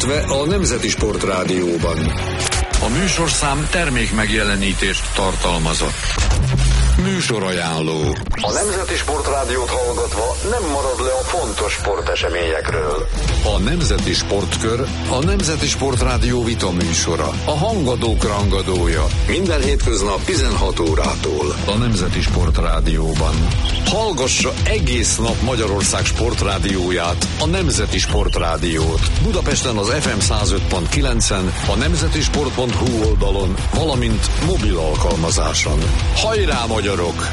illetve a Nemzeti Sportrádióban. A műsorszám termék megjelenítést tartalmazott. Műsorajánló. A Nemzeti Sportrádiót hallgatva nem marad le a fontos sporteseményekről. A Nemzeti Sportkör a Nemzeti Sportrádió vita műsora. A hangadók rangadója. Minden hétköznap 16 órától. A Nemzeti Sportrádióban. Hallgassa egész nap Magyarország sportrádióját, a Nemzeti Sportrádiót. Budapesten az FM 105.9-en, a nemzetisport.hu oldalon, valamint mobil alkalmazáson. Hajrá, magyarok!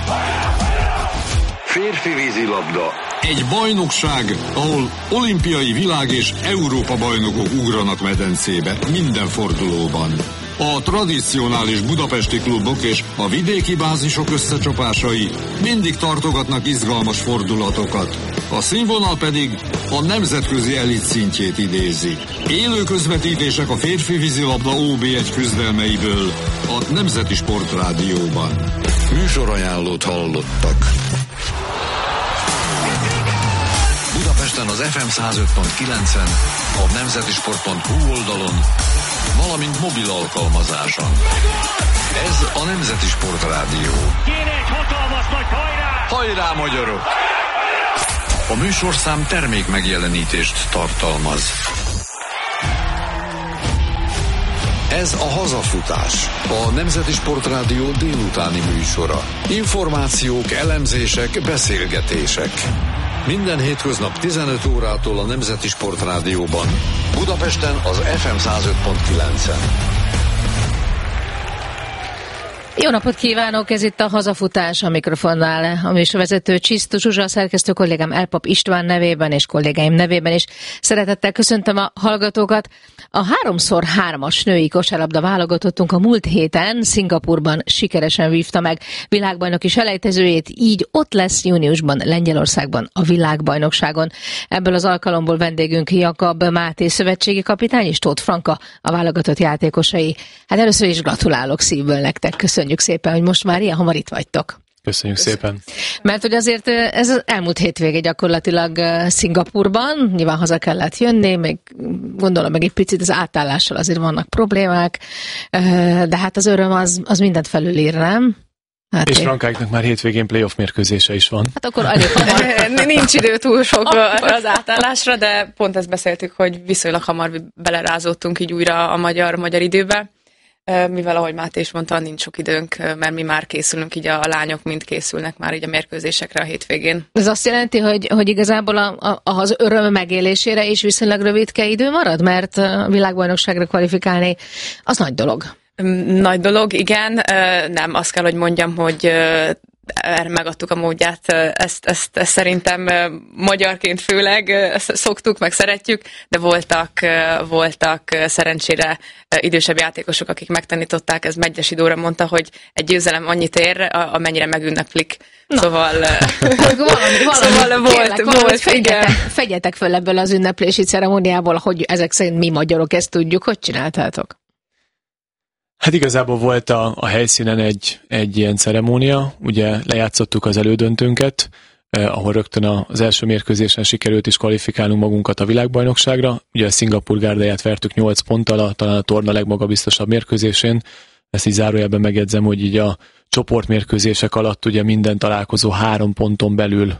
Férfi vízilabda. Egy bajnokság, ahol olimpiai, világ és Európa bajnokok ugranak medencébe minden fordulóban. A tradicionális budapesti klubok és a vidéki bázisok összecsapásai mindig tartogatnak izgalmas fordulatokat. A színvonal pedig a nemzetközi elit szintjét idézi. Élő közvetítések a férfi vízilabda OB1 küzdelmeiből a Nemzeti Sportrádióban. Műsorajánlót hallottak. Budapesten az FM 105.9-en, a nemzetisport.hu oldalon, valamint mobil alkalmazáson. Ez a Nemzeti Sportrádió. Kéne egy hatalmas nagy hajrá! Hajrá, magyarok! A műsorszám termék megjelenítést tartalmaz. Ez a Hazafutás, a Nemzeti Sportrádió délutáni műsora. Információk, elemzések, beszélgetések. Minden hétköznap 15 órától a Nemzeti Sportrádióban. Budapesten az FM 105.9-en. Jó napot kívánok, ez itt a Hazafutás, a mikrofonnál a műsorvezető Csisztus Zsuzsa, a szerkesztő kollégám Elpap István nevében és kollégáim nevében is szeretettel köszöntöm a hallgatókat. A 3x3-as női kosárlabda válogatottunk a múlt héten Szingapurban sikeresen vívta meg világbajnoki selejtezőjét, így ott lesz júniusban Lengyelországban a világbajnokságon. Ebből az alkalomból vendégünk Jakab Máté szövetségi kapitány és Tóth Franka, a válogatott játékosai. Hát először is gratulálok szívből nektek, köszönjük szépen, hogy most már ilyen hamar itt vagytok. Köszönjük szépen. Mert hogy azért ez az elmúlt hétvége gyakorlatilag Szingapurban, nyilván haza kellett jönni, még gondolom meg egy picit az átállással azért vannak problémák, de hát az öröm az mindent felülír, nem? Hát és Frankáiknak már hétvégén playoff mérkőzése is van. Hát akkor elég hamar. Nincs idő túl sok az átállásra, de pont ezt beszéltük, hogy viszonylag hamar belerázódtunk így újra a magyar időbe. Mivel, ahogy Máté is mondta, nincs sok időnk, mert mi már készülünk, így a lányok mind készülnek már így a mérkőzésekre a hétvégén. Ez azt jelenti, hogy igazából az öröm megélésére is viszonylag rövidke idő marad, mert a világbajnokságra kvalifikálni az nagy dolog. Nagy dolog, igen. Nem, azt kell, hogy mondjam, hogy erre megadtuk a módját, ezt szerintem magyarként főleg szoktuk, meg szeretjük, de voltak szerencsére idősebb játékosok, akik megtanították, ez Megyesi Dóra mondta, hogy egy győzelem annyit ér, amennyire megünneplik. Szóval volt, igen. Fegyetek föl ebből az ünneplési ceremóniából, hogy ezek szerint mi magyarok ezt tudjuk, hogy csináltátok? Hát igazából volt a helyszínen egy ilyen ceremónia, ugye lejátszottuk az elődöntőnket, ahol rögtön az első mérkőzésen sikerült is kvalifikálnunk magunkat a világbajnokságra. Ugye a Szingapur gárdáját vertük 8 ponttal, talán a torna legmagabiztosabb mérkőzésén. Ezt így zárójelben megjegyzem, hogy így a csoportmérkőzések alatt ugye minden találkozó 3 ponton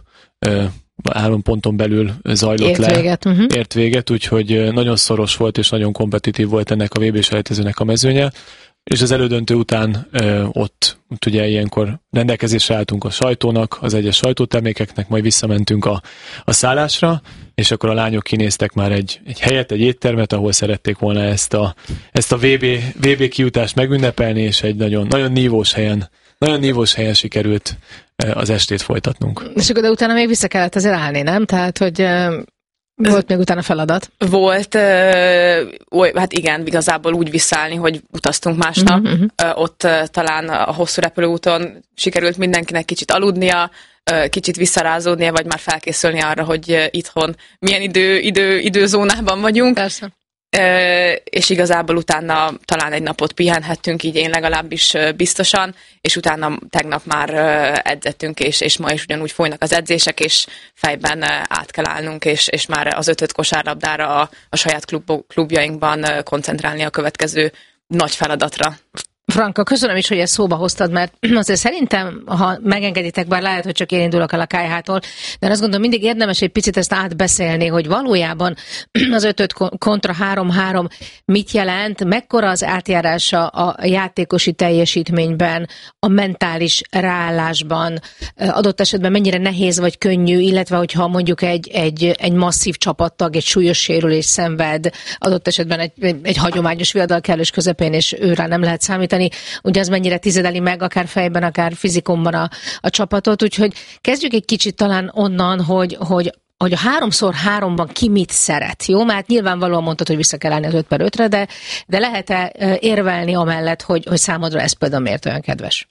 belül zajlott ért véget, úgyhogy nagyon szoros volt és nagyon kompetitív volt ennek a VB-selejtezőnek a mezőnye. És az elődöntő után ott ugye ilyenkor rendelkezésre álltunk a sajtónak, az egyes sajtótermékeknek, majd visszamentünk a szállásra, és akkor a lányok kinéztek már egy helyet, egy éttermet, ahol szerették volna ezt a VB kijutást megünnepelni, és egy nagyon, nagyon nívós helyen sikerült az estét folytatnunk. És akkor de utána még vissza kellett azért állni, nem? Tehát, hogy volt még utána feladat? Volt, hát igen, igazából úgy visszaállni, hogy utaztunk másnap. Ott talán a hosszú repülőúton sikerült mindenkinek kicsit aludnia, kicsit visszarázódnia, vagy már felkészülni arra, hogy itthon milyen időzónában vagyunk. Persze. és igazából utána talán egy napot pihenhettünk, így én legalábbis biztosan, és utána tegnap már edzettünk, és ma is ugyanúgy folynak az edzések, és fejben át kell állnunk, és már az 5 kosárlabdára a saját klubjainkban koncentrálni a következő nagy feladatra. Franka, köszönöm is, hogy ezt szóba hoztad, mert azért szerintem, ha megengeditek, bár lehet, hogy csak én indulok el a kályhától, de azt gondolom, mindig érdemes egy picit ezt átbeszélni, hogy valójában az 5 kontra 3-3 mit jelent, mekkora az átjárása a játékosi teljesítményben, a mentális ráállásban, adott esetben mennyire nehéz vagy könnyű, illetve hogyha mondjuk egy masszív csapattag egy súlyos sérülés szenved, adott esetben egy hagyományos viadalkelős közepén, és őrá nem lehet számítani, ugye az mennyire tizedeli meg, akár fejben, akár fizikumban a csapatot, úgyhogy kezdjük egy kicsit talán onnan, hogy a 3x3-ban ki mit szeret, jó? Mert nyilvánvalóan mondtad, hogy vissza kell állni az 5x5-re, de lehet-e érvelni amellett, hogy számodra ez például miért olyan kedves?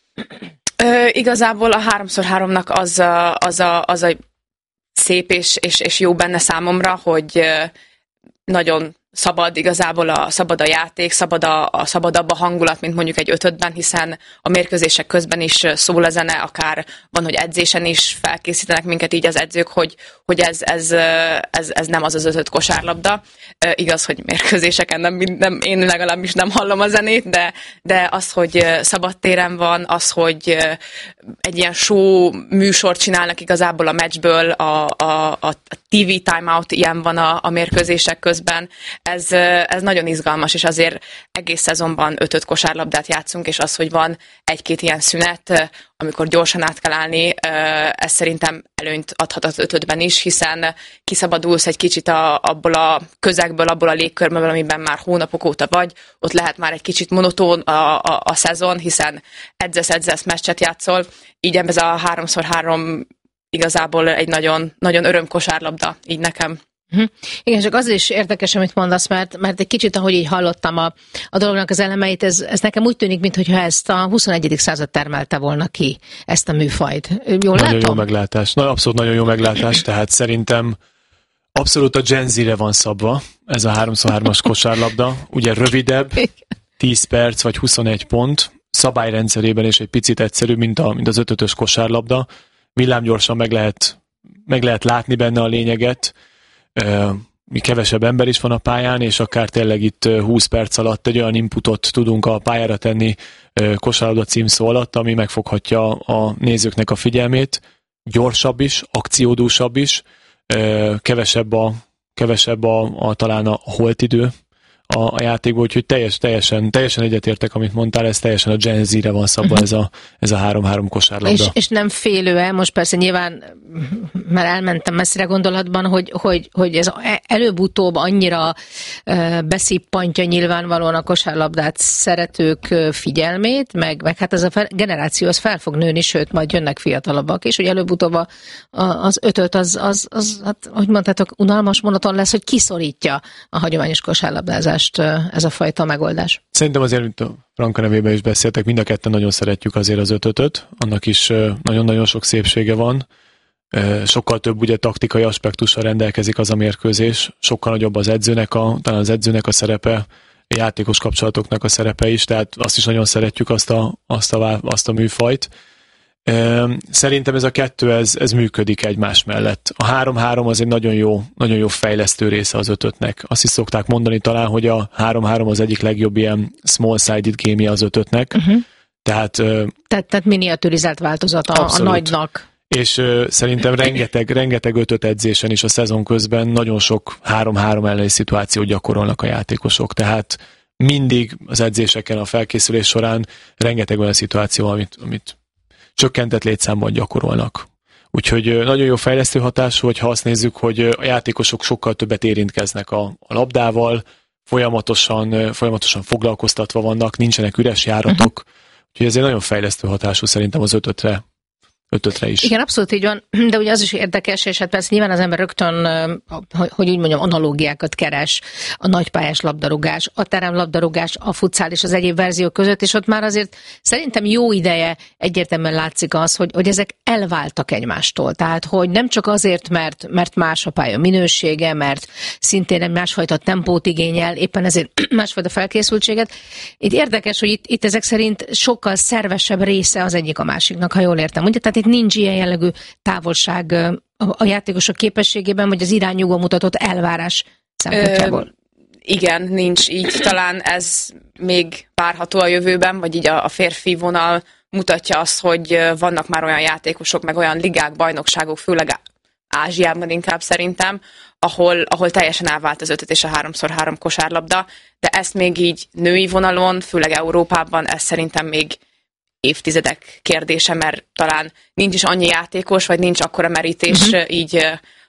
Igazából a 3x3-nak az a szép és jó benne számomra, hogy nagyon szabad igazából szabad a játék, szabad abba a hangulat, mint mondjuk egy 5-5-ben, hiszen a mérkőzések közben is szól a zene, akár van, hogy edzésen is felkészítenek minket így az edzők, hogy ez nem az 5-5 kosárlabda. Igaz, hogy mérkőzéseken nem, én legalábbis nem hallom a zenét, de az, hogy szabadtéren van, az, hogy egy ilyen show műsort csinálnak igazából a meccsből, a TV timeout ilyen van a mérkőzések közben, ez nagyon izgalmas, és azért egész szezonban 5-5 kosárlabdát játszunk, és az, hogy van egy-két ilyen szünet, amikor gyorsan át kell állni, ez szerintem előnyt adhat az 5-5-ben is, hiszen kiszabadulsz egy kicsit abból a közegből, abból a légkörből, amiben már hónapok óta vagy, ott lehet már egy kicsit monotón a szezon, hiszen edzesz, meccset játszol, így ez a 3x3 igazából egy nagyon, nagyon öröm kosárlabda, így nekem. Igen, csak az is érdekes, amit mondasz, mert egy kicsit, ahogy így hallottam a dolognak az elemeit, ez nekem úgy tűnik, mintha ezt a 21. század termelte volna ki, ezt a műfajt. Jól látom? Nagyon jó meglátás. Abszolút nagyon jó meglátás, tehát szerintem abszolút a Gen Z-re van szabva ez a 3x3-as kosárlabda. Ugye rövidebb, 10 perc vagy 21 pont, szabályrendszerében is egy picit egyszerűbb, mint az 5-5-ös kosárlabda. Villámgyorsan meg lehet látni benne a lényeget, mi kevesebb ember is van a pályán, és akár tényleg itt 20 perc alatt egy olyan inputot tudunk a pályára tenni kosárlabda címszó alatt, ami megfoghatja a nézőknek a figyelmét, gyorsabb is, akciódúsabb is, kevesebb talán a holtidő a játékból, úgyhogy teljesen egyetértek, amit mondtál, ez teljesen a Gen Z-re van szabva ez a 3-3 kosárlabda. És nem félő-e? Most persze nyilván, mert elmentem messzire gondolatban, hogy ez előbb-utóbb annyira beszippantja nyilvánvalóan a kosárlabdát szeretők figyelmét, meg hát ez a generáció az fel fog nőni, sőt, majd jönnek fiatalabbak is, hogy előbb-utóbb az 5-5 az hát, hogy mondtátok, unalmas, monoton lesz, hogy kiszorítja a hagyományos kosárlabdázást ez a fajta megoldás. Szerintem azért, mint a Franka nevében is beszéltek, mind a ketten nagyon szeretjük azért az 5-5-öt, annak is nagyon-nagyon sok szépsége van. Sokkal több ugye taktikai aspektussal rendelkezik az a mérkőzés, sokkal nagyobb az edzőnek talán az edzőnek a szerepe, a játékos kapcsolatoknak a szerepe is, tehát azt is nagyon szeretjük azt a műfajt. Szerintem ez a kettő, ez működik egymás mellett. A 3-3 az egy nagyon jó fejlesztő része az 5-5-nek. Azt is szokták mondani talán, hogy a 3-3 az egyik legjobb ilyen small-sided game-je az 5-5-nek. Tehát miniaturizált változata a nagynak. És szerintem rengeteg 5-5 edzésen is a szezon közben nagyon sok 3-3 elleni szituációt gyakorolnak a játékosok. Tehát mindig az edzéseken, a felkészülés során rengeteg olyan szituáció, amit csökkentett létszámban gyakorolnak. Úgyhogy nagyon jó fejlesztő hatású, hogyha azt nézzük, hogy a játékosok sokkal többet érintkeznek a labdával, folyamatosan foglalkoztatva vannak, nincsenek üres járatok, úgyhogy ez egy nagyon fejlesztő hatású szerintem az 5-5-re 5-5-re is. Igen, abszolút így van, de ugye az is érdekes, és hát persze nyilván az ember rögtön, hogy úgy mondjam, analógiákat keres a nagypályás labdarúgás, a teremlabdarúgás, a futszál és az egyéb verziók között, és ott már azért szerintem jó ideje egyértelműen látszik az, hogy ezek elváltak egymástól. Tehát, hogy nem csak azért, mert más a pálya minősége, mert szintén egy másfajta tempót igényel, éppen ezért másfajta felkészültséget. Itt érdekes, hogy itt ezek szerint sokkal szervesebb része az egyik a másiknak, ha jól értem. Ugye, tehát itt nincs ilyen jellegű távolság a játékosok képességében, vagy az irányúba mutatott elvárás szempontjából. Igen, nincs így. Talán ez még várható a jövőben, vagy így a férfi vonal mutatja azt, hogy vannak már olyan játékosok, meg olyan ligák, bajnokságok, főleg Ázsiában inkább szerintem, ahol teljesen elvált az 5 és a 3x3 kosárlabda, de ezt még így női vonalon, főleg Európában, ez szerintem még évtizedek kérdése, mert talán nincs is annyi játékos, vagy nincs akkora merítés így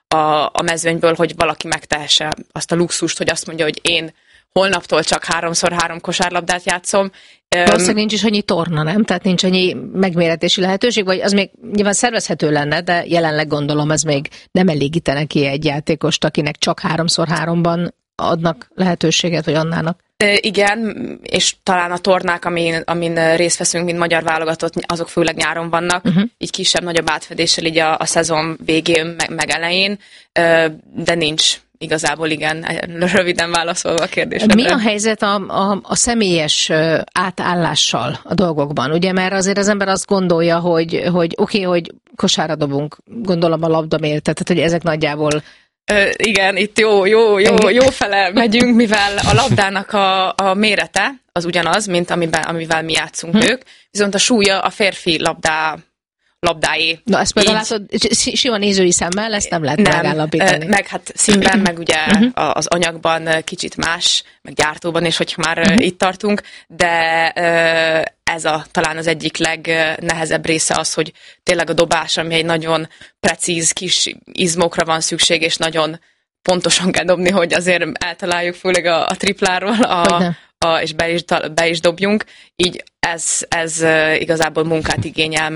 a mezőnyből, hogy valaki megtehesse azt a luxust, hogy azt mondja, hogy én holnaptól csak 3x3 kosárlabdát játszom. Valószínűleg nincs is annyi torna, nem? Tehát nincs annyi megméretési lehetőség, vagy az még nyilván szervezhető lenne, de jelenleg gondolom ez még nem elégítene ki egy játékost, akinek csak 3x3-ban adnak lehetőséget, vagy annának. Igen, és talán a tornák, amin részt veszünk, mint magyar válogatott, azok főleg nyáron vannak, így kisebb-nagyobb átfedéssel így a szezon végén, meg elején, de nincs igazából, igen, röviden válaszolva a kérdésre. Mi a helyzet a személyes átállással a dolgokban? Ugye, mert azért az ember azt gondolja, hogy oké, hogy kosárra dobunk, gondolom a labdaméret, tehát hogy ezek nagyjából... Igen, itt jó fele megyünk, mivel a labdának a mérete az ugyanaz, mint amivel mi játszunk nők, viszont a súlya a férfi labdáé. Na, ezt például látod, sima nézői szemmel, ezt nem lehet megállapítani. Meg hát színben, meg ugye az anyagban kicsit más, meg gyártóban is, hogyha már itt tartunk, de ez talán az egyik legnehezebb része az, hogy tényleg a dobás, ami egy nagyon precíz kis izmokra van szükség, és nagyon pontosan kell dobni, hogy azért eltaláljuk főleg a tripláról, és be is dobjunk. Így ez igazából munkát igényel,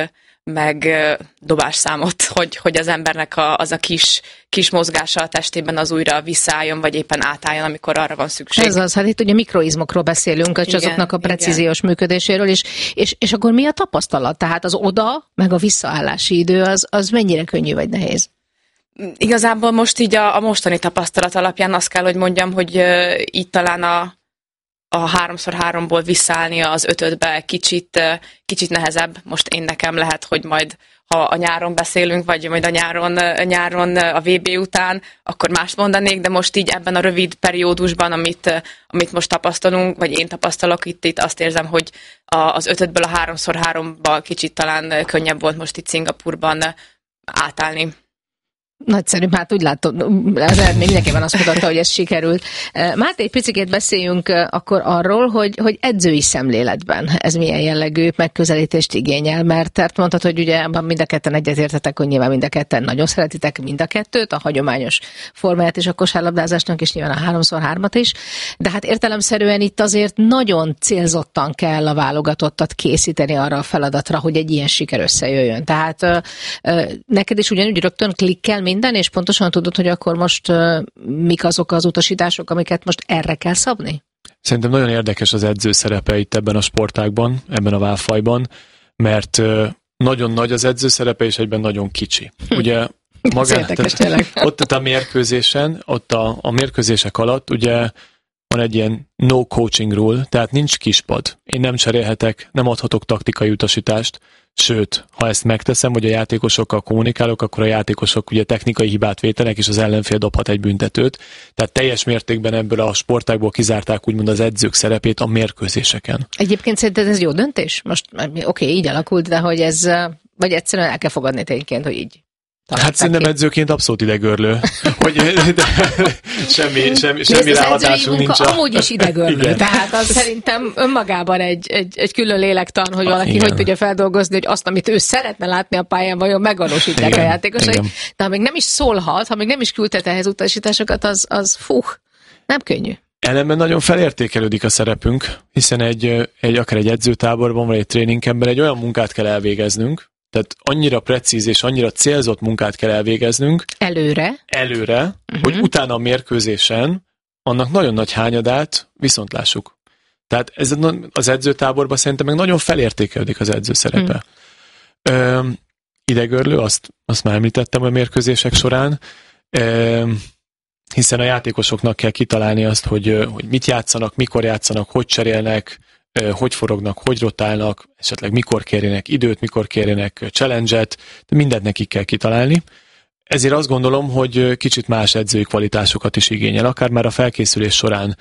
meg dobásszámot, hogy az embernek az a kis mozgása a testében az újra visszaálljon, vagy éppen átálljon, amikor arra van szükség. Ez az, hát itt ugye mikroizmokról beszélünk, és azoknak a precíziós működéséről is, és akkor mi a tapasztalat? Tehát az oda, meg a visszaállási idő, az mennyire könnyű vagy nehéz? Igazából most így a mostani tapasztalat alapján azt kell, hogy mondjam, hogy így talán a 3x3-ból visszaállni az 5-5-be kicsit nehezebb. Most nekem lehet, hogy majd ha a nyáron beszélünk, vagy majd a nyáron a VB után, akkor mást mondanék, de most így ebben a rövid periódusban, amit most tapasztalunk, vagy én tapasztalok itt azt érzem, hogy az 5-5-ből a 3x3-ba kicsit talán könnyebb volt most itt Szingapurban átállni. Nagyszerű, hát úgy látom, az eredmény mindenképpen azt mutatta, hogy ez sikerült. Máté, egy picit beszéljünk akkor arról, hogy edzői szemléletben ez milyen jellegű megközelítést igényel, mert mondtad, hogy ugye abban mind a ketten egyetértetek, hogy nyilván mind a ketten nagyon szeretitek mind a kettőt, a hagyományos formáját és a kosárlabdázásnak, és nyilván a 3x3-at is, de hát értelemszerűen itt azért nagyon célzottan kell a válogatottat készíteni arra a feladatra, hogy egy ilyen siker összejöjjön. Tehát neked is ugyanúgy rögtön klikkel minden, és pontosan tudod, hogy akkor most mik azok az utasítások, amiket most erre kell szabni? Szerintem nagyon érdekes az edző szerepe itt ebben a sportágban, ebben a válfajban, mert nagyon nagy az edző szerepe, és egyben nagyon kicsi. Ugye ott a mérkőzésen, ott a mérkőzések alatt ugye van egy ilyen no coaching rule, tehát nincs kispad. Én nem cserélhetek, nem adhatok taktikai utasítást, sőt, ha ezt megteszem, hogy a játékosokkal kommunikálok, akkor a játékosok ugye technikai hibát vétenek, és az ellenfél dobhat egy büntetőt. Tehát teljes mértékben ebből a sportágból kizárták úgymond az edzők szerepét a mérkőzéseken. Egyébként szerinted ez jó döntés? Most oké, így alakult, de hogy ez, vagy egyszerűen el kell fogadni tényként, hogy így. Hát szerintem edzőként abszolút idegörlő, hogy semmi ráhatásunk nincs. Amúgy is idegörlő, tehát az szerintem önmagában egy külön lélektan, hogy valaki hogy tudja feldolgozni, hogy azt, amit ő szeretne látni a pályán, vajon megvalósítják a játékosai. De ha még nem is szólhat, ha még nem is küldhet ehhez utasításokat, az nem könnyű. Ellenben nagyon felértékelődik a szerepünk, hiszen akár egy edzőtáborban, vagy egy tréningcampben egy olyan munkát kell elvégeznünk, tehát annyira precíz és annyira célzott munkát kell elvégeznünk. Előre, hogy utána a mérkőzésen annak nagyon nagy hányadát viszont lássuk. Tehát ez az edzőtáborban szerintem meg nagyon felértékelődik az edző szerepe. Idegörlő, azt már említettem a mérkőzések során, hiszen a játékosoknak kell kitalálni azt, hogy mit játszanak, mikor játszanak, hogy cserélnek, hogy forognak, hogy rotálnak, esetleg mikor kérjenek időt, mikor kérjenek challenge-et, de mindent nekik kell kitalálni. Ezért azt gondolom, hogy kicsit más edzői kvalitásokat is igényel, akár már a felkészülés során.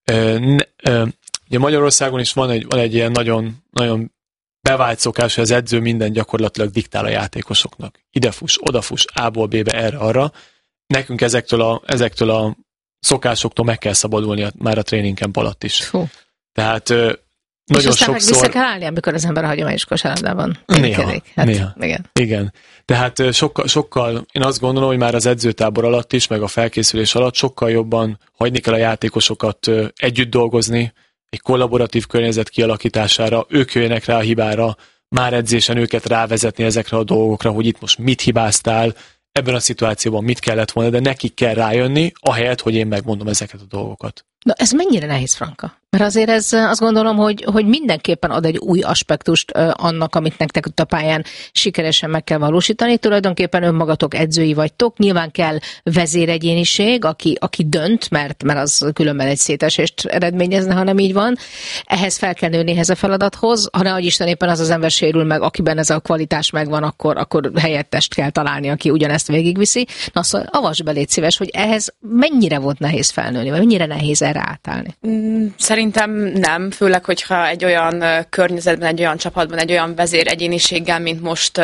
Ugye Magyarországon is van egy ilyen nagyon, nagyon bevált szokás, hogy az edző minden gyakorlatilag diktál a játékosoknak. Ide fuss, oda fuss, A-ból B-be, erre, arra. Nekünk ezektől a szokásoktól meg kell szabadulni már a tréningcamp alatt is. Fú. Tehát nagyon sokszor... És vissza kell állni, amikor az ember a hagyományos kosárlabdában nézkedik. Néha. Igen. Tehát sokkal, én azt gondolom, hogy már az edzőtábor alatt is, meg a felkészülés alatt sokkal jobban hagyni kell a játékosokat együtt dolgozni, egy kollaboratív környezet kialakítására, ők jöjjenek rá a hibára, már edzésen őket rávezetni ezekre a dolgokra, hogy itt most mit hibáztál, ebben a szituációban mit kellett volna, de nekik kell rájönni, ahelyett, hogy én megmondom ezeket a dolgokat. Na, ez mennyire nehéz, Franka? Mert azért ez azt gondolom, hogy mindenképpen ad egy új aspektust annak, amit nektek a pályán sikeresen meg kell valósítani. Tulajdonképpen önmagatok edzői vagytok, nyilván kell vezéregyéniség, aki dönt, mert az különben egy szétesést eredményezne, ha nem így van. Ehhez fel kell nőni ehhez a feladathoz, ha nehogy Isten éppen az ember sérül meg, akiben ez a kvalitás megvan, akkor helyettest kell találni, aki ugyanezt végigviszi. Na szóval avasd be, légy szíves, hogy ehhez mennyire volt nehéz felnőni, vagy mennyire nehéz erre átállni? Szerintem nem, főleg, hogyha egy olyan környezetben, egy olyan csapatban, egy olyan vezéregyéniséggel, mint most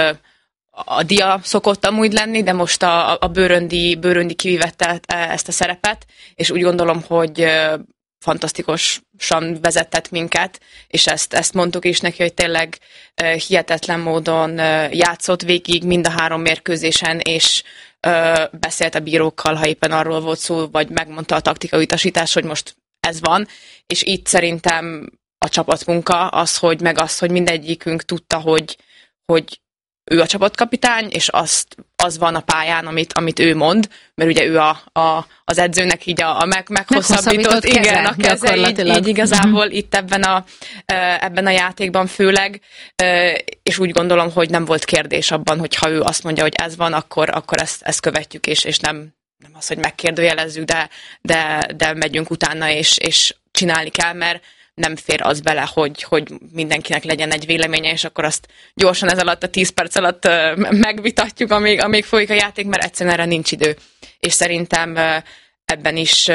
a Dia szokott amúgy lenni, de most a Bőröndi kivívette ezt a szerepet, és úgy gondolom, hogy fantasztikusan vezetett minket, és ezt mondtuk is neki, hogy tényleg hihetetlen módon játszott végig mind a 3 mérkőzésen, és beszélt a bírókkal, ha éppen arról volt szó, vagy megmondta a taktikai utasítás, hogy most ez van, és itt szerintem a csapatmunka az, hogy mindegyikünk tudta, hogy ő a csapatkapitány, és az van a pályán, amit ő mond, mert ugye ő az edzőnek így a meghosszabbított igen, a keze, így igazából itt ebben a játékban főleg, és úgy gondolom, hogy nem volt kérdés abban, hogy ha ő azt mondja, hogy ez van, akkor ezt követjük, és nem az, hogy megkérdőjelezzük, de megyünk utána, és csinálni kell, mert nem fér az bele, hogy mindenkinek legyen egy véleménye, és akkor azt gyorsan ez alatt a 10 perc alatt megvitatjuk, amíg folyik a játék, mert egyszerűen erre nincs idő. És szerintem ebben is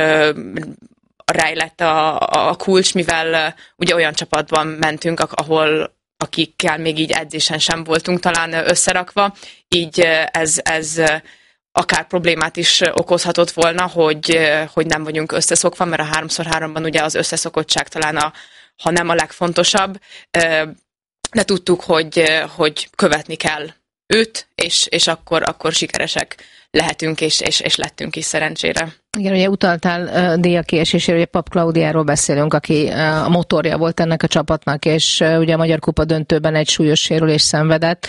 rejlett a kulcs, mivel ugye olyan csapatban mentünk, akikkel még így edzésen sem voltunk talán összerakva, így ez akár problémát is okozhatott volna, hogy nem vagyunk összeszokva, mert a 3x3-ban ugye az összeszokottság talán ha nem a legfontosabb, de tudtuk, hogy követni kell őt, és akkor sikeresek lehetünk, és lettünk is szerencsére. Igen, ugye utaltál Dia kieséséről, ugye Pap Klaudiáról beszélünk, aki a motorja volt ennek a csapatnak, és ugye a Magyar Kupa döntőben egy súlyos sérülés szenvedett.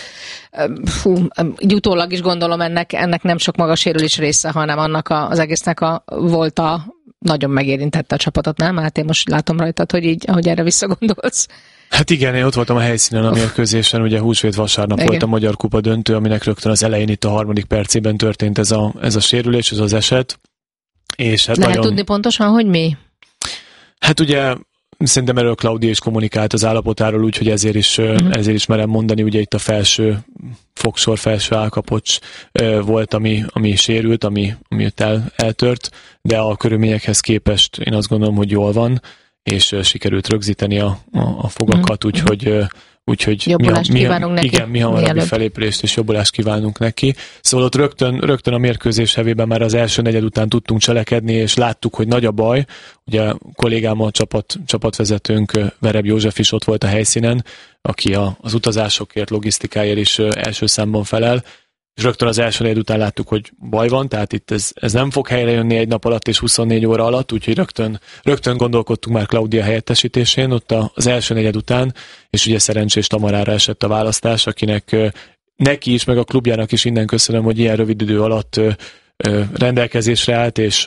Így utólag is gondolom ennek nem sok maga sérülés része, hanem annak az egésznek volt nagyon megérintette a csapatot, nem? Hát én most látom rajtad, hogy így, ahogy erre visszagondolsz. Hát igen, én ott voltam a helyszínen a mérkőzésen, ugye húsvét vasárnap volt a Magyar Kupa döntő, aminek rögtön az elején itt a 3. percében történt ez a sérülés, ez az eset. És hát lehet tudni pontosan, hogy mi? Hát ugye szerintem erről Klaudia is kommunikált az állapotáról, úgyhogy ezért is merem mondani, ugye itt a felső fogsor, felső állkapocs volt, ami sérült, ami ott eltört, de a körülményekhez képest én azt gondolom, hogy jól van, és sikerült rögzíteni a fogakat, úgyhogy jobbulást kívánunk neki. Igen, mi hamarabbi felépülést és jobbulást kívánunk neki. Szóval ott rögtön a mérkőzés hevében már az első negyed után tudtunk cselekedni, és láttuk, hogy nagy a baj. Ugye a kollégám, a csapatvezetőnk, Vereb József is ott volt a helyszínen, aki az utazásokért, logisztikáért is első számban felel, és rögtön az első negyed után láttuk, hogy baj van, tehát itt ez nem fog helyre jönni egy nap alatt és 24 óra alatt, úgyhogy rögtön gondolkodtunk már Klaudia helyettesítésén ott az első negyed után, és ugye szerencsés Tamarára esett a választás, akinek neki is, meg a klubjának is innen köszönöm, hogy ilyen rövid idő alatt rendelkezésre állt, és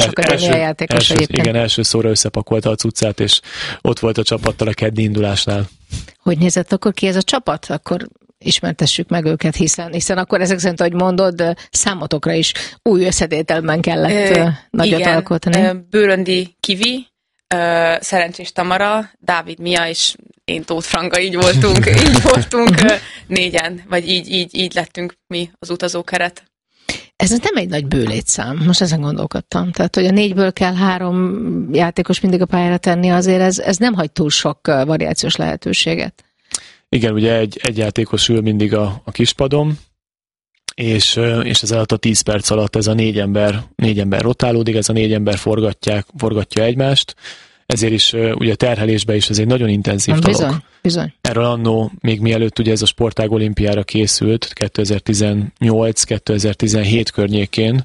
első szóra összepakolta a cuccát, és ott volt a csapattal a keddi indulásnál. Hogy nézett akkor ki ez a csapat? Akkor ismertessük meg őket, hiszen akkor ezek szerint, ahogy mondod, számotokra is új összetételben kellett nagyot alkotni. Bőröndi Kivi, Szerencsés Tamara, Dávid Mia és én Tóth Franka, így voltunk négyen, vagy így lettünk mi az utazókeret. Ez nem egy nagy bőlétszám, most ezen gondolkodtam. Tehát, hogy a 4-ből kell 3 játékos mindig a pályára tenni, azért ez nem hagy túl sok variációs lehetőséget. Igen, ugye egy játékos ül mindig a kispadon, és ez alatt a 10 perc alatt ez a 4 ember rotálódik, ez a 4 ember forgatja egymást, ezért is ugye a terhelésben is ez egy nagyon intenzív dolog. Bizony. Erről annó, még mielőtt ugye ez a sportág olimpiára készült, 2018-2017 környékén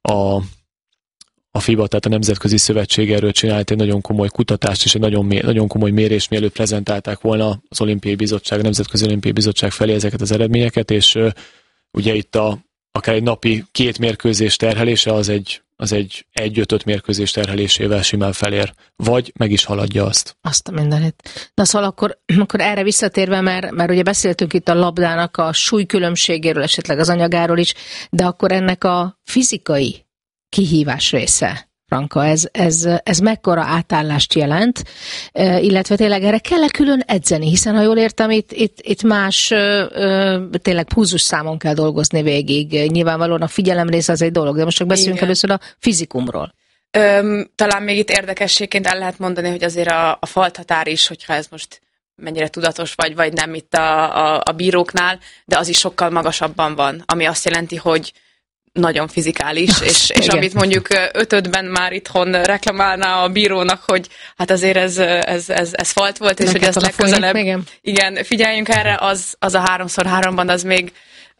a FIBA, tehát a Nemzetközi Szövetség erről csinált egy nagyon komoly kutatást és egy nagyon komoly mérést, mielőtt prezentálták volna az Olimpiai Bizottság, a Nemzetközi Olimpiai Bizottság felé ezeket az eredményeket, és ugye itt akár egy napi 2 mérkőzés terhelése az egy 1-5 mérkőzés terhelésével simán felér, vagy meg is haladja azt. Azt a mindenit. Na szóval akkor erre visszatérve, mert ugye beszéltünk itt a labdának a súlykülönbségéről, esetleg az anyagáról is, de akkor ennek a fizikai kihívás része, Franka, ez mekkora átállást jelent, illetve tényleg erre kell külön edzeni, hiszen ha jól értem, itt más tényleg pulzus számon kell dolgozni végig. Nyilvánvalóan a figyelem része az egy dolog, de most csak beszéljünk először a fizikumról. Talán még itt érdekességként el lehet mondani, hogy azért a falthatár is, hogyha ez most mennyire tudatos vagy nem itt a bíróknál, de az is sokkal magasabban van, ami azt jelenti, hogy nagyon fizikális, és amit mondjuk 5-5-ben már itthon reklamálná a bírónak, hogy hát azért ez falt volt, és hogy ezt legközelebb figyeljünk erre, az a 3x3-ban az még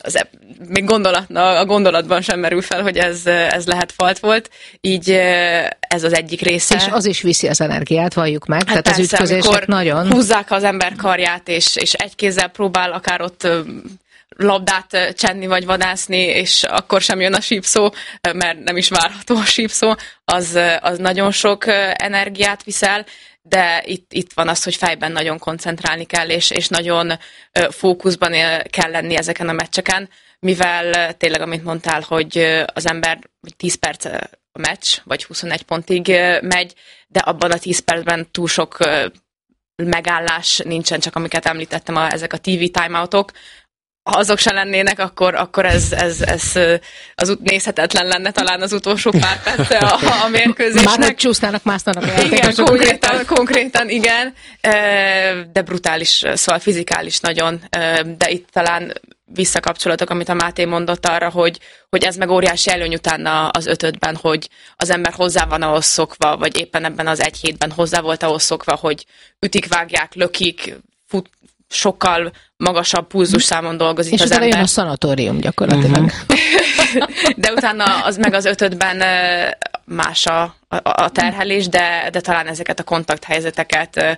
a gondolatban sem merül fel, hogy ez lehet falt volt, így ez az egyik része. És az is viszi az energiát, valljuk meg, hát tehát persze, az ütközések nagyon. Húzzák az ember karját, és egy kézzel próbál akár ott labdát csenni vagy vadászni, és akkor sem jön a sípszó, mert nem is várható a sípszó, az nagyon sok energiát viszel, de itt van az, hogy fejben nagyon koncentrálni kell, és nagyon fókuszban kell lenni ezeken a meccseken, mivel tényleg, amit mondtál, hogy az ember 10 perc a meccs, vagy 21 pontig megy, de abban a 10 percben túl sok megállás nincsen, csak amiket említettem, ezek a TV timeoutok. Ha azok se lennének, akkor ez nézhetetlen lenne talán az utolsó pár perce a mérkőzésnek. Már csúsznának, másznának. Igen, konkrétan igen, de brutális, szóval fizikális nagyon, de itt talán visszakapcsolatok, amit a Máté mondott arra, hogy ez meg óriási előny utána az 5-5-ben, hogy az ember hozzá van ahhoz szokva, vagy éppen ebben az 1 hétben hozzá volt ahhoz szokva, hogy ütik, vágják, lökik, sokkal magasabb pulzusszámon dolgozik és az ember. És utána jön a szanatórium gyakorlatilag. De utána az meg az 5-5-ben más a terhelés, de talán ezeket a kontakthelyzeteket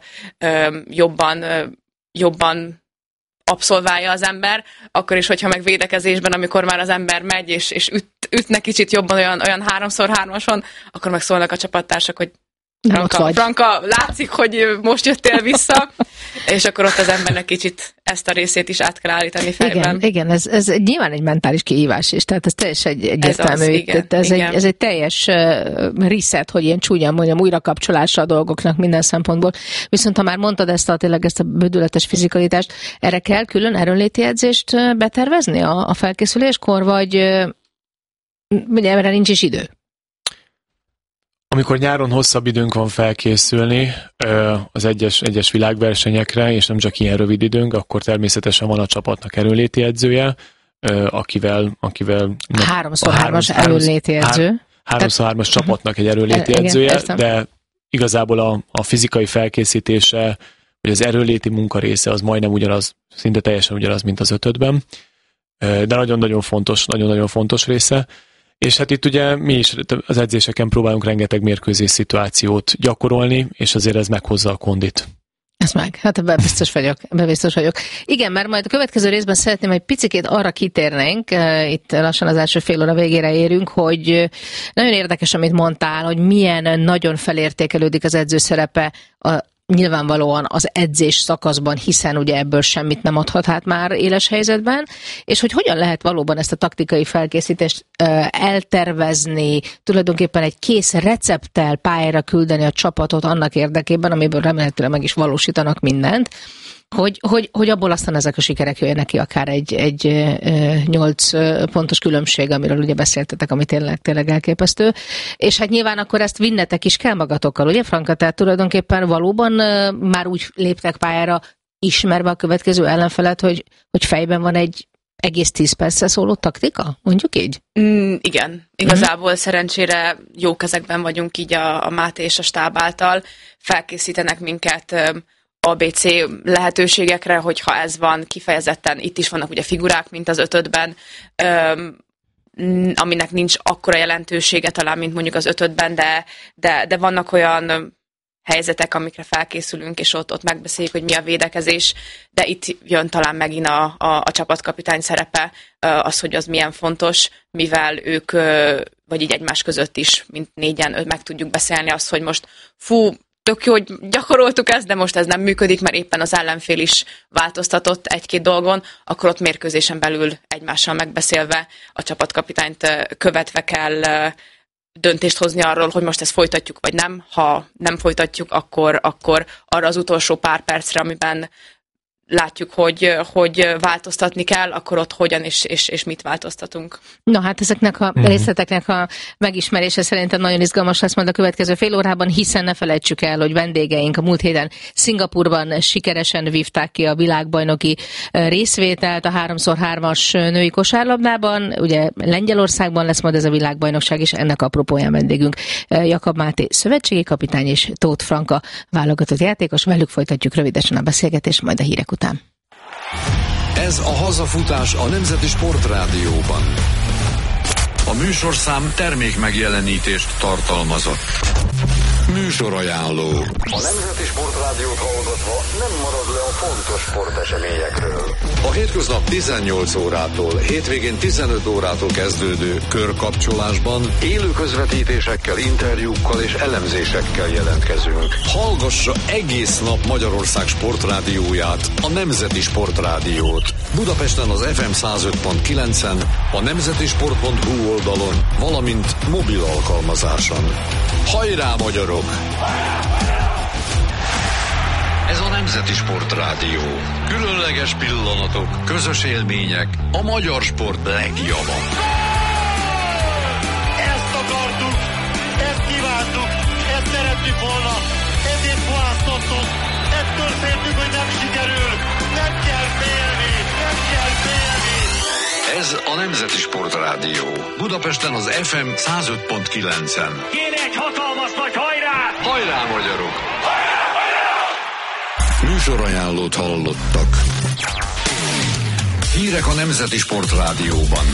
jobban abszolválja az ember, akkor is, hogyha meg védekezésben, amikor már az ember megy, és ütne kicsit jobban olyan 3x3-ason, akkor meg szólnak a csapattársak, hogy Franka, látszik, hogy most jöttél vissza, és akkor ott az embernek kicsit ezt a részét is át kell állítani fejben. Igen, ez nyilván egy mentális kihívás is, tehát ez teljesen egyértelmű. Ez egy teljes reset, hogy ilyen csúnyán mondjam, újrakapcsolása a dolgoknak minden szempontból. Viszont ha már mondtad ezt a bődületes fizikalitást, erre kell külön erőnléti edzést betervezni a felkészüléskor, vagy ugye erre nincs is idő? Amikor nyáron hosszabb időnk van felkészülni az egyes világversenyekre, és nem csak ilyen rövid időnk, akkor természetesen van a csapatnak erőnléti edzője, akivel 3x3-as erőnléti edző. 3x3-as csapatnak egy erőnléti edzője, de igazából a fizikai felkészítése, vagy az erőnléti munka része az majdnem ugyanaz, szinte teljesen ugyanaz, mint az 5-5-ben, de nagyon-nagyon fontos része. És hát itt ugye mi is az edzéseken próbálunk rengeteg mérkőzés szituációt gyakorolni, és azért ez meghozza a kondit. Ez meg, hát ebben biztos vagyok. Igen, mert majd a következő részben szeretném, hogy picikét arra kitérnénk, itt lassan az első fél óra végére érünk, hogy nagyon érdekes, amit mondtál, hogy milyen nagyon felértékelődik az edző szerepe nyilvánvalóan az edzés szakaszban, hiszen ugye ebből semmit nem adhat hát már éles helyzetben, és hogy hogyan lehet valóban ezt a taktikai felkészítést eltervezni, tulajdonképpen egy kész recepttel pályára küldeni a csapatot annak érdekében, amiből remélhetőleg meg is valósítanak mindent, hogy abból aztán ezek a sikerek jöjjenek ki, akár egy 8 pontos különbség, amiről ugye beszéltetek, ami tényleg elképesztő. És hát nyilván akkor ezt vinnetek is kell magatokkal, ugye Franka? Tehát tulajdonképpen valóban már úgy léptek pályára, ismerve a következő ellenfelet, hogy fejben van egy egész 10 perccel szóló taktika? Mondjuk így? Igen. Igazából szerencsére jó kezekben vagyunk így a Máté és a stáb által. Felkészítenek minket ABC lehetőségekre, hogyha ez van kifejezetten, itt is vannak ugye figurák, mint az 5-5-ben, aminek nincs akkora jelentősége talán, mint mondjuk az 5-5-ben, de vannak olyan helyzetek, amikre felkészülünk, és ott megbeszéljük, hogy mi a védekezés, de itt jön talán megint a csapatkapitány szerepe, az, hogy az milyen fontos, mivel ők, vagy így egymás között is, mint négyen meg tudjuk beszélni azt, hogy most tök jó, hogy gyakoroltuk ezt, de most ez nem működik, mert éppen az ellenfél is változtatott egy-két dolgon, akkor ott mérkőzésen belül egymással megbeszélve a csapatkapitányt követve kell döntést hozni arról, hogy most ezt folytatjuk, vagy nem. Ha nem folytatjuk, akkor arra az utolsó pár percre, amiben látjuk, hogy változtatni kell, akkor ott hogyan és mit változtatunk. Na hát ezeknek a részleteknek a megismerése szerintem nagyon izgalmas lesz majd a következő fél órában, hiszen ne felejtsük el, hogy vendégeink a múlt héten Szingapurban sikeresen vívták ki a világbajnoki részvételt a 3x3-as női kosárlabdában. Ugye Lengyelországban lesz majd ez a világbajnokság, és ennek apropóján vendégünk Jakab Máté szövetségi kapitány és Tóth Franka válogatott játékos. Velük folytatjuk rövidesen a beszélgetést, majd a hírek után. Ez a hazafutás a Nemzeti Sportrádióban. A műsorszám termék megjelenítést tartalmazott. Műsorajánló. A Nemzeti Sportrádiót hallgatva nem marad le a fontos sporteseményekről. A hétköznap 18 órától, hétvégén 15 órától kezdődő körkapcsolásban élő közvetítésekkel, interjúkkal és elemzésekkel jelentkezünk. Hallgassa egész nap Magyarország sportrádióját, a Nemzeti Sportrádiót. Budapesten az FM 105.9-en, a nemzetisport.hu oldalon, valamint mobil alkalmazáson. Hajrá, magyarok! Ez a Nemzeti Sportrádió. Különleges pillanatok, közös élmények, a magyar sport legjava. Ezt akartuk, ezt kívántuk, ezt szerettük volna, ezért választottuk, ettől féltünk, hogy nem sikerül, nem kell félni, nem kell félni. Ez a Nemzeti Sportrádió. Budapesten az FM 105.9-en. Kéne egy hatalmas nagy hajrá! Hajrá, magyarok! Műsorajánlót hallottak. Hírek a Nemzeti Sportrádióban.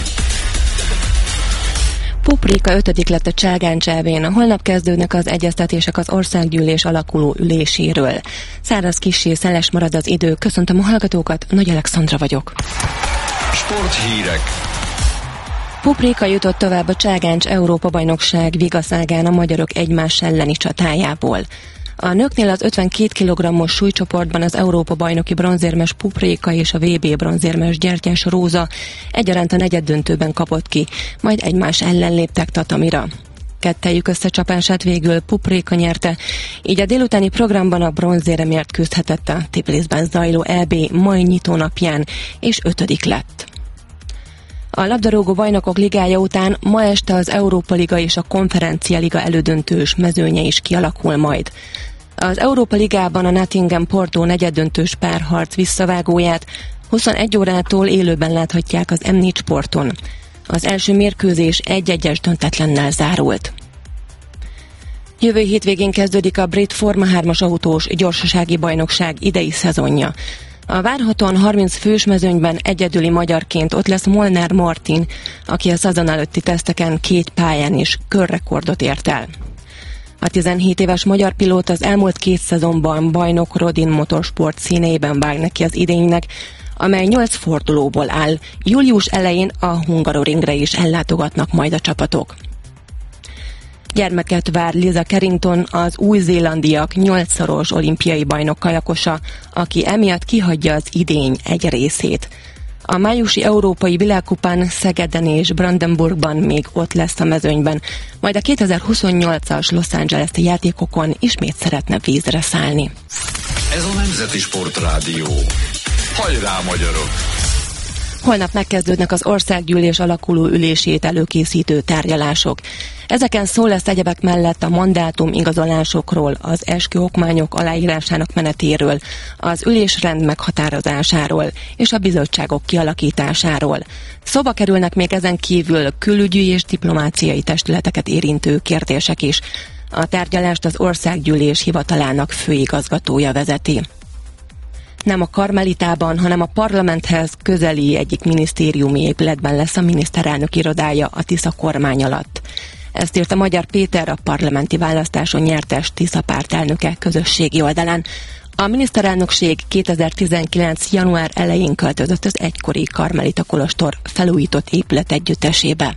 Puprika 5. lett a Cságán Csábén. Holnap kezdődnek az egyeztetések az országgyűlés alakuló üléséről. Száraz kissé szeles marad az idő. Köszöntöm a hallgatókat, Nagy Alexandra vagyok. Sporthírek. Puprika jutott tovább a Cságáncs Európa-bajnokság vigaszágán a magyarok egymás elleni csatájából. A nőknél az 52 kg-os súlycsoportban az Európa-bajnoki bronzérmes Puprika és a VB bronzérmes Gyertyás Róza egyaránt a negyeddöntőben kapott ki, majd egymás ellen léptek tatamira. Kettejük összecsapását végül Puprika nyerte, így a délutáni programban a bronzéremért küzdhetett a Tbilisziben zajló EB mai nyitónapján, és 5. lett. A labdarúgó bajnokok ligája után ma este az Európa Liga és a Konferencia Liga elődöntős mezőnye is kialakul majd. Az Európa Ligában a Nottingham Porto negyeddöntős párharc visszavágóját 21 órától élőben láthatják az M4 Sporton. Az első mérkőzés 1-1-es döntetlennel zárult. Jövő hétvégén kezdődik a brit Forma 3-as autós gyorsasági bajnokság idei szezonja. A várhatóan 30 fős mezőnyben egyedüli magyarként ott lesz Molnár Martin, aki a szezon előtti teszteken 2 pályán is körrekordot ért el. A 17 éves magyar pilóta az elmúlt 2 szezonban bajnok Rodin Motorsport színeiben vág neki az idénynek, amely 8 fordulóból áll. Július elején a Hungaroringre is ellátogatnak majd a csapatok. Gyermeket vár Lisa Carrington, az új-zélandiak 8-szoros olimpiai bajnok kajakosa, aki emiatt kihagyja az idény egy részét. A májusi Európai Világkupán Szegeden és Brandenburgban még ott lesz a mezőnyben, majd a 2028-as Los Angeles-i játékokon ismét szeretne vízre szállni. Ez a Nemzeti Sportrádió. Hajrá, magyarok! Holnap megkezdődnek az országgyűlés alakuló ülését előkészítő tárgyalások. Ezeken szó lesz egyebek mellett a mandátum igazolásokról, az esküokmányok aláírásának menetéről, az ülésrend meghatározásáról és a bizottságok kialakításáról. Szóba kerülnek még ezen kívül külügyi és diplomáciai testületeket érintő kérdések is. A tárgyalást az országgyűlés hivatalának főigazgatója vezeti. Nem a Karmelitában, hanem a parlamenthez közeli egyik minisztériumi épületben lesz a miniszterelnök irodája a Tisza kormány alatt. Ezt írta Magyar Péter, a parlamenti választáson nyertes Tisza pártelnöke közösségi oldalán. A miniszterelnökség 2019. január elején költözött az egykori Karmelita kolostor felújított épület együttesébe.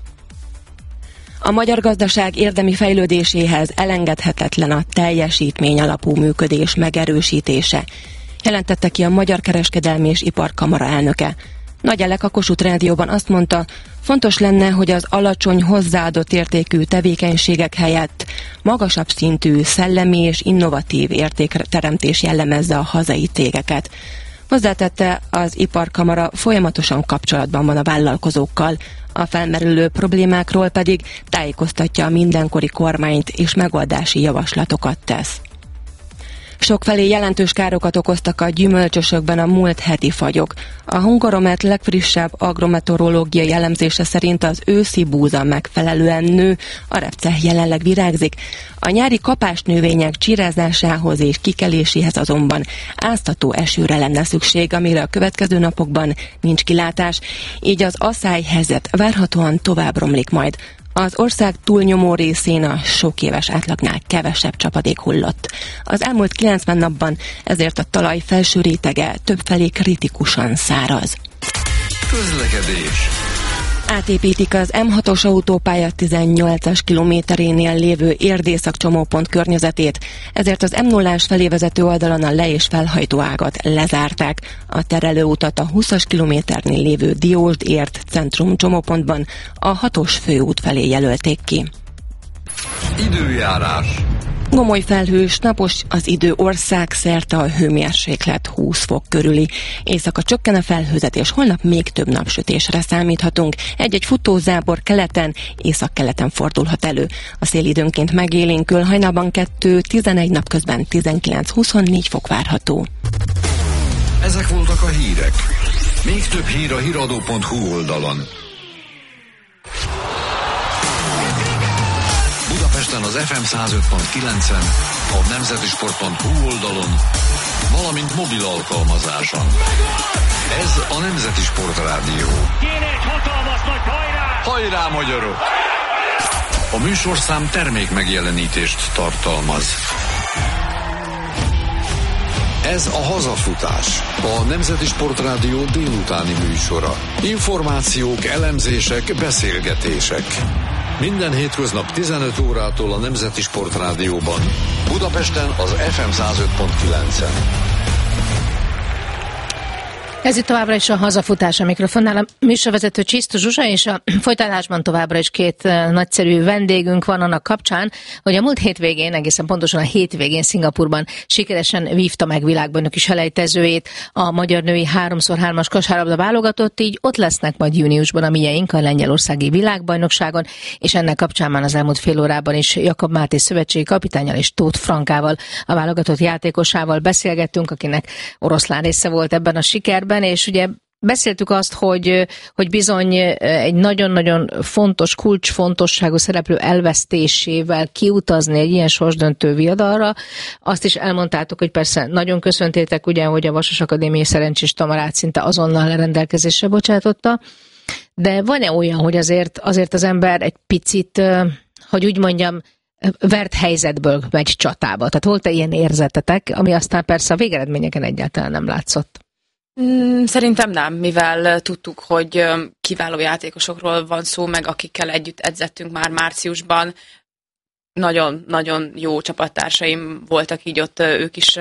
A magyar gazdaság érdemi fejlődéséhez elengedhetetlen a teljesítmény alapú működés megerősítése, jelentette ki a Magyar Kereskedelmi és Iparkamara elnöke. Nagy Elek a Kossuth Rádióban azt mondta, fontos lenne, hogy az alacsony hozzáadott értékű tevékenységek helyett magasabb szintű szellemi és innovatív értékteremtés jellemezze a hazai cégeket. Hozzátette, az Iparkamara folyamatosan kapcsolatban van a vállalkozókkal, a felmerülő problémákról pedig tájékoztatja a mindenkori kormányt és megoldási javaslatokat tesz. Sokfelé jelentős károkat okoztak a gyümölcsösökben a múlt heti fagyok. A Hungaromet legfrissebb agrometeorológiai elemzése szerint az őszi búza megfelelően nő, a repce jelenleg virágzik. A nyári kapásnövények csirázásához és kikeléséhez azonban áztató esőre lenne szükség, amire a következő napokban nincs kilátás, így az aszályhelyzet várhatóan tovább romlik majd. Az ország túlnyomó részén a sok éves átlagnál kevesebb csapadék hullott. Az elmúlt 90 napban ezért a talaj felső rétege többfelé kritikusan száraz. Közlekedés. Átépítik az M6-os autópálya 18-as kilométerénél lévő Érdészak csomópont környezetét, ezért az M0-ás felé vezető oldalon a le- és felhajtó ágat lezárták. A terelőutat a 20-as kilométernél lévő Diósd-Érd centrum csomópontban a 6-os főút felé jelölték ki. Időjárás. Gomoly felhős, napos az idő, országszerte a hőmérséklet 20 fok körüli. Éjszaka csökken a felhőzet, és holnap még több napsütésre számíthatunk. Egy-egy futózápor keleten, északkeleten fordulhat elő. A szél időnként megélénkül, hajnalban 2-11, napközben 19-24 fok várható. Ezek voltak a hírek. Még több hír a hiradó.hu oldalon. Budapesten az FM 105.9-en, a nemzetisport.hu oldalon, valamint mobil alkalmazáson. Ez a Nemzeti Sportrádió. Kéne egy hatalmas nagy hajrá! Hajrá, magyarok! A műsorszám termék megjelenítést tartalmaz. Ez a Hazafutás, a Nemzeti Sportrádió délutáni műsora. Információk, elemzések, beszélgetések. Minden hétköznap 15 órától a Nemzeti Sportrádióban. Budapesten az FM 105.9-en. Ez itt továbbra is a Hazafutás a mikrofonnál. A műsorvezető Csisztus Zsuzsa, és a folytatásban továbbra is két nagyszerű vendégünk van annak kapcsán, hogy a múlt hétvégén, egészen pontosan a hétvégén Szingapurban sikeresen vívta meg világbajnoki selejtezőjét a magyar női 3x3-as kosárlabda válogatott, így ott lesznek majd júniusban a mieink a lengyelországi világbajnokságon, és ennek kapcsán már az elmúlt fél órában is Jakab Máté szövetségi kapitánnyal és Tóth Frankával, a válogatott játékosával beszélgettünk, akinek oroszlán része volt ebben a sikerben. És ugye beszéltük azt, hogy bizony egy nagyon-nagyon fontos, kulcsfontosságú szereplő elvesztésével kiutazni egy ilyen sorsdöntő viadalra. Azt is elmondtátok, hogy persze nagyon köszöntétek, ugye, hogy a Vasas Akadémiai Szerencsés Tamarát szinte azonnal rendelkezésre bocsátotta, de van-e olyan, hogy azért az ember egy picit, hogy úgy mondjam, vert helyzetből megy csatába. Tehát volt-e ilyen érzetetek, ami aztán persze a végeredményeken egyáltalán nem látszott? Szerintem nem, mivel tudtuk, hogy kiváló játékosokról van szó, meg akikkel együtt edzettünk már márciusban. Nagyon-nagyon jó csapattársaim voltak így ott, ők is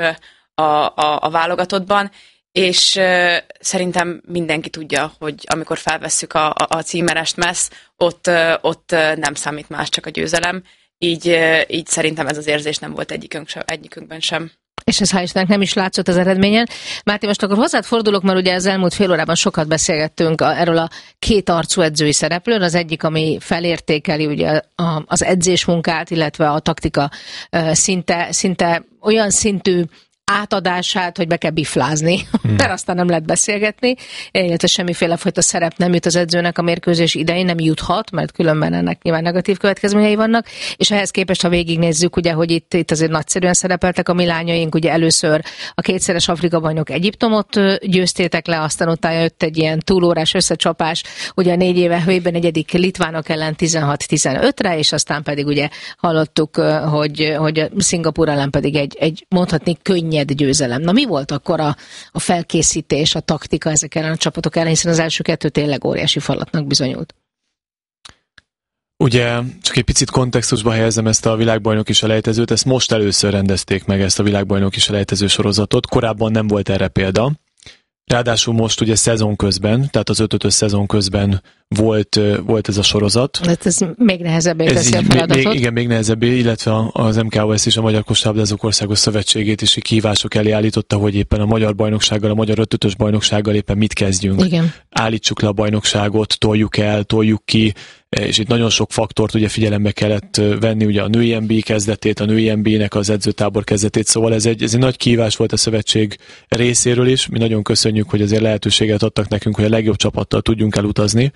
a válogatottban, és szerintem mindenki tudja, hogy amikor felvesszük a címerest messz, ott nem számít más, csak a győzelem. Így szerintem ez az érzés nem volt egyikünkben sem. És ez hál' Istennek nem is látszott az eredményen. Máté, most akkor hozzád fordulok, mert ugye az elmúlt fél órában sokat beszélgettünk erről a két arcú edzői szereplőn. Az egyik, ami felértékeli ugye az edzésmunkát, illetve a taktika szinte olyan szintű átadását, hogy be kell biflázni, mert aztán nem lehet beszélgetni, illetve semmiféle fajta szerep nem jut az edzőnek a mérkőzés idején, nem juthat, mert különben ennek nyilván negatív következményei vannak, és ehhez képest, ha végignézzük, ugye, hogy itt azért nagyszerűen szerepeltek a mi lányaink, ugye először a kétszeres Afrika-bajnok Egyiptomot győztétek le, aztán utána jött egy ilyen túlórás összecsapás, ugye a 4 éve hőben negyedik litvánok ellen 16-15-re, és aztán pedig ugye hallottuk, hogy Szingapúr ellen pedig egy mondhatni könnyed győzelem. Na mi volt akkor a felkészítés, a taktika ezek ellen a csapatok ellen, hiszen az első 2 tényleg óriási falatnak bizonyult? Ugye, csak egy picit kontextusba helyezem ezt a világbajnoki selejtezőt, ezt most először rendezték meg, ezt a világbajnoki selejtező sorozatot, korábban nem volt erre példa. Ráadásul most ugye szezon közben, tehát az 5-ös szezon közben volt ez a sorozat. Hát ez még nehezebbé teszi a feladatot. Még nehezebbé, illetve az MKOS is, a Magyar Kosárlabdázók Országos Szövetségét is kihívások elé állította, hogy éppen a magyar bajnoksággal, a magyar 5-ös bajnoksággal éppen mit kezdjünk. Igen. Állítsuk le a bajnokságot, toljuk el, toljuk ki, és itt nagyon sok faktort ugye figyelembe kellett venni, ugye a női NB kezdetét, a női NB-nek az edzőtábor kezdetét, szóval ez egy nagy kihívás volt a szövetség részéről is. Mi nagyon köszönjük, hogy azért lehetőséget adtak nekünk, hogy a legjobb csapattal tudjunk elutazni.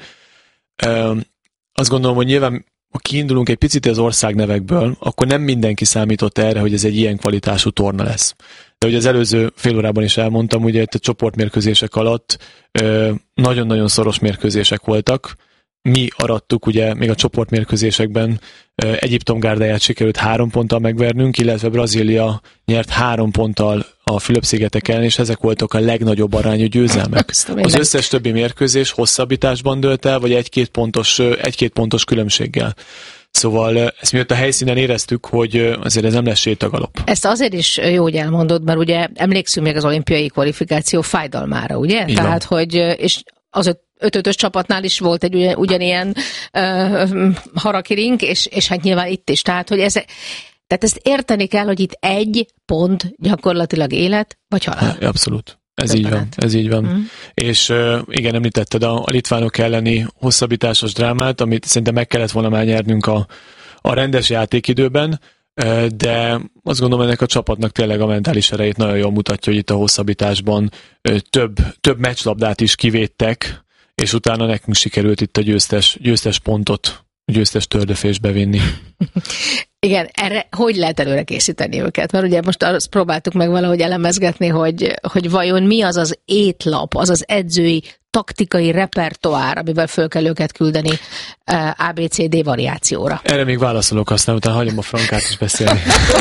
Azt gondolom, hogy nyilván, ha kiindulunk egy picit az országnevekből, akkor nem mindenki számított erre, hogy ez egy ilyen kvalitású torna lesz. De ugye az előző fél órában is elmondtam, ugye itt a csoportmérkőzések alatt nagyon-nagyon szoros mérkőzések voltak. Mi arattuk ugye még a csoportmérkőzésekben Egyiptom gárdáját sikerült 3 ponttal megvernünk, illetve Brazília nyert 3 ponttal a Fülöp-szigetek ellen, és ezek voltak a legnagyobb arányú győzelmek. Az összes többi mérkőzés hosszabbításban dőlt el, vagy egy-két pontos különbséggel. Szóval ezt mi ott a helyszínen éreztük, hogy azért ez nem lesz sétagalop. Ezt azért is jó, hogy elmondod, mert ugye emlékszünk még az olimpiai kvalifikáció fájdalmára, ugye? Igen. Tehát, hogy és az 5-5-ös csapatnál is volt egy ugyanilyen harakirink, és hát nyilván itt is. Tehát, hogy tehát ezt érteni kell, hogy itt 1 pont gyakorlatilag élet vagy halál. Abszolút. Ez így van. És igen, említetted a litvánok elleni hosszabbításos drámát, amit szerintem meg kellett volna már nyernünk a rendes játékidőben, de azt gondolom, ennek a csapatnak tényleg a mentális erejét nagyon jól mutatja, hogy itt a hosszabbításban több meccslabdát is kivédtek, és utána nekünk sikerült itt a győztes pontot, győztes tördöfésbe vinni. Igen, erre hogy lehet előre készíteni őket? Mert ugye most azt próbáltuk meg valahogy elemezgetni, hogy vajon mi az az étlap, az az edzői taktikai repertoár, amivel föl kell őket küldeni ABCD variációra. Erre még válaszolok, aztán utána hagyom a Frankát is beszélni.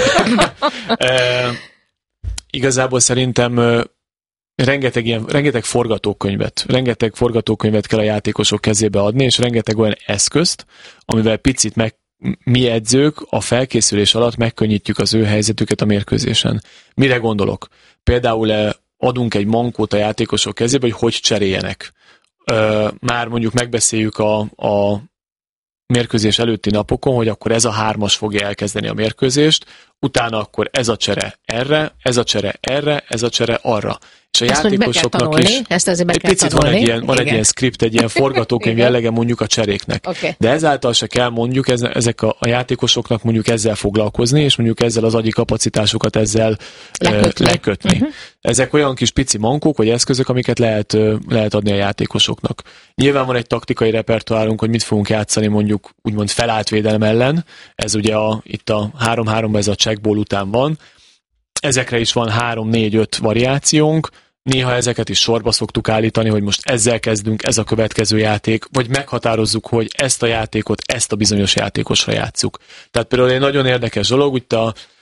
Igazából szerintem rengeteg forgatókönyvet kell a játékosok kezébe adni, és rengeteg olyan eszközt, amivel picit mi edzők a felkészülés alatt megkönnyítjük az ő helyzetüket a mérkőzésen. Mire gondolok? Például adunk egy mankót a játékosok kezébe, hogy cseréljenek. Már mondjuk megbeszéljük a mérkőzés előtti napokon, hogy akkor ez a 3-as fogja elkezdeni a mérkőzést, utána akkor ez a csere erre, ez a csere erre, ez a csere arra. És a játékosoknak is egy picit van egy ilyen script, egy ilyen forgatókönyv jellege mondjuk a cseréknek. Okay. De ezáltal se kell mondjuk ezek a játékosoknak mondjuk ezzel foglalkozni, és mondjuk ezzel az agyi kapacitásukat ezzel lekötni. Ezek olyan kis pici mankók, vagy eszközök, amiket lehet adni a játékosoknak. Nyilván van egy taktikai repertoárunk, hogy mit fogunk játszani mondjuk úgymond felállt védelem ellen. Ez ugye itt a 3-3-ban ez a checkball után van. Ezekre is van 3-4-5 variációnk. Néha ezeket is sorba szoktuk állítani, hogy most ezzel kezdünk, ez a következő játék, vagy meghatározzuk, hogy ezt a játékot, ezt a bizonyos játékosra játsszuk. Tehát például egy nagyon érdekes dolog, itt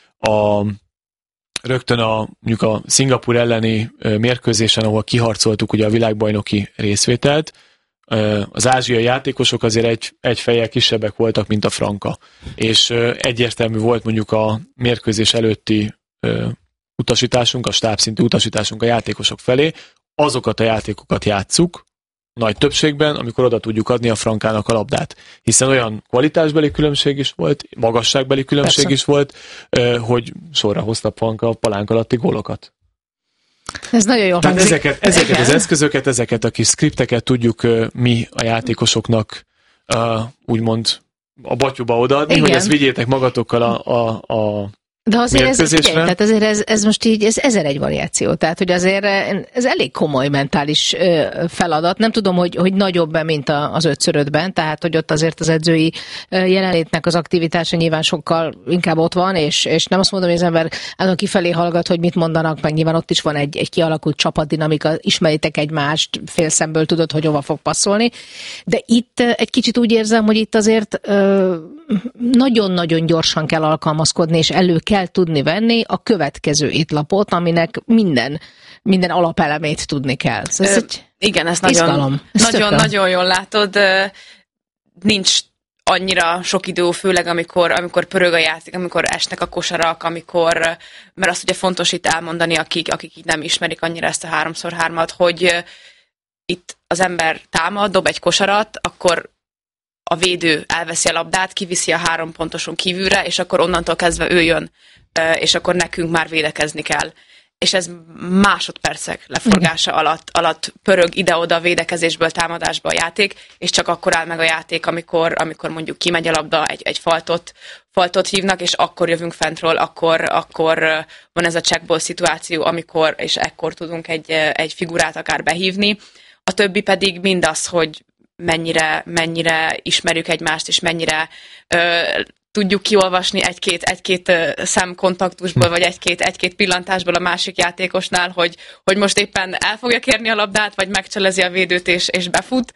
rögtön mondjuk a Szingapúr elleni mérkőzésen, ahol kiharcoltuk ugye a világbajnoki részvételt, az ázsiai játékosok azért egy fejjel kisebbek voltak, mint a franka. És egyértelmű volt mondjuk a mérkőzés előtti utasításunk, a stábszintű utasításunk a játékosok felé, azokat a játékokat játsszuk, nagy többségben, amikor oda tudjuk adni a frankának a labdát. Hiszen olyan kvalitásbeli különbség is volt, magasságbeli különbség is volt, hogy sorra hozta a franka a palánk alatti gólokat. Ez nagyon jó hangzik. Ezeket az eszközöket, ezeket a kis skripteket tudjuk mi a játékosoknak úgymond a batyuba odaadni, hogy ezt vigyétek magatokkal a de azért ez most így, ez 1001 variáció, tehát hogy azért ez elég komoly mentális feladat. Nem tudom, hogy nagyobb-e, mint az 5x5-ben, tehát hogy ott azért az edzői jelenlétnek az aktivitása nyilván sokkal inkább ott van, és nem azt mondom, hogy az ember állandóan kifelé hallgat, hogy mit mondanak, meg nyilván ott is van egy kialakult csapatdinamika, ismeritek egymást, félszemből tudod, hogy hova fog passzolni, de itt egy kicsit úgy érzem, hogy itt azért nagyon-nagyon gyorsan kell alkalmazkodni, és elő kell tudni venni a következő étlapot, aminek minden alapelemét tudni kell. Igen, ezt nagyon jól látod. Nincs annyira sok idő, főleg amikor pörög a játék, amikor esnek a kosarak, mert azt ugye fontos itt elmondani, akik így nem ismerik annyira ezt a 3x3-at, hogy itt az ember támad, dob egy kosarat, akkor a védő elveszi a labdát, kiviszi a 3 pontoson kívülre, és akkor onnantól kezdve ő jön, és akkor nekünk már védekezni kell. És ez másodpercek leforgása alatt pörög ide-oda védekezésből támadásba a játék, és csak akkor áll meg a játék, amikor mondjuk kimegy a labda, egy faltot hívnak, és akkor jövünk fentről, akkor van ez a checkball szituáció, és ekkor tudunk egy figurát akár behívni. A többi pedig mindaz, hogy mennyire ismerjük egymást, és mennyire tudjuk kiolvasni egy-két szemkontaktusból, vagy egy-két pillantásból a másik játékosnál, hogy most éppen el fogja kérni a labdát, vagy megcselezi a védőt, és befut.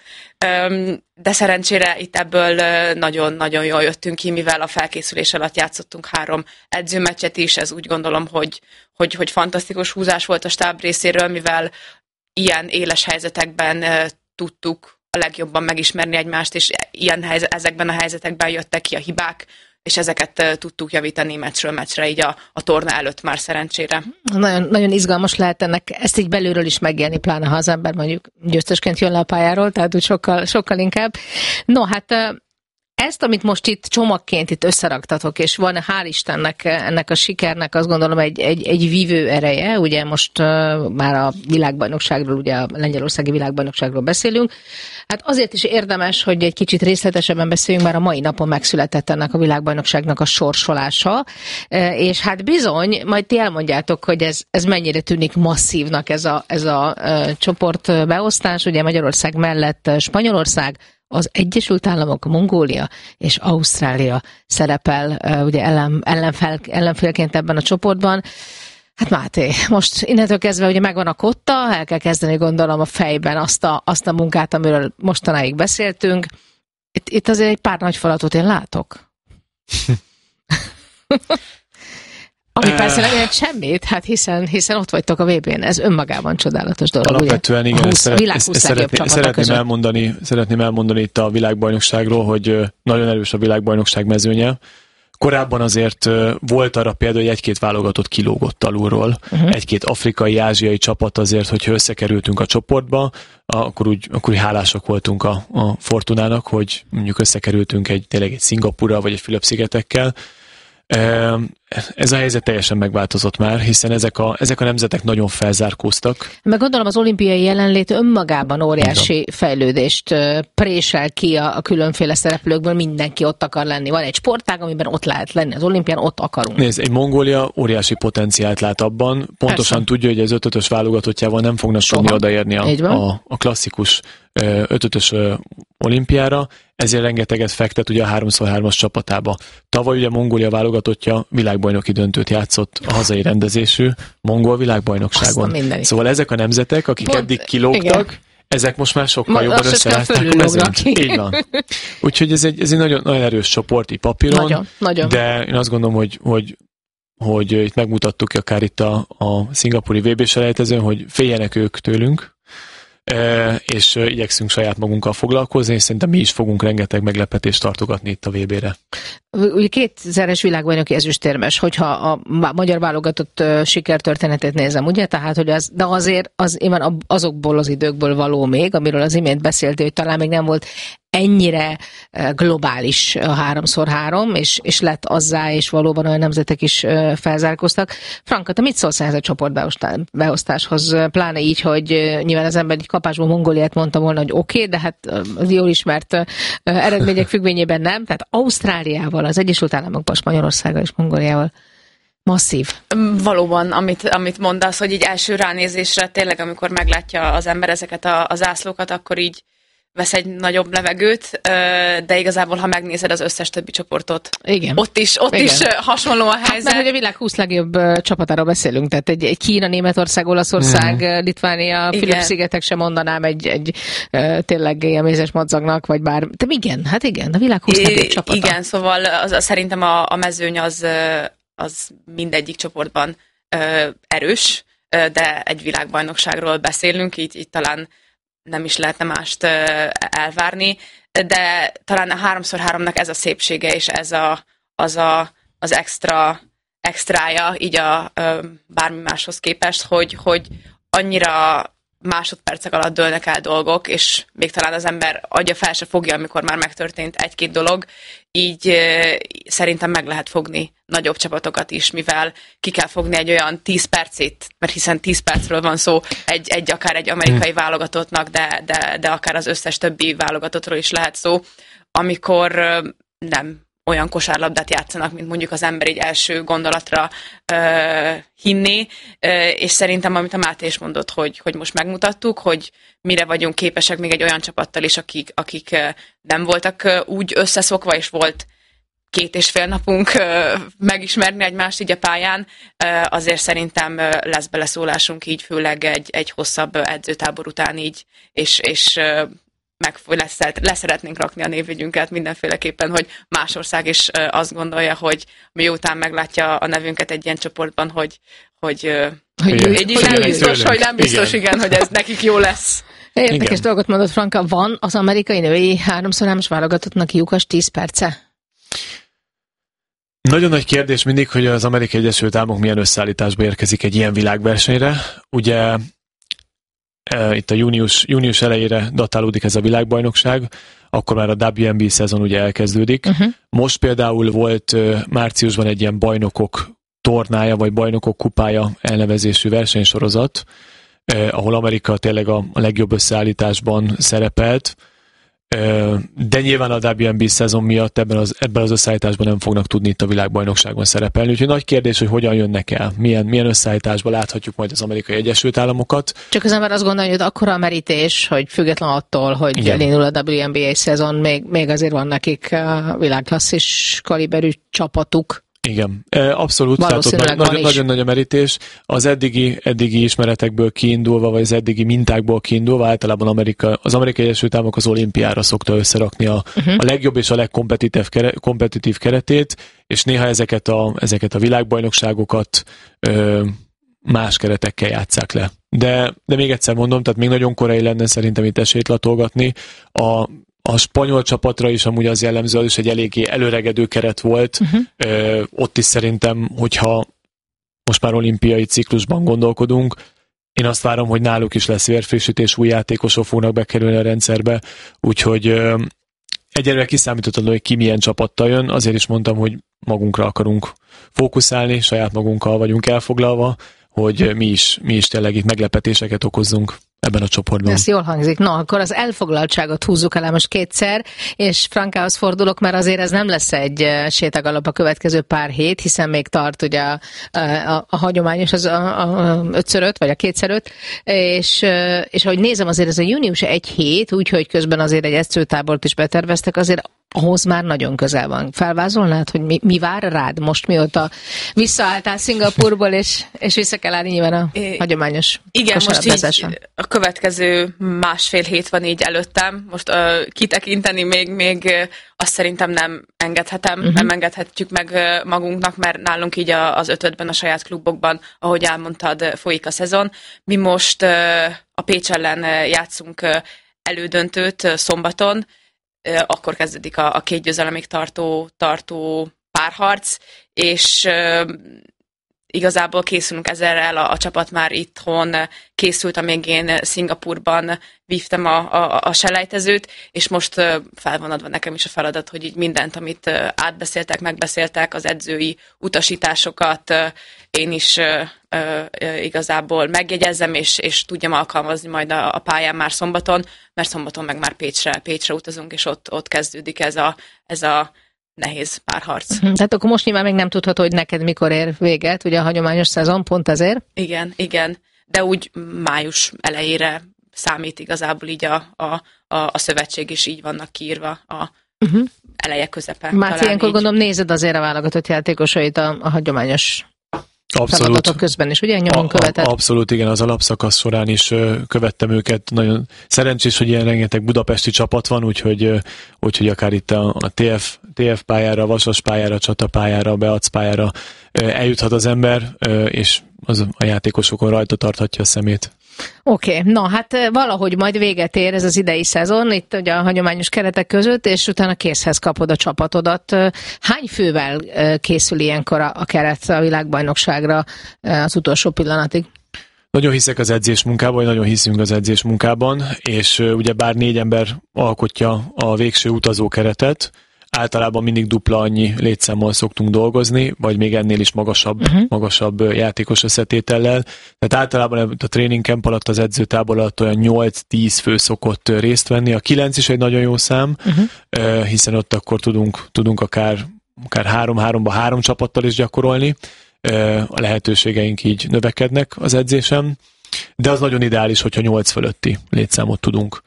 De szerencsére itt ebből nagyon-nagyon jól jöttünk ki, mivel a felkészülés alatt játszottunk 3 edzőmeccset is, ez úgy gondolom, hogy fantasztikus húzás volt a stáb részéről, mivel ilyen éles helyzetekben tudtuk a legjobban megismerni egymást, és ezekben a helyzetekben jöttek ki a hibák, és ezeket tudtuk javítani meccsről meccsre, így a torna előtt már szerencsére. Nagyon, nagyon izgalmas lehet ezt így belülről is megélni, pláne ha az ember mondjuk győztesként jön le a pályáról, tehát úgy sokkal inkább. No, hát ezt, amit most itt csomagként itt összeraktatok, és van, hál' Istennek ennek a sikernek azt gondolom egy vívő ereje, ugye most már a világbajnokságról, ugye a lengyelországi világbajnokságról beszélünk, hát azért is érdemes, hogy egy kicsit részletesebben beszéljünk, már a mai napon megszületett ennek a világbajnokságnak a sorsolása, és hát bizony, majd ti elmondjátok, hogy ez mennyire tűnik masszívnak ez a csoportbeosztás, ugye Magyarország mellett Spanyolország, az Egyesült Államok, Mongólia és Ausztrália szerepel ugye ellenfélként ebben a csoportban. Hát Máté, most innentől kezdve ugye megvan a kotta, el kell kezdeni gondolom a fejben azt a munkát, amiről mostanáig beszéltünk. Itt azért egy pár nagy falatot én látok. Ami persze nem jelent semmit, hát hiszen ott vagytok a VB-n, ez önmagában csodálatos dolog. Alapvetően ugye? Igen, szeretném elmondani itt a világbajnokságról, hogy nagyon erős a világbajnokság mezőnye. Korábban azért volt arra példa, hogy egy-két válogatott kilógott alulról. Egy-két afrikai, ázsiai csapat azért, hogyha összekerültünk a csoportba, akkor úgy hálások voltunk a Fortunának, hogy mondjuk összekerültünk tényleg egy Szingapúrral, vagy egy Fülöp-szigetekkel. Ez a helyzet teljesen megváltozott már, hiszen ezek a nemzetek nagyon felzárkóztak. Meg gondolom az olimpiai jelenlét önmagában óriási fejlődést présel ki a különféle szereplőkből, mindenki ott akar lenni. Van egy sportág, amiben ott lehet lenni, az olimpián ott akarunk. Nézd, egy Mongólia óriási potenciált lát abban, pontosan tudja, hogy az 5-5-ös válogatottjával nem fognak tudni odaérni a klasszikus 5-5-ös olimpiára, ezért rengeteget fektet ugye a 3x3-as csapatába. Tavaly ugye Mongólia válogatottja világbajnoki döntőt játszott a hazai rendezésű mongol világbajnokságon. Szóval ezek a nemzetek, akik eddig kilógtak, ezek most már sokkal jobban összeállták a mezőnyt. Így van. Úgyhogy ez egy nagyon, nagyon erős csoport így papíron, nagyon. De én azt gondolom, hogy itt megmutattuk akár itt a szingapúri VB-selejtezőn, hogy féljenek ők tőlünk, és igyekszünk saját magunkkal foglalkozni, és szerintem mi is fogunk rengeteg meglepetést tartogatni itt a VB-re. Ugye 2000-es világbajnoki ezüstérmes, hogyha a magyar válogatott sikertörténetét nézem, ugye? Tehát, hogy de azért azokból az időkből való még, amiről az imént beszéltél, hogy talán még nem volt ennyire globális a 3x3, és lett azzá, és valóban olyan nemzetek is felzárkóztak. Franka, te mit szólsz ehhez a csoportbeosztáshoz? Pláne így, hogy nyilván az ember egy kapásból Mongóliát mondta volna, hogy oké, de hát az jól ismert eredmények függvényében nem. Tehát Ausztráliával, az Egyesült Államokban, Spanyolországgal és Mongóliával masszív. Valóban, amit mondasz, hogy így első ránézésre tényleg, amikor meglátja az ember ezeket a zászlókat, akkor így vesz egy nagyobb levegőt, de igazából, ha megnézed az összes többi csoportot, igen. Ott is hasonló a helyzet. Mert hogy a világ 20 legjobb csapatáról beszélünk, tehát egy Kína, Németország, Olaszország, Litvánia, Fülöp-szigetek sem mondanám egy tényleg élmézes madzagnak, vagy bár, de igen, a világ 20 legjobb csapata. Igen, szóval szerintem a mezőny az mindegyik csoportban erős, de egy világbajnokságról beszélünk, így talán nem is lehetne mást elvárni, de talán a 3x3-nak ez a szépsége, és ez az extrája így a bármi máshoz képest, hogy annyira másodpercek alatt dőlnek el dolgok, és még talán az ember agya fel se fogja, amikor már megtörtént egy-két dolog, így szerintem meg lehet fogni nagyobb csapatokat is, mivel ki kell fogni egy olyan 10 percét, mert hiszen 10 percről van szó akár egy amerikai válogatottnak, de akár az összes többi válogatottról is lehet szó, amikor nem olyan kosárlabdát játszanak, mint mondjuk az ember egy első gondolatra hinné, és szerintem, amit a Máté is mondott, hogy most megmutattuk, hogy mire vagyunk képesek még egy olyan csapattal is, akik nem voltak úgy összeszokva, és volt 2,5 napunk megismerni egymást így a pályán, azért szerintem lesz beleszólásunk így, főleg egy hosszabb edzőtábor után így, és leszeretnénk rakni a névjegyünket mindenféleképpen, hogy más ország is azt gondolja, hogy miután meglátja a nevünket egy ilyen csoportban, hogy nem biztos, igen, hogy ez nekik jó lesz. Érdekes dolgot mondott Franka, van az amerikai női 3x3-as válogatottnak lyukas 10 perce? Nagyon nagy kérdés mindig, hogy az Amerikai Egyesült Államok milyen összeállításba érkezik egy ilyen világversenyre. Ugye itt a június elejére datálódik ez a világbajnokság, akkor már a WNBA szezon ugye elkezdődik. Most például volt márciusban egy ilyen bajnokok tornája, vagy bajnokok kupája elnevezésű versenysorozat, ahol Amerika tényleg a legjobb összeállításban szerepelt, de nyilván a WNBA szezon miatt ebben az összeállításban nem fognak tudni itt a világbajnokságban szerepelni. Úgyhogy nagy kérdés, hogy hogyan jönnek el, milyen összeállításban láthatjuk majd az Amerikai Egyesült Államokat. Csak az ember azt gondolja, hogy akkora a merítés, hogy független attól, hogy elindul a WNBA szezon, még azért van nekik világklasszis kaliberű csapatuk. Igen, abszolút, tehát ott nagyon nagy a merítés. Az eddigi ismeretekből kiindulva, vagy az eddigi mintákból kiindulva, általában az Amerikai Egyesült Államok az olimpiára szokta összerakni a legjobb és a legkompetitív keretét, és néha ezeket a világbajnokságokat más keretekkel játsszák le. De még egyszer mondom, tehát még nagyon korai lenne szerintem itt esélyt latolgatni. A spanyol csapatra is amúgy az jellemző, az is egy eléggé előregedő keret volt. Ott is szerintem, hogyha most már olimpiai ciklusban gondolkodunk, én azt várom, hogy náluk is lesz vérfrissítés, új játékosok fognak bekerülni a rendszerbe, úgyhogy egyelőre kiszámíthatatlan, hogy ki milyen csapattal jön, azért is mondtam, hogy magunkra akarunk fókuszálni, saját magunkkal vagyunk elfoglalva, hogy mi is tényleg itt meglepetéseket okozzunk ebben a csoportban. Ez jól hangzik. No, akkor az elfoglaltságot húzzuk el most kétszer, és Frankához fordulok, mert azért ez nem lesz egy sétagalap a következő pár hét, hiszen még tart ugye a hagyományos az a 5x5, vagy a 2x5, és ahogy nézem, azért ez a június 1 hét, úgyhogy közben azért egy edzőtábort is beterveztek, azért ahhoz már nagyon közel van. Felvázolnád, hogy mi vár rád most, mióta visszaálltál Szingapúrból, és vissza kell állni nyilván a hagyományos kosárlabdázásra? Most így a következő 1,5 hét van így előttem. Most kitekinteni még azt szerintem nem engedhetem, nem engedhetjük meg magunknak, mert nálunk így az 5-5-ben, a saját klubokban, ahogy elmondtad, folyik a szezon. Mi most a Pécs ellen játszunk elődöntőt szombaton, akkor kezdődik a 2 győzelemig tartó párharc, és igazából készülünk ezzel, a csapat már itthon készült, amíg én Szingapúrban vívtam a selejtezőt, és most fel van adva nekem is a feladat, hogy így mindent, amit megbeszéltek, az edzői utasításokat én is igazából megjegyezzem, és tudjam alkalmazni majd a pályán már szombaton, mert szombaton meg már Pécsre utazunk, és ott kezdődik ez a nehéz párharc. Tehát akkor most nyilván még nem tudható, hogy neked mikor ér véget, ugye a hagyományos szezon, pont ezért? Igen, de úgy május elejére számít igazából így a szövetség is, így vannak kiírva a eleje közepe. Már ilyenkor gondolom nézed azért a válogatott játékosait a hagyományos feladatok közben is, ugye? Nyomon követed? Abszolút, igen, az alapszakasz során is követtem őket. Nagyon szerencsés, hogy ilyen rengeteg budapesti csapat van, úgyhogy akár itt a TF pályára, a Vasas pályára, a Csata pályára, a Beac pályára eljuthat az ember, és az a játékosokon rajta tarthatja a szemét. Oké, na hát valahogy majd véget ér ez az idei szezon, itt ugye a hagyományos keretek között, és utána készhez kapod a csapatodat. Hány fővel készül ilyenkor a keret a világbajnokságra az utolsó pillanatig? Nagyon hiszek az edzésmunkában, vagy nagyon hiszünk az edzésmunkában, és ugye bár 4 ember alkotja a végső utazókeretet, általában mindig dupla annyi létszámmal szoktunk dolgozni, vagy még ennél is magasabb játékos összetétellel. Tehát általában a training camp alatt, az edzőtábor alatt olyan 8-10 fő szokott részt venni. A 9 is egy nagyon jó szám, hiszen ott akkor tudunk akár 3-3-ba 3 csapattal is gyakorolni. A lehetőségeink így növekednek az edzésem, de az nagyon ideális, hogyha 8 fölötti létszámot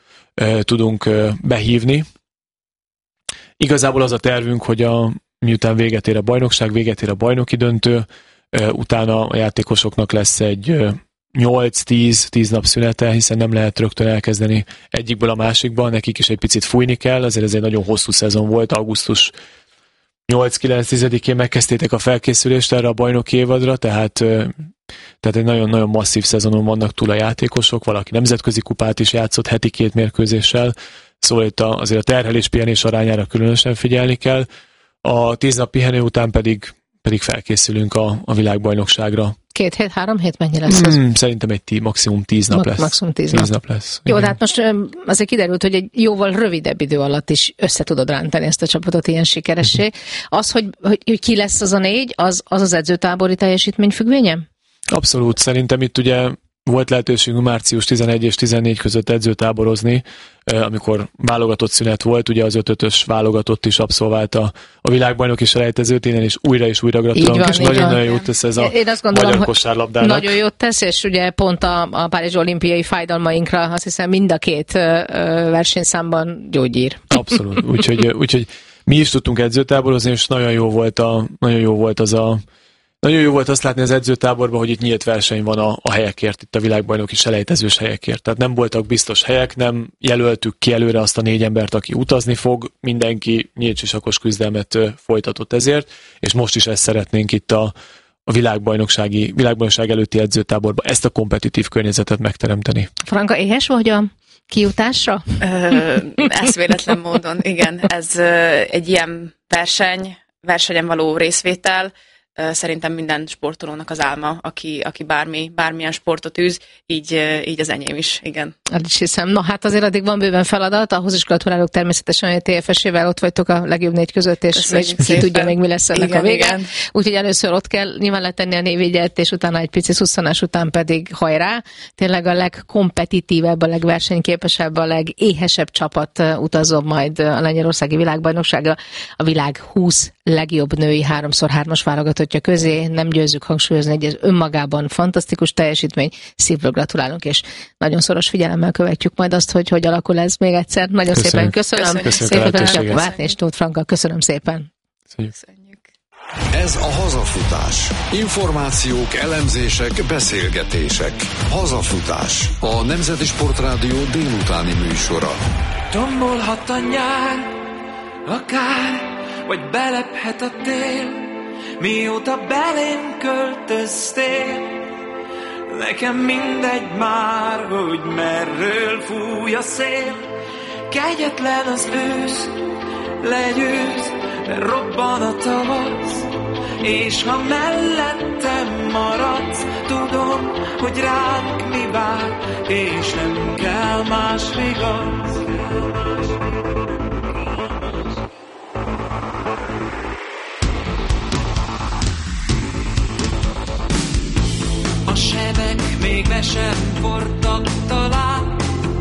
tudunk behívni. Igazából az a tervünk, hogy miután véget ér a bajnokság, véget ér a bajnoki döntő, utána a játékosoknak lesz egy 8-10 nap szünete, hiszen nem lehet rögtön elkezdeni egyikből a másikba, nekik is egy picit fújni kell, azért ez egy nagyon hosszú szezon volt, augusztus 8-9-10-én megkezdtétek a felkészülést erre a bajnoki évadra, tehát egy nagyon-nagyon masszív szezonon vannak túl a játékosok, valaki nemzetközi kupát is játszott heti 2 mérkőzéssel, szóval itt azért a terhelés-pihenés arányára különösen figyelni kell. A 10 nap pihenő után pedig felkészülünk a világbajnokságra. 2 hét, 3 hét mennyi lesz az? Szerintem maximum 10 nap lesz. Maximum 10 nap lesz. Jó, de hát most azért kiderült, hogy egy jóval rövidebb idő alatt is össze tudod rántani ezt a csapatot ilyen sikeressé. Az, hogy ki lesz az a 4, az edzőtábori teljesítmény függvénye? Abszolút. Szerintem itt ugye volt lehetőségünk március 11 és 14 között edzőtáborozni, amikor válogatott szünet volt, ugye az 5-5-ös válogatott is abszolválta a világbajnoki selejtezőt, innen is újra gratulálunk, és nagyon-nagyon jót tesz ez a magyar kosárlabdának. Nagyon jót tesz, és ugye pont a Párizsi olimpiai fájdalmainkra azt hiszem mind a 2 versenyszámban gyógyír. Abszolút, úgyhogy mi is tudtunk edzőtáborozni, és nagyon jó volt azt látni az edzőtáborban, hogy itt nyílt verseny van a helyekért, itt a világbajnoki selejtezős helyekért. Tehát nem voltak biztos helyek, nem jelöltük ki előre azt a 4 embert, aki utazni fog, mindenki nyílt sisakos küzdelmet folytatott ezért, és most is ezt szeretnénk itt a világbajnokság előtti edzőtáborban, ezt a kompetitív környezetet megteremteni. Franka, éhes vagy a kijutásra? Eszméletlen módon, igen. Ez egy ilyen versenyen való részvétel, szerintem minden sportolónak az álma, aki bármilyen sportot űz, így az enyém is, igen. Hát is hiszem. No, hát azért addig van bőven feladat, ahhoz is gratulálok természetesen, hogy a TFS-ével ott vagytok a legjobb 4 között, és ki tudja még mi lesz ennek a vége. Úgyhogy először ott kell nyilván letenni a névjegyet, és utána egy pici szusszanás után pedig hajrá. Tényleg a legkompetitívebb, a legversenyképesebb, a legéhesebb csapat utazom majd a lengyelországi világbajnokságra, a világ 20 legjobb női 3x3-as válogatottja közé. Nem győzzük hangsúlyozni, hogy ez önmagában fantasztikus teljesítmény. Szívből gratulálunk, és nagyon szoros figyelemmel követjük majd azt, hogy alakul ez még egyszer. Nagyon szépen köszönöm. Szépen tudjuk várni, és Tóth Franka, köszönöm szépen. Köszönjük. Ez a Hazafutás. Információk, elemzések, beszélgetések. Hazafutás. A Nemzeti Sportrádió délutáni műsora. Tombolhat a nyár, akár, vagy belephet a tél, mióta belém költöztél. Nekem mindegy már, hogy merről fúj a szél. Kegyetlen az ősz, legyőz, de robban a tavasz. És ha mellettem maradsz, tudom, hogy ránk mi vár, és nem kell más vigasz. A sebek még be sem fortak talán,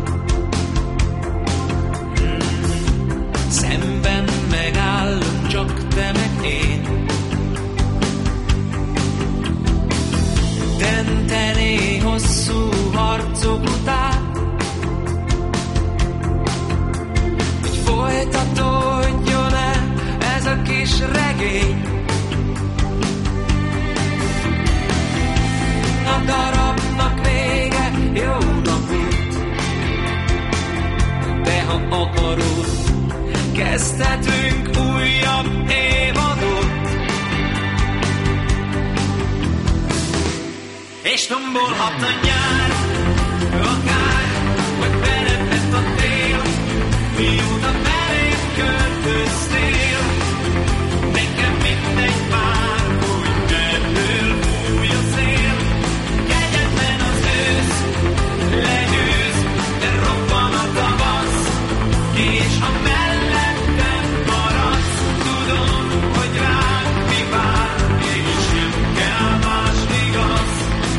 szemben megállunk csak te meg én. Dönteni hosszú harcok után, hogy folytatódjon-e ez a kis regény. A darabnak vége, jó napot, de ha akarod, kezdhetünk újabb évadot. És tombolhat a nyár, akár, vagy belepett a tél, mióta belém költöztél. Nekem mindegy már, hogy merről fúj a szél. Kegyetlen az ősz, legyőz, de robban a tavasz. És ha mellettem maradsz, tudom, hogy ránk mi vár, és nem kell más igaz.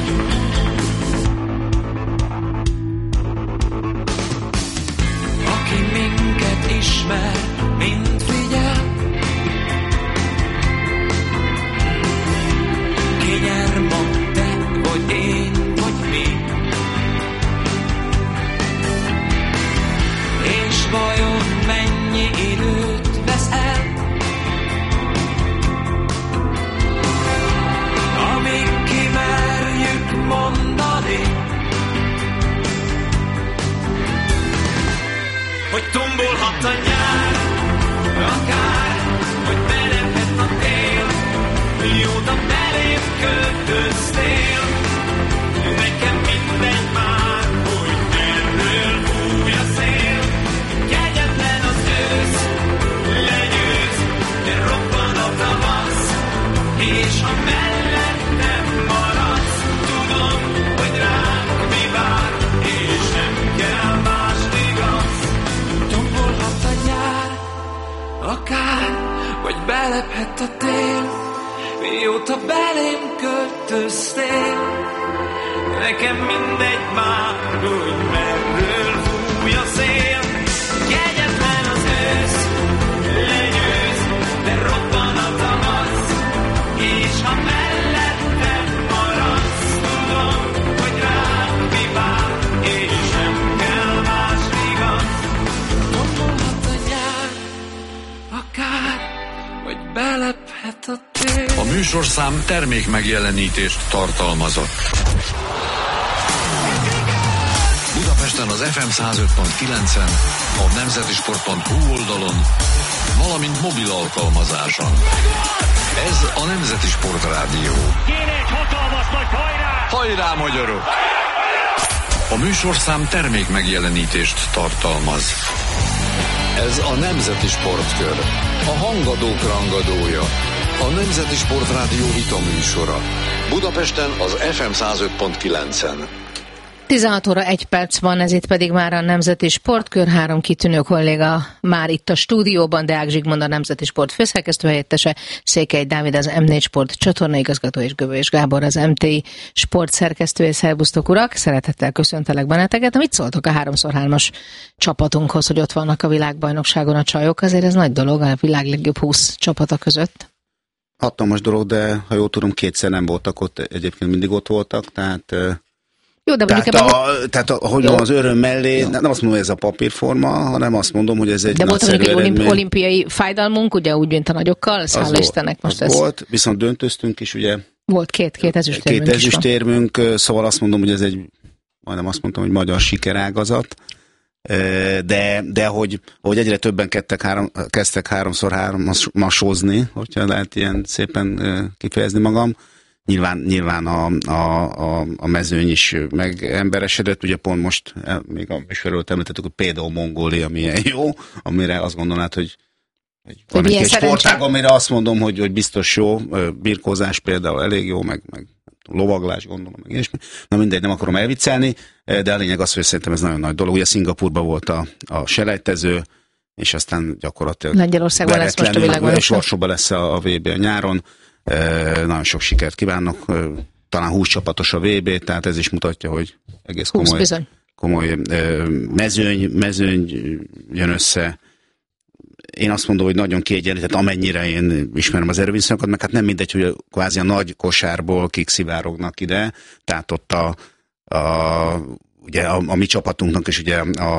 Aki minket ismer, mind figyel, ki nyer ma, te vagy én, vagy mi. És vajon mennyi időt vesz el, amíg kimerjük mondani, hogy tombolhat a nyár, akár, hogy belepett a tél, mióta belém költöztél. Nekem mindegy már, hogy merről fúj a szél. Kegyetlen az ősz, legyőz, de robban a tavasz. És ha mellettem maradsz, tudom, hogy ránk mi vár, és nem kell más igaz. Tombolhat a nyár, akár, vagy belephet a tél, mióta belém költöztél. Nekem mindegy már, hogy merről fúj a szél. Kegyetlen az ősz, legyőz, de robban a tavasz. És ha mellettem maradsz, tudom, hogy ránk mi vár, és nem kell más igaz. Tombolhat a nyár, akár, vagy belephet a tél. A műsorszám termék megjelenítést tartalmazott. Budapesten az FM 105.9-en, a nemzetisport.hu oldalon, valamint mobil alkalmazáson. Ez a Nemzeti Sportrádió. Kéne egy hatalmas nagy hajrá! Hajrá, magyarok! A műsorszám termék megjelenítést tartalmaz. Ez a Nemzeti Sportkör. A hangadók rangadója. A Nemzeti Sportrádió vitaműsora. Budapesten az FM 105.9-en. 16 óra 1 perc van, ez itt pedig már a Nemzeti Sportkör, 3 kitűnő kolléga már itt a stúdióban, Deák Zsigmond, a Nemzeti Sport főszerkesztő helyettese, Székely Dávid, az M4 Sport csatornaigazgató, és Göbölyös Gábor, az MTI Sport szerkesztője. Szervusztok, urak! Szeretettel köszöntelek benneteket. Mit szóltok a 3x3-as csapatunkhoz, hogy ott vannak a világbajnokságon a csajok? Azért ez nagy dolog, a világ legjobb 20 csapata között. Hatalmas dolog, de ha jól tudom, 2-szer nem voltak ott, egyébként mindig ott voltak, tehát... Jó, de tehát hogy van az öröm mellé, nem azt mondom, hogy ez a papírforma, hanem azt mondom, hogy ez egy nagyszerű eredmény. De volt egy olimpiai fájdalmunk, ugye úgy, mint a nagyokkal, hála Istennek most ez... Volt, viszont döntöztünk is, ugye. Volt két ezüstérmünk. Két ezüstérmünk, szóval azt mondom, hogy ez egy, majdnem azt mondtam, hogy magyar sikerágazat, de hogy egyre többen kezdtek 3x3-asozni, hogyha lehet ilyen szépen kifejezni magam. Nyilván a mezőny is megemberesedett, ugye pont most még a műsorról említettük, hogy például Mongólia milyen jó, amire azt gondolnád, hogy van egy sportág, amire azt mondom, hogy biztos jó, birkózás például elég jó, meg lovaglás gondolom, meg ilyesmi. Na mindegy, nem akarom elviccelni, de a lényeg az, hogy szerintem ez nagyon nagy dolog. Ugye Szingapurban volt a selejtező, és aztán gyakorlatilag Lengyelországban lesz most a világbajnokság. És Varsóban lesz a VB a nyáron. Nagyon sok sikert kívánok, talán 20 csapatos a VB, tehát ez is mutatja, hogy egész komoly mezőny jön össze. Én azt mondom, hogy nagyon kiegyenlített, amennyire én ismerem az erőviszonyokat, meg hát nem mindegy, hogy kvázi a nagy kosárból kik szivárognak ide, tehát ott ugye a mi csapatunknak is ugye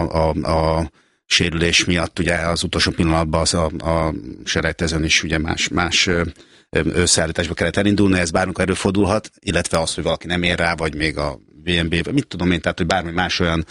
a sérülés miatt ugye az utolsó pillanatban a selejtezőn is ugye más összeállításba kellett elindulni, ez bármikor előfordulhat, illetve az, hogy valaki nem ér rá, vagy még a VNB, mit tudom én, tehát, hogy bármi más olyan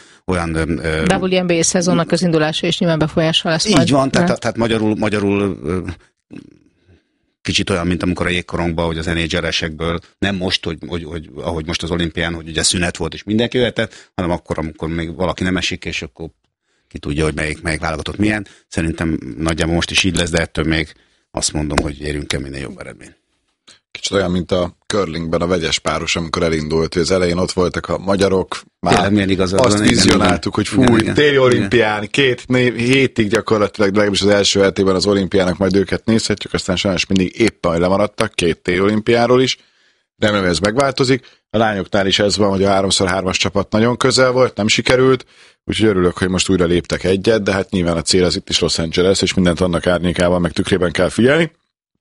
WNBA szezonnak az indulása is nyilván befolyással lesz. Így van, tehát magyarul kicsit olyan, mint amikor a jégkorongban, hogy az NHL-esekből nem most, hogy ahogy most az olimpián, hogy ugye szünet volt és mindenki jöhetett, hanem akkor, amikor még valaki nem esik, és akkor ki tudja, hogy melyik válogatott milyen. Szerintem nagyjából most is így lesz, de ettől még azt mondom, hogy érünk el minél jobb eredmény. Kicsit olyan, mint a curlingben a vegyes páros, amikor elindult, hogy az elején ott voltak a magyarok, már azt vizionáltuk, hogy fúj, téli olimpián, 2 hétig gyakorlatilag, legalábbis az első hetében az olimpiának majd őket nézhetjük, aztán sajnos mindig éppen, hogy lemaradtak 2 téli olimpiáról is, remélem, ez megváltozik. A lányoknál is ez van, hogy a 3x3-as csapat nagyon közel volt, nem sikerült, úgyhogy örülök, hogy most újra léptek egyet, de hát nyilván a cél az itt is Los Angeles, és mindent annak árnyékában meg tükrében kell figyelni.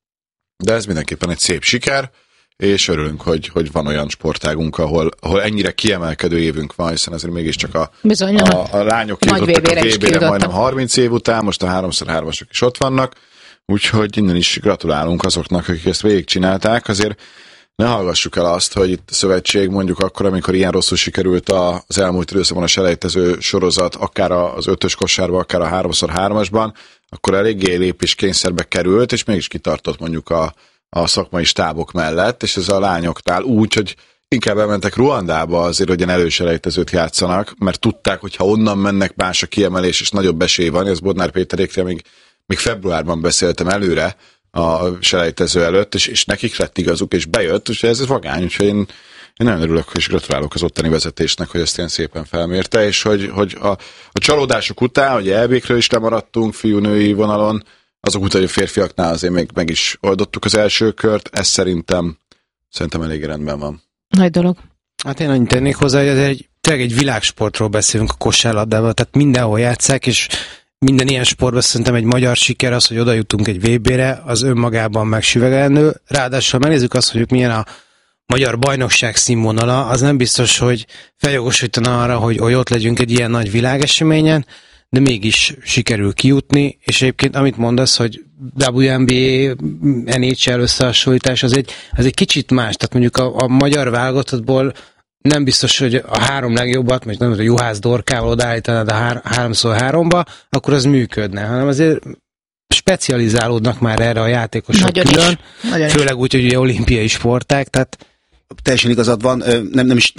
De ez mindenképpen egy szép siker, és örülünk, hogy van olyan sportágunk, ahol ennyire kiemelkedő évünk van, hiszen ezért mégiscsak a lányok kijutottak a VB-re majdnem 30 év után, most a 3x3-asok is ott vannak, úgyhogy innen is gratulálunk azoknak, akik ezt végigcsinálták. Azért ne hallgassuk el azt, hogy itt a szövetség mondjuk akkor, amikor ilyen rosszul sikerült az elmúlt időszakban a selejtező sorozat, akár az 5-ös kosárban, akár a 3x3-asban, akkor eléggé lépéskényszerbe került, és mégis kitartott mondjuk a szakmai stábok mellett, és ez a lányoknál úgy, hogy inkább elmentek Ruandába azért, hogy ilyen előselejtezőt játszanak, mert tudták, hogy ha onnan mennek, más a kiemelés, és nagyobb esély van, ez Bodnár Péterékre még februárban beszéltem előre a selejtező előtt, és nekik lett igazuk, és bejött, és ez vagány, úgyhogy én nagyon örülök, és gratulálok az ottani vezetésnek, hogy ezt ilyen szépen felmérte, és hogy a csalódások után, hogy EB-kről is lemaradtunk fiú-női vonalon, azok után, hogy a férfiaknál azért még meg is oldottuk az első kört, ez szerintem elég rendben van. Nagy dolog. Hát én annyit tennék hozzá, hogy tényleg egy világsportról beszélünk a kosárlabdában, tehát mindenhol játsszák, és minden ilyen sportban szerintem egy magyar siker az, hogy oda jutunk egy VB-re, az önmagában megsüvegelendő. Ráadásul megnézzük azt, hogy milyen a magyar bajnokság színvonala, az nem biztos, hogy feljogosítana arra, hogy ott legyünk egy ilyen nagy világeseményen, de mégis sikerül kijutni, és egyébként amit mondasz, hogy WNBA, NHL összehasonlítás, az egy kicsit más, tehát mondjuk a magyar válogatottból nem biztos, hogy a 3 legjobbat, most nem, hogy a Juhász Dorkával odaállítanád a 3x3-ba, akkor az működne, hanem azért specializálódnak már erre a játékosok nagyon külön, főleg úgy, hogy ugye olimpiai sporták, tehát teljesen igazad van, nem is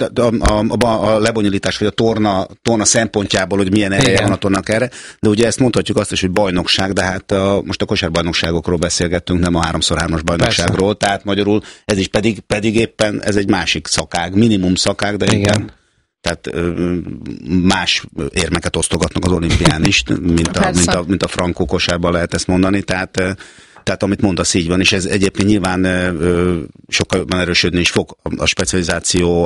a lebonyolítás, vagy a torna szempontjából, hogy milyen ereje van a tornának erre, de ugye ezt mondhatjuk azt is, hogy bajnokság, de hát most a kosárbajnokságokról beszélgettünk, nem a 3x3-as bajnokságról, tehát magyarul ez is pedig éppen ez egy másik szakág, minimum szakág, de igen. Tehát más érmeket osztogatnak az olimpián is, mint a frankó kosárban lehet ezt mondani, tehát amit mondasz, így van, és ez egyébként nyilván sokkal erősödni is fog a specializáció,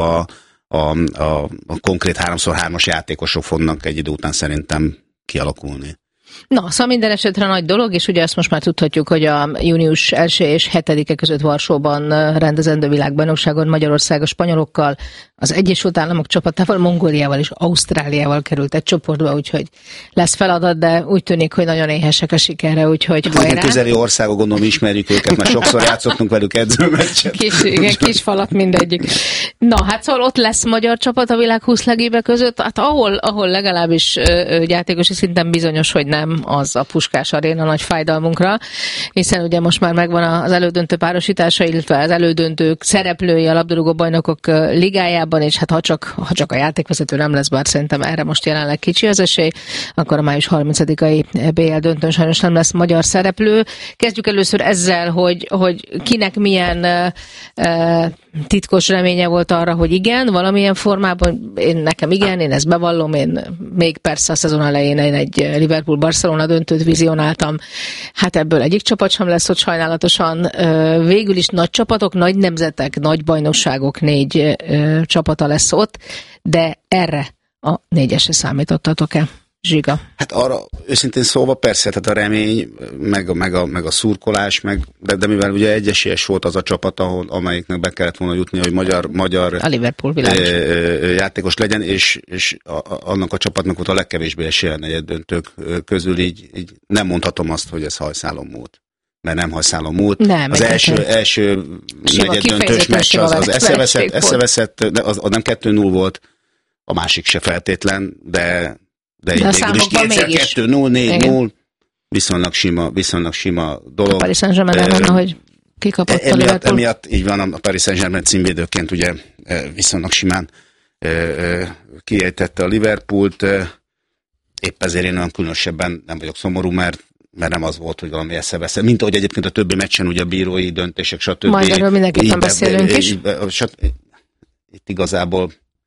a konkrét 3x3-as játékosok fognak egy idő után szerintem kialakulni. Na, szóval minden esetre nagy dolog, és ugye azt most már tudhatjuk, hogy a június 1 és 7-e között Varsóban rendezendő világbajnokságon Magyarország a spanyolokkal, az Egyesült Államok csapatával, Mongóliával és Ausztráliával került egy csoportba, úgyhogy lesz feladat, de úgy tűnik, hogy nagyon éhesek a sikerre, úgyhogy hajrá. Közeli országok, gondolom ismerjük őket, mert sokszor játszottunk velük edzőmeccset. Kis falat mindegyik. Na, hát szóval ott lesz magyar csapat a világ 20 legjobbek között, hát ahol legalábbis játékosi szinten bizonyos, hogy nem az a Puskás Aréna nagy fájdalmunkra, hiszen ugye most már megvan az elődöntő párosítása, illetve az elődöntők szereplői a labdarúgó bajnokok ligájában, és hát ha csak a játékvezető nem lesz, bár szerintem erre most jelenleg kicsi az esély, akkor a május 30-ai BL döntőn sajnos nem lesz magyar szereplő. Kezdjük először ezzel, hogy kinek milyen titkos reménye volt arra, hogy igen, valamilyen formában, nekem igen, én ezt bevallom, én még persze a szezon elején egy Liverpool-Barcelona döntőt vizionáltam, hát ebből egyik csapat sem lesz ott sajnálatosan. Végül is nagy csapatok, nagy nemzetek, nagy bajnokságok 4 csapata lesz ott, de erre a 4-esre számítottatok-e? Zsiga. Hát arra őszintén szólva persze, tehát a remény, meg a szurkolás, de mivel ugye egyesélyes volt az a csapat, amelyiknek be kellett volna jutni, hogy magyar a Liverpool játékos legyen, és annak a csapatnak volt a legkevésbé esélye negyeddöntők közül, így nem mondhatom azt, hogy ez hajszálon múlt. Mert nem hajszálon múlt. Nem, az első negyeddöntős meccs az eszeveszett, az nem 2-0 volt, a másik se feltétlen, de végül is 2-0, 4-0, viszonylag sima dolog. A Paris Saint-Germain hogy kikapott a Liverpool. Emiatt így van, a Paris Saint-Germain címvédőként ugye viszonylag simán kiejtette a Liverpoolt. Épp ezért én olyan különösebben nem vagyok szomorú, mert nem az volt, hogy valami eszeveszett. Mint ahogy egyébként a többi meccsen ugye a bírói döntések, stb. Majd erről mindenképpen beszélünk is. Itt igazából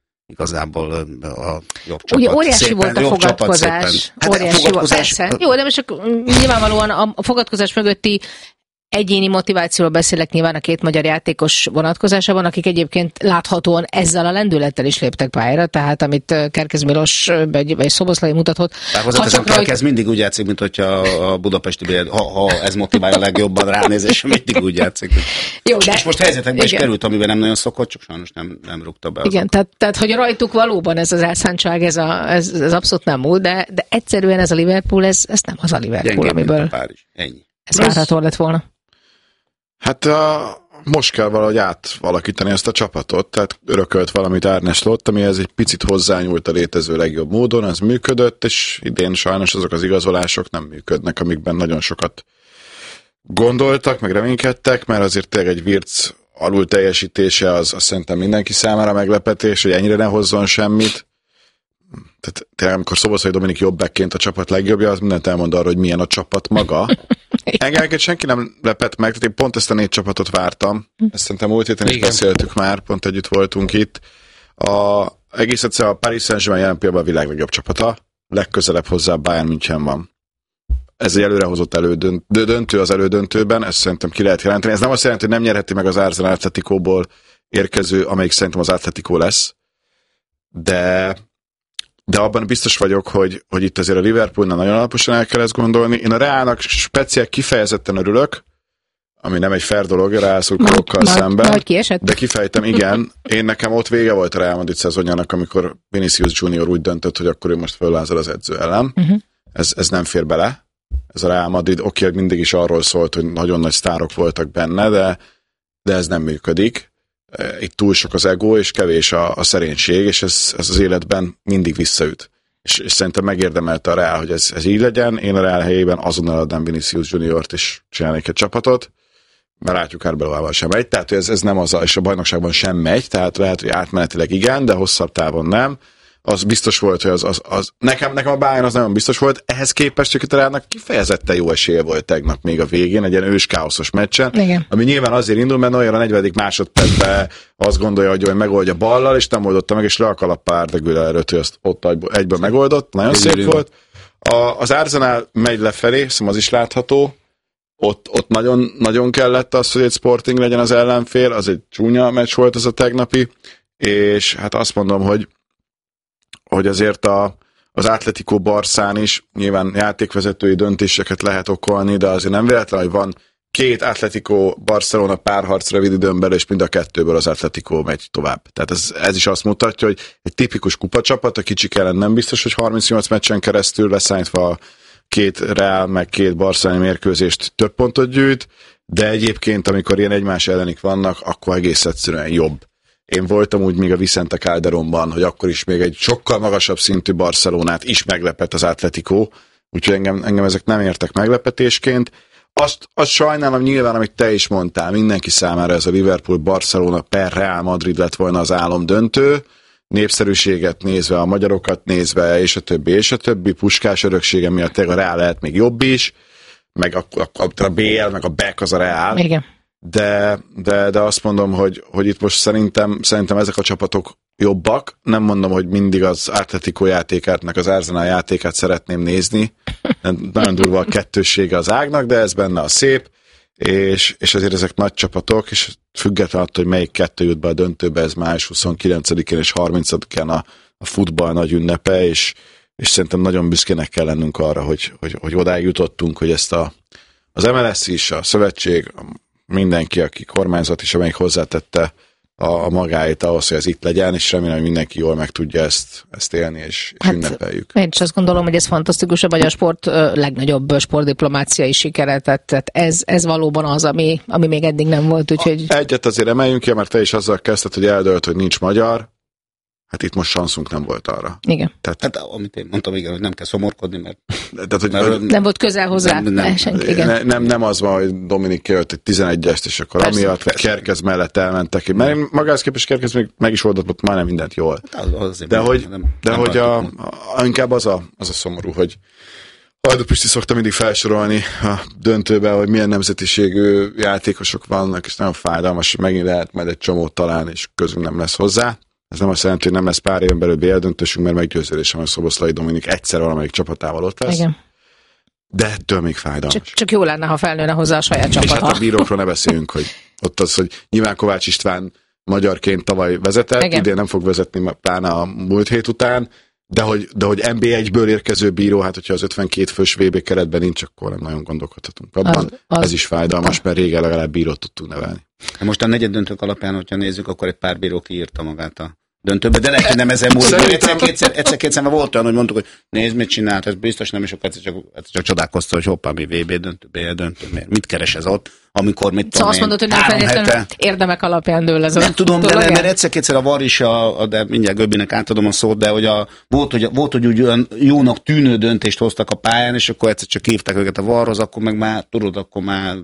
a jobb csapat. Ugye óriási volt a fogadkozás. Óriási volt, persze. Jó, de most csak nyilvánvalóan a fogadkozás mögötti egyéni motivációról beszélek nyilván a 2 magyar játékos vonatkozásában, akik egyébként láthatóan ezzel a lendülettel is léptek pályára, tehát amit Kerkez Milos vagy Szoboszlai mutatott. Tehát Kerkez mindig úgy játszik, mint hogyha a budapesti BL, ha ez motiválja legjobban ránézés, mindig úgy játszik. Jó, és most helyzetekbe is került, amiben nem nagyon szokott, csak sajnos nem rúgta be. Igen, tehát hogy rajtuk valóban ez az elszántság, ez abszolút nem múlt, de egyszerűen ez a Liverpool, ez nem az a Liverpool, amiből ez várható lett volna. Hát most kell valahogy átvalakítani ezt a csapatot, tehát örökölt valamit Arne Slot, amihez egy picit hozzányúlt a létező legjobb módon, ez működött, és idén sajnos azok az igazolások nem működnek, amikben nagyon sokat gondoltak, meg reménykedtek, mert azért tényleg egy Wirtz alul teljesítése az szerintem mindenki számára meglepetés, hogy ennyire ne hozzon semmit. Tehát tényleg, amikor Szoboszlai Dominik jobbekként a csapat legjobbja, az mindent elmond arra, hogy milyen a csapat maga. Engem senki nem lepett meg, tehát én pont ezt a 4 csapatot vártam. Ezt szerintem múlt héten is beszéltük már, pont együtt voltunk itt. Egész egyszerűen a Paris Saint-Germain jelen pillanatban a világ legjobb csapata, legközelebb hozzá Bayern München van. Ez egy előrehozott döntő az elődöntőben, ezt szerintem ki lehet jelenteni. Ez nem azt jelenti, hogy nem nyerheti meg az Arsenal Atleticóból érkező, amelyik szerintem az Atletico lesz, de abban biztos vagyok, hogy itt azért a Liverpoolnál nagyon alaposan el kell ezt gondolni. Én a Realnak speciál kifejezetten örülök, ami nem egy fair dolog a Real szurkolókkal szemben, de kifejtem, igen. Én nekem ott vége volt a Real Madrid szezonjának, amikor Vinicius Junior úgy döntött, hogy akkor ő most föllázol az edző ellen. Ez nem fér bele. Ez a Real Madrid, oké, mindig is arról szólt, hogy nagyon nagy sztárok voltak benne, de ez nem működik. Itt túl sok az ego, és kevés a szerénység, és ez az életben mindig visszaüt. És szerintem megérdemelte a Real, hogy ez így legyen. Én a Real helyében azonnal adnám Vinicius Juniort, és csinálnék egy csapatot, mert látjuk Arbeloával sem megy, tehát ez nem az, és a bajnokságban sem megy, tehát lehet, hogy átmenetileg igen, de hosszabb távon nem. az biztos volt, hogy az nekem a Bayern az nagyon biztos volt, ehhez képest Mkhitaryannak kifejezetten jó esélye volt tegnap még a végén, egy ilyen őskáoszos meccsen, igen. Ami nyilván azért indul, mert olyan a 40. másodpercben azt gondolja, hogy megoldja ballal, és nem oldotta meg, és le a kalappa Arda Güler előtt, hogy azt ott egyből megoldott, nagyon szép volt. Az Arsenal megy lefelé, szóval az is látható, ott nagyon, nagyon kellett az, hogy egy Sporting legyen az ellenfél, az egy csúnya meccs volt az a tegnapi, és hát azt mondom, hogy azért az Atletico Barszán is nyilván játékvezetői döntéseket lehet okolni, de azért nem véletlen, hogy van 2 Atletico Barcelona párharc rövid időn belül, és mind a 2-ből az Atletico megy tovább. Tehát ez is azt mutatja, hogy egy tipikus kupacsapat, a kicsik ellen nem biztos, hogy 38 meccsen keresztül leszámítva 2 Real meg 2 barcelonai mérkőzést több pontot gyűjt, de egyébként, amikor ilyen egymás ellenik vannak, akkor egész egyszerűen jobb. Én voltam úgy még a Vicente Calderonban, hogy akkor is még egy sokkal magasabb szintű Barcelonát is meglepett az Atletico, úgyhogy engem ezek nem értek meglepetésként. Azt sajnálom nyilván, amit te is mondtál, mindenki számára ez a Liverpool-Barcelona per Real Madrid lett volna az álomdöntő, népszerűséget nézve, a magyarokat nézve, és a többi, Puskás öröksége miatt a Real lehet még jobb is, meg a BL, meg a Beck az a Real. Igen. De azt mondom, hogy itt most szerintem ezek a csapatok jobbak. Nem mondom, hogy mindig az Atletico játékát, meg az Arsenal játékát szeretném nézni. Nagyon durva a kettőssége az ágnak, de ez benne a szép, és azért ezek nagy csapatok, és függetlenül attól, hogy melyik kettő jut be a döntőbe, ez május 29-én és 30-án a futball nagy ünnepe, és szerintem nagyon büszkének kell lennünk arra, hogy odáig jutottunk, hogy ezt az MLS is, a szövetség, mindenki, aki kormányzat is, amelyik hozzátette a magáit ahhoz, hogy ez itt legyen, és remélem, hogy mindenki jól meg tudja ezt élni, és ünnepeljük. Én is azt gondolom, hogy ez fantasztikus, a magyar sport legnagyobb sportdiplomáciai sikere, tehát ez valóban az, ami még eddig nem volt. Úgyhogy... Egyet azért emeljünk ki, mert te is azzal kezdted, hogy eldölt, hogy nincs magyar. Hát itt most sanszunk nem volt arra. Igen. Tehát amit én mondtam, igen, hogy nem kell szomorkodni, mert nem volt közel hozzá. Nem az van, hogy Dominik kijött egy 11-est, és akkor persze, amiatt Kerkez mellett elmentek. Mert én magához képest Kerkez még meg is oldott majdnem mindent jól. De hogy inkább az a szomorú, hogy Hajdú Pisti szokta mindig felsorolni a döntőben, hogy milyen nemzetiségű játékosok vannak, és nagyon fájdalmas, hogy megint lehet majd egy csomót találni, és közünk nem lesz hozzá. Ez nem azt jelenti, hogy nem lesz pár éven belül BL döntősünk, mert meggyőződésem, hogy Szoboszlai Dominik egyszer valamelyik csapatával ott lesz. Igen. De ettől még fájdalmas. Csak jó lenne, ha felnőne hozzá a saját csapata. És hát a bírókról ne beszéljünk, hogy ott az, hogy nyilván Kovács István magyarként tavaly vezetett, igen. Idén nem fog vezetni pláne a múlt hét után, de hogy NB1-ből érkező bíró, hát hogyha az 52 fős VB keretben nincs, akkor nem nagyon gondolkodhatunk abban. Ez is fájdalmas, mert régen legalább bírót tudtunk nevelni. Most a negyed döntők alapján, hogyha nézzük, akkor egy pár bíró kiírta magát a döntőbe, de lehet, hogy nem ezen múlt. Egyszer már volt olyan, hogy mondtuk, hogy nézd, mit csinált, ez biztos nem, és akkor csak csodálkozta, hogy hoppá, mi VB döntő, BL döntő, mit keres ez ott, amikor mit tudom azt mondod, hogy nem feltétlenül érdemek alapján dől ez. Nem tudom, de mert egyszer a VAR is, de mindjárt Göbbinek átadom a szót, de hogy volt, hogy úgy olyan jónak tűnő döntést hoztak a pályán, és akkor egyszer csak hívták őket a VAR-hoz, akkor meg már, tudod, akkor már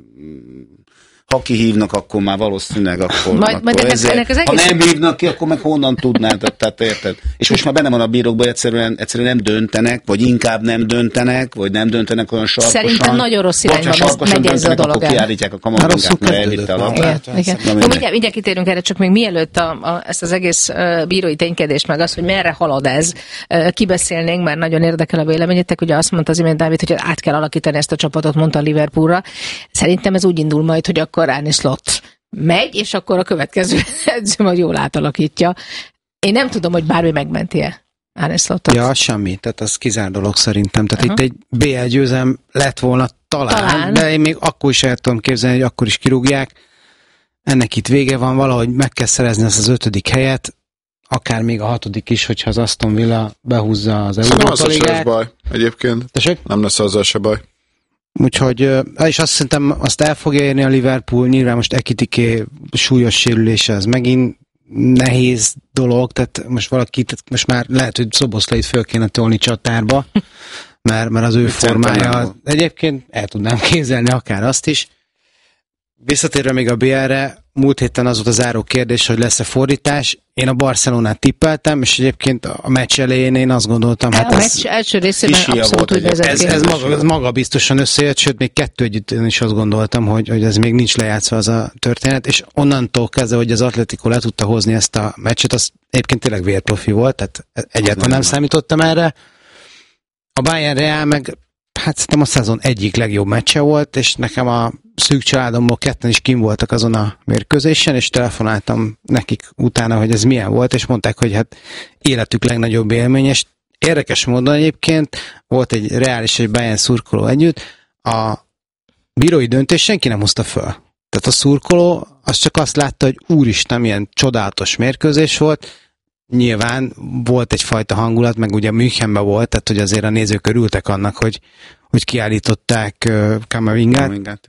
ha kihívnak, akkor már valószínűleg akkor ha nem hívnak ki, akkor meg honnan tudnád, tehát érted? És most már benne van a bírókban, egyszerűen nem döntenek, vagy inkább nem döntenek, vagy nem döntenek olyan sarkosan. Szerintem nagyon rossz irányban megy ez a dolog. Akkor kiállítják a kamarongát, mert elvitte a labdát. Mindjárt kitérünk erre, csak még mielőtt ezt az egész bírói ténykedést, meg azt, hogy merre halad ez, kibeszélnénk, mert nagyon érdekel a véleményetek. Ugye azt mondta az imént Dávid, hogy át kell alakítani ezt a csapatot, mondta a Liverpoolra. Szerintem ez úgy indul majd, hogy akkor Arne Slot megy, és akkor a következő edző majd jól átalakítja. Én nem tudom, hogy bármi megmenti-e Arne Slotot. Ja, semmi. Tehát az kizár dolog szerintem. Tehát itt egy BL győzelem lett volna talán, de én még akkor is el tudom képzelni, hogy akkor is kirúgják. Ennek itt vége van, valahogy meg kell szerezni ezt az 5. helyet, akár még a 6. is, hogyha az Aston Villa behúzza az Európa Ligát. Nem lesz baj egyébként. Tessék? Nem lesz azzal se baj. Úgyhogy, és azt szerintem azt el fogja érni a Liverpool, nyilván most Ekitiké súlyos sérülése, ez megint nehéz dolog, tehát most már lehet, hogy Szoboszlait föl kéne tolni csatárba, mert az ő formája, egyébként el tudnám képzelni akár azt is, Visszatérve még a BL-re, múlt héten az volt a záró kérdés, hogy lesz-e fordítás. Én a Barcelonát tippeltem, és egyébként a meccs elején én azt gondoltam, hát a meccs első részében abszolút úgy nézett ki. Ez maga biztosan összejött, sőt még 2 együtt én is azt gondoltam, hogy ez még nincs lejátszva az a történet, és onnantól kezdve, hogy az Atletico le tudta hozni ezt a meccset, az egyébként tényleg vérprofi volt, tehát egyáltalán nem számítottam erre. A Bayern Real meg hát szerintem a szezon egyik legjobb meccse volt, és nekem a szűk családomból ketten is kim voltak azon a mérkőzésen, és telefonáltam nekik utána, hogy ez milyen volt, és mondták, hogy hát életük legnagyobb élmény, és érdekes módon egyébként volt egy Real és egy Bayern szurkoló együtt, a bírói döntés senki nem hozta föl. Tehát a szurkoló az csak azt látta, hogy úristen, milyen csodálatos mérkőzés volt. Nyilván volt egyfajta hangulat, meg ugye Münchenben volt, tehát hogy azért a nézők örültek annak, hogy kiállították Kamavingát.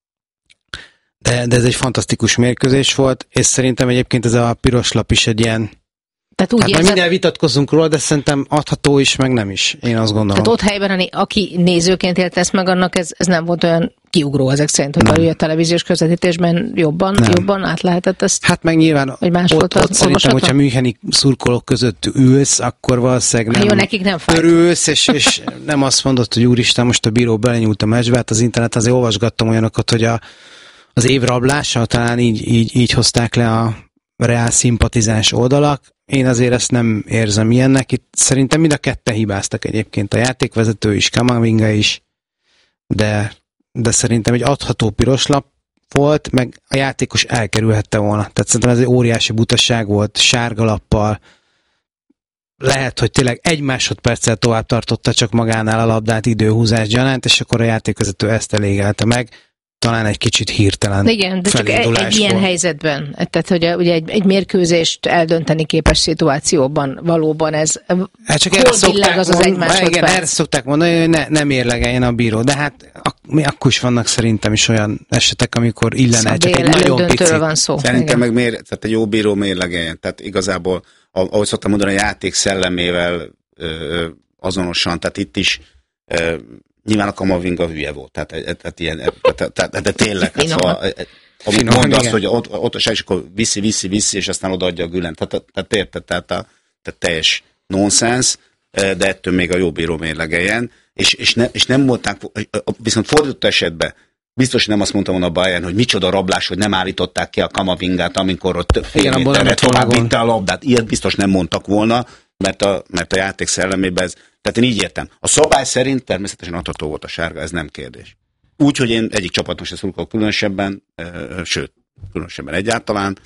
De ez egy fantasztikus mérkőzés volt, és szerintem egyébként ez a piros lap is egy ilyen... Tehát úgy hát minden vitatkozunk róla, de szerintem adható is, meg nem is. Én azt gondolom. Tehát ott helyben, aki nézőként élt ezt meg, annak ez nem volt olyan kiugró ezek szerint, hogy a televíziós közvetítésben jobban át lehetett ezt. Hát meg nyilván ott szerintem, hogyha müncheni szurkolók között ülsz, akkor valószínűleg nem, nekik nem örülsz, és nem azt mondod, hogy úristen, most a bíró belenyúlt a meccsbe, hát az internet azért olvasgattam olyanokat, hogy az év rablása, talán így hozták le a Real szimpatizáns oldalak. Én azért ezt nem érzem ilyennek. Itt szerintem mind a ketten hibáztak egyébként. A játékvezető is, Kamavinga is, de szerintem egy adható piros lap volt, meg a játékos elkerülhette volna. Tehát szerintem ez egy óriási butaság volt, sárga lappal. Lehet, hogy tényleg 1 másodperccel tovább tartotta csak magánál a labdát időhúzás gyanánt, és akkor a játékvezető ezt elégelte meg. Talán egy kicsit hirtelen. Igen, de csak egy ilyen helyzetben. Tehát, hogy ugye egy mérkőzést eldönteni képes szituációban valóban ez hát csak erre szokták mondani, hogy ne mérlegeljen a bíró. De hát akkor is vannak szerintem is olyan esetek, amikor illene csak egy nagyon pici. Van szó. Szerintem meg tehát egy jó bíró mérlegeljen. Tehát igazából, ahogy szoktam mondani, a játék szellemével azonosan, tehát itt is nyilván a Kamavinga hülye volt, tehát ilyen, de tényleg, hát szóval, amit mondasz, hogy ott a és akkor viszi, és aztán odaadja a Gülent, tehát érted, tehát teljes nonsens, de ettől még a jó bíró mérlegeljen, és nem volták, viszont fordított esetben, biztos nem azt mondtam volna a Bayern, hogy micsoda rablás, hogy nem állították ki a Kamavingát, amikor ott fél méterre tovább vitte a labdát, ilyet biztos nem mondtak volna, mert a játék szellemében ez. Tehát én így értem. A szabály szerint természetesen adható volt a sárga, ez nem kérdés. Úgyhogy én egyik csapatnak se szurkolok különösebben, sőt, különösebben egyáltalán,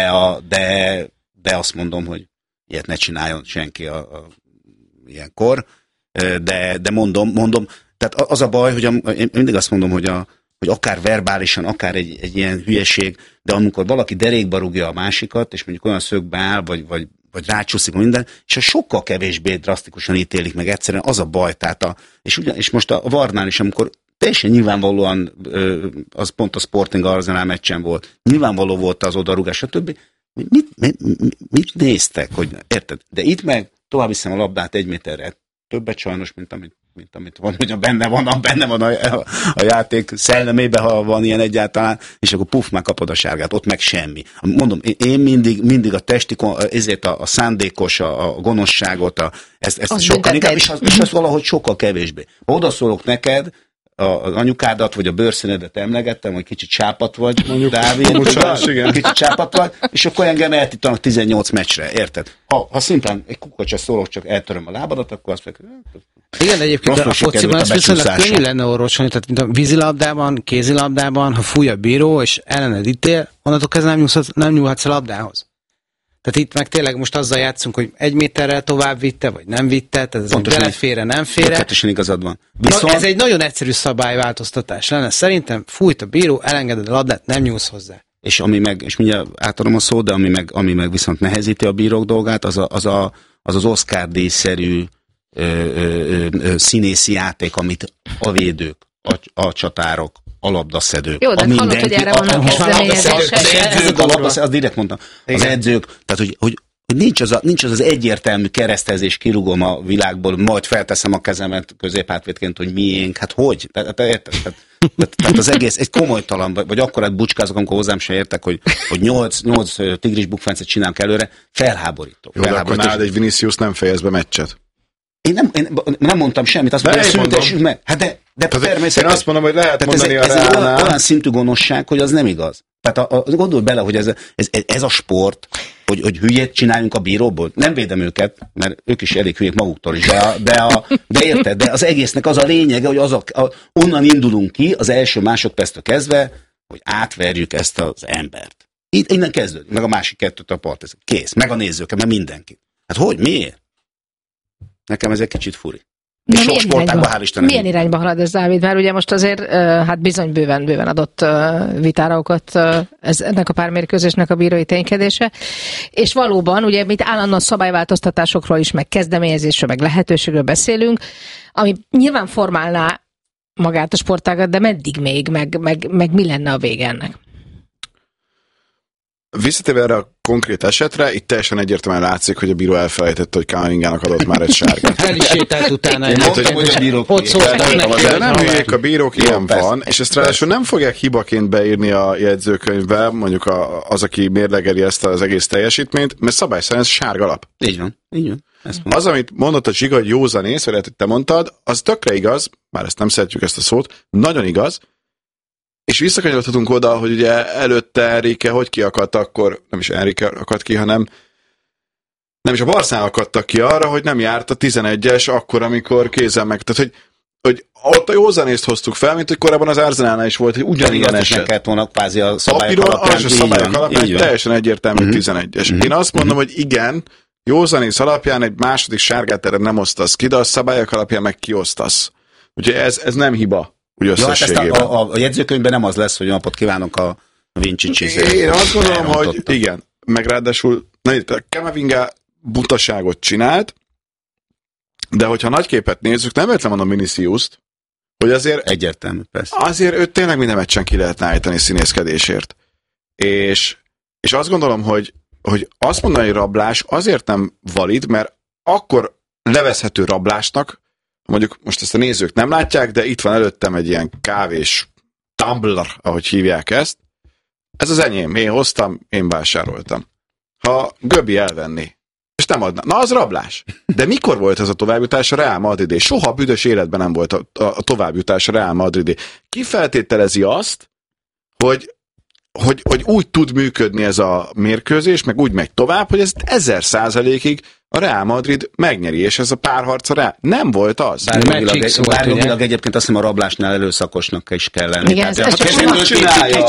de azt mondom, hogy ilyet ne csináljon senki ilyenkor. De mondom, tehát az a baj, hogy én mindig azt mondom, hogy akár verbálisan, akár egy ilyen hülyeség, de amikor valaki derékba rúgja a másikat, és mondjuk olyan szögbe áll, vagy rácsúszik minden, és sokkal kevésbé drasztikusan ítélik meg egyszerűen, az a baj. Tehát és most a VAR-nál is, amikor teljesen nyilvánvalóan, az pont a Sporting Arsenal meccsen volt, nyilvánvaló volt az odarúgás, stb. Mit néztek, hogy érted? De itt meg tovább viszem a labdát 1 méterre többet sajnos, mint amit van, hogy benne van a játék szellemében, ha van ilyen egyáltalán, és akkor puff, már kapod a sárgát, ott meg semmi. Mondom, én mindig a testi, ezért a szándékos, a gonoszságot, ezt sokkal inkább, és az valahogy sokkal kevésbé. Ha odaszólok neked, az anyukádat, vagy a bőrszínedet emlegettem, hogy kicsit csápat vagy, mondjuk, Dávid, kicsit csápat vagy, és akkor engem eltítanak 18 meccsre, érted? Ha szimplán egy kukacsa szólok, csak eltöröm a lábadat, akkor azt meg... Igen, egyébként a fociban az viszonylag könnyű lenne orvosolni, tehát mint a vízilabdában, kézilabdában, ha fúj a bíró, és ellened ítél, onnantól kezdve nem nyúlhatsz a labdához. Tehát itt meg tényleg most azzal játszunk, hogy 1 méterrel tovább vitte, vagy nem vitte, tehát ez belefére, nem fére. Tökéletesen igazad van. Viszont... Ez egy nagyon egyszerű szabályváltoztatás lenne. Szerintem fújt a bíró, elengeded a labdát, nem nyúlsz hozzá. És ami meg, és mindjárt átadom a szót, de ami meg viszont nehezíti a bírók dolgát, az Oscar-díjszerű színészi játék, amit a védők, a csatárok, a labdaszedők. Jó, de hallott, hogy erre vannak kezdeményezések. Az direkt mondtam. Az edzők, tehát hogy Nincs az egyértelmű keresztezés, kirúgom a világból, majd felteszem a kezemet középhátvédként, hogy miénk. Hát hogy? Tehát az egész egy komolytalan, vagy akkorát bucskázok, amikor hozzám se értek, hogy 8 tigris bukfencet csinálunk előre, felháborító. Jó, de akkor nálad egy Vinicius nem fejez be meccset. Én nem mondtam semmit, azt mondom, hogy szüntessük meg. Hát de természetesen. Én azt mondom, hogy lehet mondani ez egy olyan szintű gonoszság, hogy az nem igaz. Tehát gondolj bele, hogy ez a sport, hogy hülyét csináljunk a bíróból. Nem védem őket, mert ők is elég hülyék maguktól is, de érted, de az egésznek az a lényege, hogy onnan indulunk ki az első másodperctől kezdve, hogy átverjük ezt az embert. Innen kezdődik, meg a másik kettőt a part, kész, meg a nézőket, meg mindenki. Hát hogy, miért? Nekem ez egy kicsit furi. És sok sportágban, hál' Istennek. Milyen irányba halad ez, Dávid? Mert ugye most azért hát bizony bőven adott vitára okot ennek a pár mérkőzésnek a bírói ténykedése. És valóban, ugye itt állandóan szabályváltoztatásokról is, meg kezdeményezésről, meg lehetőségről beszélünk, ami nyilván formálná magát a sportágat, de meddig még, meg mi lenne a vége ennek? Visszatérve erre a konkrét esetre, itt teljesen egyértelműen látszik, hogy a bíró elfelejtette, hogy Kamavingának adott már egy sárgát. El is sétált utána. Hogy a bírók de nem hülyék a bírók, ilyen van, és ezt ráadásul nem fogják hibaként beírni a jegyzőkönyvbe, mondjuk az, aki mérlegeli ezt az egész teljesítményt, mert szabály szerint ez sárga lap. Így van. Az, amit mondott a Zsiga, hogy józanész, vagy hogy te mondtad, az tökre igaz, már ezt nem szeretjük ezt a szót, nagyon igaz, és visszakanyarodhatunk oda, hogy ugye előtte Enrique hogy kiakadt akkor, nem is Enrique akadt ki, hanem nem is a Barszán akadtak ki arra, hogy nem járt a 11-es akkor, amikor kézzel meg. Tehát, hogy ott a józanészt hoztuk fel, mint hogy korábban az Arsenalnál is volt, hogy ugyanilyen eset. Neked volna kvázi a szabályok alapján. A szabályok alapján teljesen egyértelmű 11-es. Én azt mondom, hogy igen, józanész alapján egy második sárgát erre nem osztasz ki, de a szabályok alapján meg kiosztasz. Ugye ez nem hiba. Ja, hát a jegyzőkönyvben nem az lesz, hogy napot kívánok a Vinci Csizé. Én azt gondolom, hogy igen, meg ráadásul Kamavinga butaságot csinált, de hogyha nagy képet nézzük, nem értem mondom Viniciust, hogy azért egyértelmű, persze. Azért őt tényleg minden meccsen ki lehetne állítani színészkedésért. És azt gondolom, hogy azt mondani, hogy rablás azért nem valid, mert akkor nevezhető rablásnak, mondjuk most ezt a nézők nem látják, de itt van előttem egy ilyen kávés tumbler, ahogy hívják ezt. Ez az enyém, én hoztam, én vásároltam. Ha Göbbi elvenné, és nem adná, na az rablás. De mikor volt ez a továbbjutás a Real Madridé? Soha büdös életben nem volt a továbbjutás a Real Madridé. Ki feltételezi azt, hogy úgy tud működni ez a mérkőzés, meg úgy megy tovább, hogy ezt 1000%-ig a Real Madrid megnyeri, és ez a párharca rá nem volt az. Bárjogilag egyébként azt hiszem a rablásnál előszakosnak is kell lenni. Igen, ez csak úgy csinálja.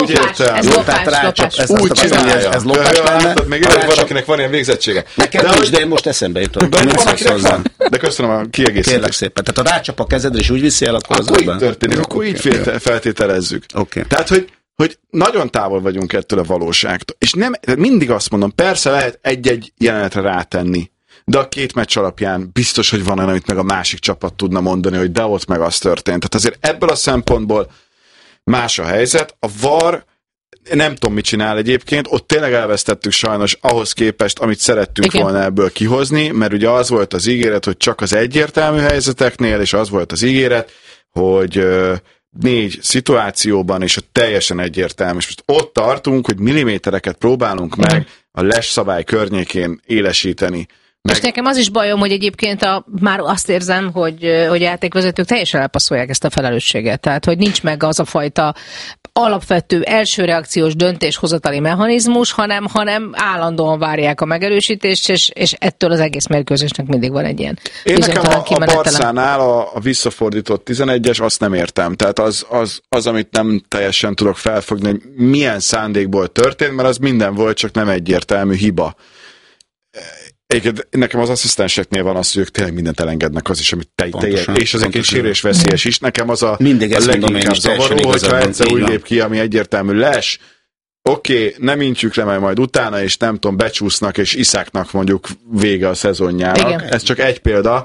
Úgy csinálja. Ez lopás lenne. Még van, akinek van ilyen végzettsége. Nekem is, de én most eszembe jutott. De köszönöm a kiegészítést. Kérlek szépen. Tehát ha rácsap a kezedre és úgy viszi el, akkor így történik, akkor így feltételezzük. Tehát, hogy nagyon távol vagyunk ettől a valóságtól. És nem, mindig azt mondom, persze lehet egy-egy jelenetre rátenni, de a két meccs alapján biztos, hogy van olyan, amit meg a másik csapat tudna mondani, hogy de ott meg az történt. Tehát azért ebből a szempontból más a helyzet. A VAR nem tudom, mit csinál egyébként, ott tényleg elvesztettük sajnos ahhoz képest, amit szerettünk volna ebből kihozni, mert ugye az volt az ígéret, hogy csak az egyértelmű helyzeteknél, és az volt az ígéret, hogy 4 szituációban, és a teljesen egyértelmű. És most ott tartunk, hogy millimétereket próbálunk meg a LES szabály környékén élesíteni. És nekem az is bajom, hogy egyébként már azt érzem, hogy játékvezetők teljesen elpasszolják ezt a felelősséget. Tehát, hogy nincs meg az a fajta alapvető első reakciós döntéshozatali mechanizmus, hanem állandóan várják a megerősítést, és ettől az egész mérkőzésnek mindig van egy ilyen bizonytalan kimenetele. A Barszánál a visszafordított 11-es, azt nem értem. Tehát az, amit nem teljesen tudok felfogni, hogy milyen szándékból történt, mert az minden volt, csak nem egyértelmű hiba. Nekem az asszisztenseknél van az, hogy ők tényleg mindent elengednek, az is, amit és az egy sérülésveszélyes is. Nekem az a leginkább zavaró, hogyha egyszer úgy lép ki, ami egyértelmű LES. Oké, nem intjük le majd utána, és nem tudom, becsúsznak, és Iszáknak mondjuk vége a szezonjának. Igen. Ez csak egy példa.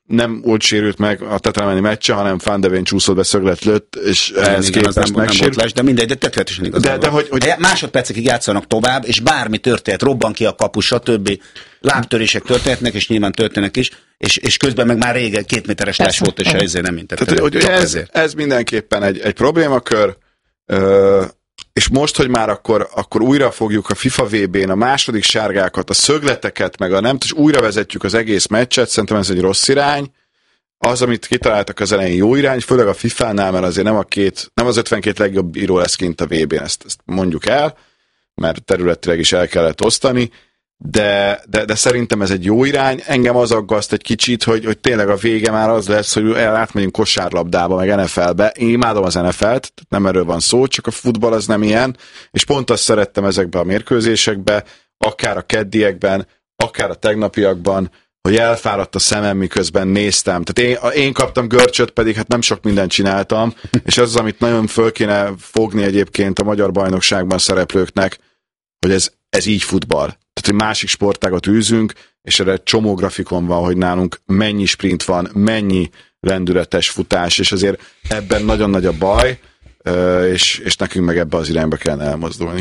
nem úgy sérült meg a tetrámeni meccse, hanem Van de Ven csúszott be, szöglet lőtt, és ehhez képest megsérült. De mindegy, de tökéletesen igaz. De hogy másodpercekig játszanak tovább, és bármi történt, robban ki a kapus, stb. Lábtörések történhetnek, és nyilván történnek is, és közben meg már régen 2 méteres les volt, és ezért nem intett. Ez mindenképpen egy problémakör, és most, hogy már akkor újra fogjuk a FIFA VB-n a második sárgákat, a szögleteket, meg és újra vezetjük az egész meccset, szerintem ez egy rossz irány. Az, amit kitaláltak az elején, jó irány, főleg a FIFA-nál, mert azért nem az 52 legjobb bíró lesz kint a VB-n, ezt mondjuk el, mert területileg is el kellett osztani, de szerintem ez egy jó irány. Engem az aggaszt egy kicsit, hogy tényleg a vége már az lesz, hogy átmegyünk kosárlabdába, meg NFL-be. Én imádom az NFL-t, nem erről van szó, csak a futball az nem ilyen, és pont azt szerettem ezekbe a mérkőzésekbe, akár a keddiekben, akár a tegnapiakban, hogy elfáradt a szemem, miközben néztem. Tehát én kaptam görcsöt, pedig hát nem sok mindent csináltam, és ez az, amit nagyon föl kéne fogni egyébként a magyar bajnokságban szereplőknek, hogy ez így futball. Tehát, hogy másik sportágat űzünk, és erre csomó grafikon van, hogy nálunk mennyi sprint van, mennyi lendületes futás, és azért ebben nagyon nagy a baj, és nekünk meg ebbe az irányba kellene elmozdulni.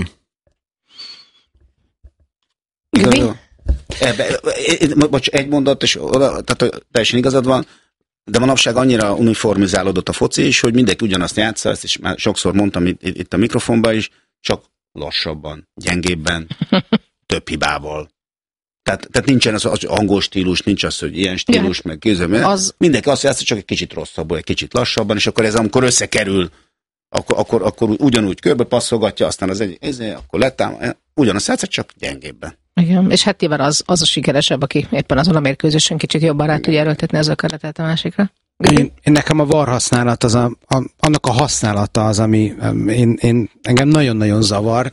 Bocs, egy mondat, és tehát teljesen igazad van, de manapság annyira uniformizálódott a foci is, hogy mindenki ugyanazt játsza, ezt is már sokszor mondtam itt a mikrofonban is, csak lassabban, gyengébben, több hibával. Tehát nincsen az angol stílus, nincs az, hogy ilyen stílus, meg kézzel, mindenki azt játsza, csak egy kicsit rosszabbul, egy kicsit lassabban, és akkor ez amikor összekerül, akkor ugyanúgy körbe passzolgatja, aztán akkor ugyanazt játsza, csak gyengébben. Igen, és hát nyilván az a sikeresebb, aki éppen azon a mérkőzésen kicsit jobban rá tudja erőltetni az ökörletet a másikra. Én nekem a VAR használat, annak a használata az, ami engem nagyon-nagyon zavar.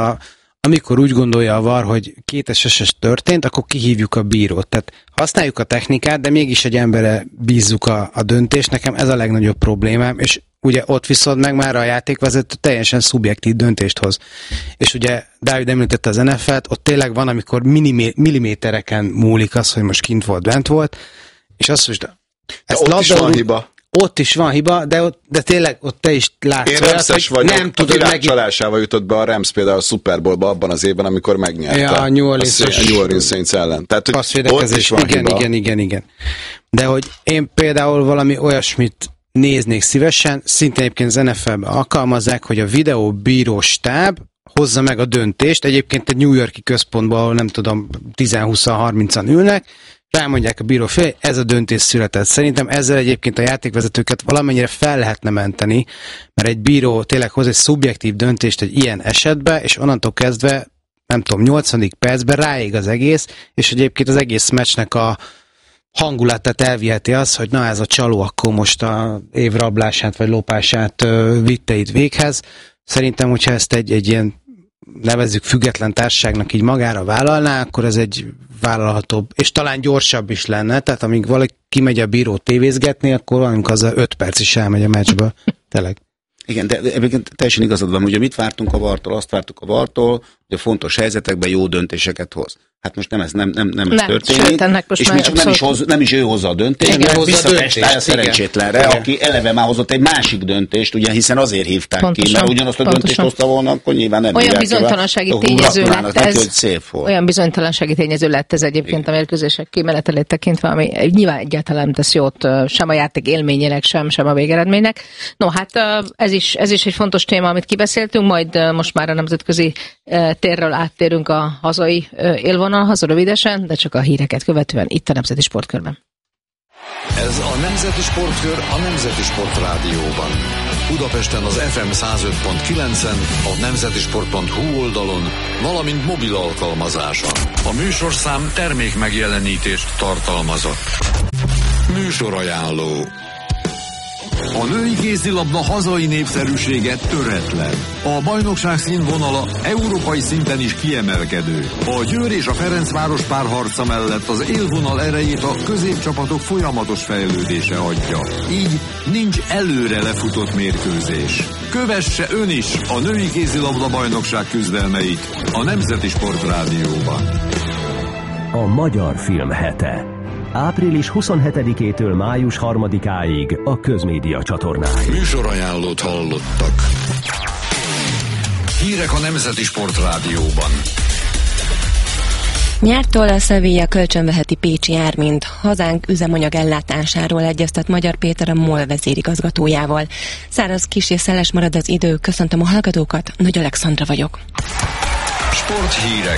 Amikor úgy gondolja a VAR, hogy 2 eses történt, akkor kihívjuk a bírót. Tehát használjuk a technikát, de mégis egy emberre bízzuk a döntést. Nekem ez a legnagyobb problémám, és ugye ott viszont meg már a játékvezető teljesen szubjektív döntést hoz. És ugye Dávid említette az NFL-t, ott tényleg van, amikor millimétereken múlik az, hogy most kint volt, bent volt, és azt most... ott is van hiba. Ott is van hiba, de tényleg ott te is látsz. Én Ramses vagyok, nem a világ csalásával jutott be a Rams például a Super Bowl-ba abban az évben, amikor megnyerte a New Orleans Saints ellen. Tehát, hogy ott is van hiba. Igen. De hogy én például valami olyasmit néznék szívesen, szintén egyébként az NFL-ben alkalmazzák, hogy a videóbíró stáb hozza meg a döntést, egyébként egy New York-i központban, ahol nem tudom, 10-20-30-an ülnek, rámondják a bíró fél, ez a döntés született. Szerintem ezzel egyébként a játékvezetőket valamennyire fel lehetne menteni, mert egy bíró tényleg hoz egy szubjektív döntést egy ilyen esetben, és onnantól kezdve, nem tudom, 80. percben ráég az egész, és egyébként az egész meccsnek a hangulatát elviheti az, hogy na ez a csaló akkor most a év rablását vagy lopását vitte itt véghez. Szerintem, hogyha ezt egy ilyen nevezzük független társaságnak így magára vállalná, akkor ez egy vállalhatóbb, és talán gyorsabb is lenne, tehát amíg valaki kimegy a bíró tévézgetni, akkor valamink az 5 perc is elmegy a meccsből. Tényleg. Igen, de egyébként teljesen igazad van, ugye mit vártunk a VAR-tól? Azt vártuk a VAR-tól, hogy a fontos helyzetekben jó döntéseket hoz. Hát most nem ez történik, és még csak nem is ő hozza a döntést, mert visszatestálja szerencsétlenre, aki eleve már hozott egy másik döntést, ugye, hiszen azért hívták pontosan, ki, mert ugyanazt a döntést hozta volna, akkor nyilván nem olyan bizonytalansági tényező lett ez. Olyan bizonytalansági tényező lett ez egyébként a mérkőzések kimenetelét tekintve, ami nyilván egyáltalán nem tesz jót sem a játék élményének, sem a végeredménynek. No, hát ez is egy fontos téma, amit kibeszéltünk, majd most már a nemzetközi térről áttérünk a hazai élvonalhoz rövidesen, de csak a híreket követően itt a Nemzeti Sportkörben. Ez a Nemzeti Sportkör a Nemzeti Sport Rádióban. Budapesten az FM 105.9-en, a nemzetisport.hu oldalon, valamint mobil alkalmazáson. A műsorszám termék megjelenítést tartalmazott. Műsorajánló. A női kézilabda hazai népszerűsége töretlen. A bajnokság színvonala európai szinten is kiemelkedő. A Győr és a Ferencváros párharca mellett az élvonal erejét a középcsapatok folyamatos fejlődése adja. Így nincs előre lefutott mérkőzés. Kövesse ön is a női kézilabda bajnokság küzdelmeit a Nemzeti Sport Rádióban. A Magyar Film Hete. április 27-től május 3-áig a Közmédia csatornán. Műsorajánlót hallottak. Hírek a Nemzeti Sportrádióban. Nyártól a Sevilla kölcsönveheti Pécsi Ármint. Hazánk üzemanyag ellátásáról egyeztet Magyar Péter, a MOL vezérigazgatójával. Száraz, kis és szeles marad az idő. Köszöntöm a hallgatókat, Nagy Alexandra vagyok. Sporthírek.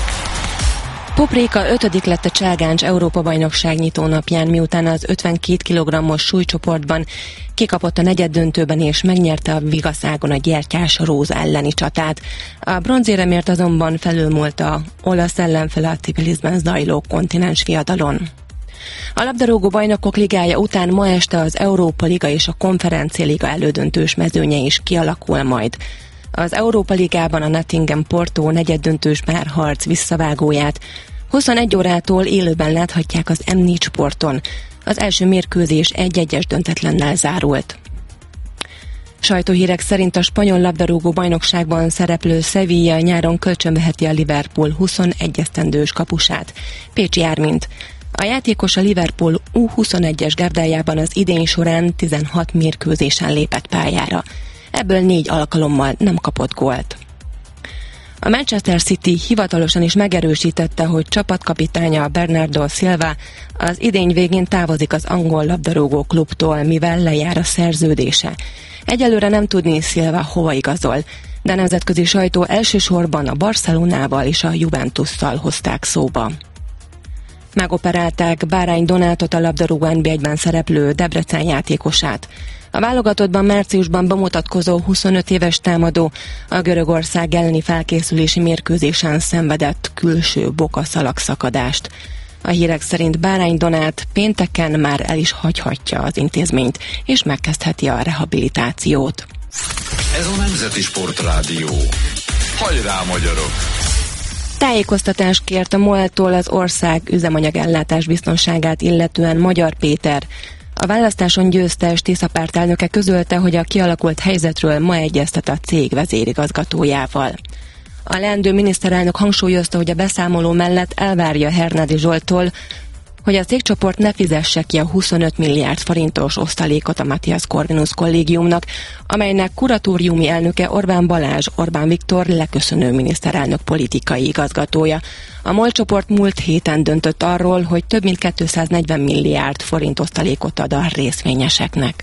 Pupréka 5. lett a Cságáncs Európa-bajnokság nyitónapján, miután az 52 kg-os súlycsoportban kikapott a negyeddöntőben és megnyerte a Vigaszágon a Gyertyás Róz elleni csatát. A bronzéremért azonban felülmúlt a olasz ellenfele a Tbilisben zajló kontinens viadalon. A labdarúgó bajnokok ligája után ma este az Európa Liga és a Konferencia Liga elődöntős mezőnye is kialakul majd. Az Európa Ligában a Nottingham Porto negyeddöntős párharc visszavágóját 21 órától élőben láthatják az M4 Sporton. Az első mérkőzés 1-1-es döntetlennel zárult. Sajtóhírek szerint a spanyol labdarúgó bajnokságban szereplő Sevilla nyáron kölcsönveheti a Liverpool 21 esztendős kapusát, Pécsi Ármint. A játékos a Liverpool U21-es gárdájában az idény során 16 mérkőzésen lépett pályára. Ebből 4 alkalommal nem kapott gólt. A Manchester City hivatalosan is megerősítette, hogy csapatkapitánya Bernardo Silva az idény végén távozik az angol labdarúgó klubtól, mivel lejár a szerződése. Egyelőre nem tudni Silva hova igazol, de a nemzetközi sajtó elsősorban a Barcelonával és a Juventusszal hozták szóba. Megoperálták Bárány Donátot, a labdarúgó NB1-ben szereplő Debrecen játékosát. A válogatottban márciusban bemutatkozó 25 éves támadó a Görögország elleni felkészülési mérkőzésen szenvedett külső bokaszalag szakadást. A hírek szerint Bárány Donát pénteken már el is hagyhatja az intézményt, és megkezdheti a rehabilitációt. Ez a Nemzeti Sportrádió. Hajrá, magyarok! Tájékoztatást kért a MOL-tól az ország üzemanyagellátás biztonságát illetően Magyar Péter. A választáson győztes Tisza párt elnöke közölte, hogy a kialakult helyzetről ma egyeztet a cég vezérigazgatójával. A leendő miniszterelnök hangsúlyozta, hogy a beszámoló mellett elvárja Hernádi Zsolttól, hogy a cégcsoport ne fizesse ki a 25 milliárd forintos osztalékot a Matthias Corvinus kollégiumnak, amelynek kuratóriumi elnöke Orbán Balázs, Orbán Viktor leköszönő miniszterelnök politikai igazgatója. A MOL csoport múlt héten döntött arról, hogy több mint 240 milliárd forint osztalékot ad a részvényeseknek.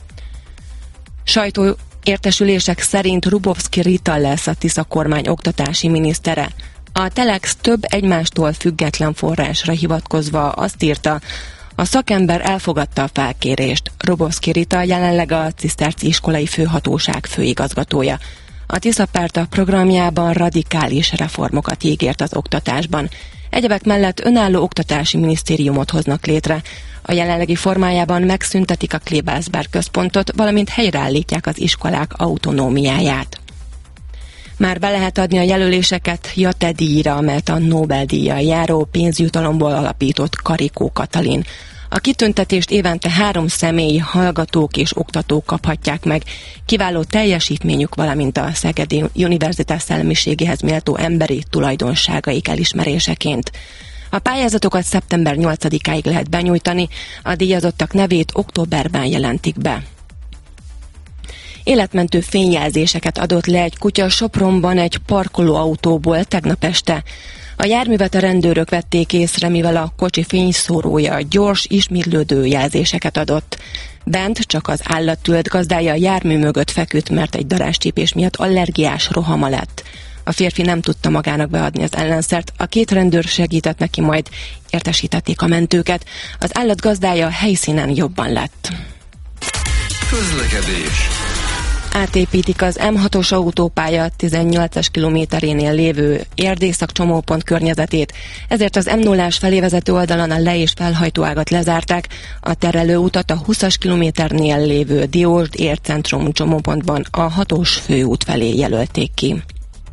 Sajtóértesülések szerint Rubovszki Rita lesz a Tisza kormány oktatási minisztere. A Telex több egymástól független forrásra hivatkozva azt írta, a szakember elfogadta a felkérést. Rubovszki Rita jelenleg a Ciszterci iskolai főhatóság főigazgatója. A Tisza párt a programjában radikális reformokat ígért az oktatásban. Egyebek mellett önálló oktatási minisztériumot hoznak létre. A jelenlegi formájában megszüntetik a Klebersberg központot, valamint helyreállítják az iskolák autonómiáját. Már be lehet adni a jelöléseket Jate díjra, amelyet a Nobel-díjjal járó pénzjutalomból alapított Karikó Katalin. A kitüntetést évente 3 személy, hallgatók és oktatók kaphatják meg, kiváló teljesítményük, valamint a Szegedi Univerzitás szellemiségéhez méltó emberi tulajdonságaik elismeréseként. A pályázatokat szeptember 8-áig lehet benyújtani, a díjazottak nevét októberben jelentik be. Életmentő fényjelzéseket adott le egy kutya Sopronban egy parkolóautóból tegnap este. A járművet a rendőrök vették észre, mivel a kocsi fényszórója gyors, ismétlődő jelzéseket adott. Bent csak az állat ült, gazdája a jármű mögött feküdt, mert egy darázscsípés miatt allergiás rohama lett. A férfi nem tudta magának beadni az ellenszert, a 2 rendőr segített neki, majd értesítették a mentőket. Az állat gazdája helyszínen jobban lett. Közlekedés. Átépítik az M6-os autópálya 18-as kilométerénél lévő Erdészak csomópont környezetét, ezért az M0-ás felé vezető oldalon a le- és felhajtóágat lezárták, a terelőutat a 20-as kilométernél lévő Diósd ércentrum csomópontban a 6-os főút felé jelölték ki.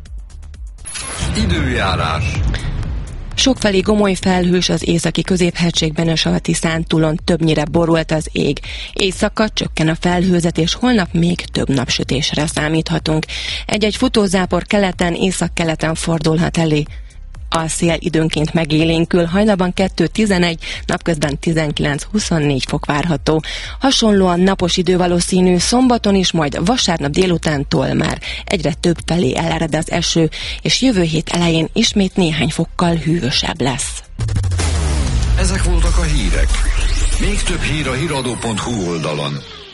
Időjárás. Sokfelé gomoly felhős, az északi középhegységben és a Tiszántúlon többnyire borult az ég. Éjszaka csökken a felhőzet, és holnap még több napsütésre számíthatunk. Egy-egy futózápor keleten, északkeleten fordulhat elő. A szél időnként megélénkül, hajnalban 2-11, napközben 19-24 fok várható. Hasonlóan napos idő valószínű szombaton is, majd vasárnap délutántól már egyre több felé elered az eső, és jövő hét elején ismét néhány fokkal hűvösebb lesz. Ezek voltak a hírek. Még több hír a hiradó.hu oldalon.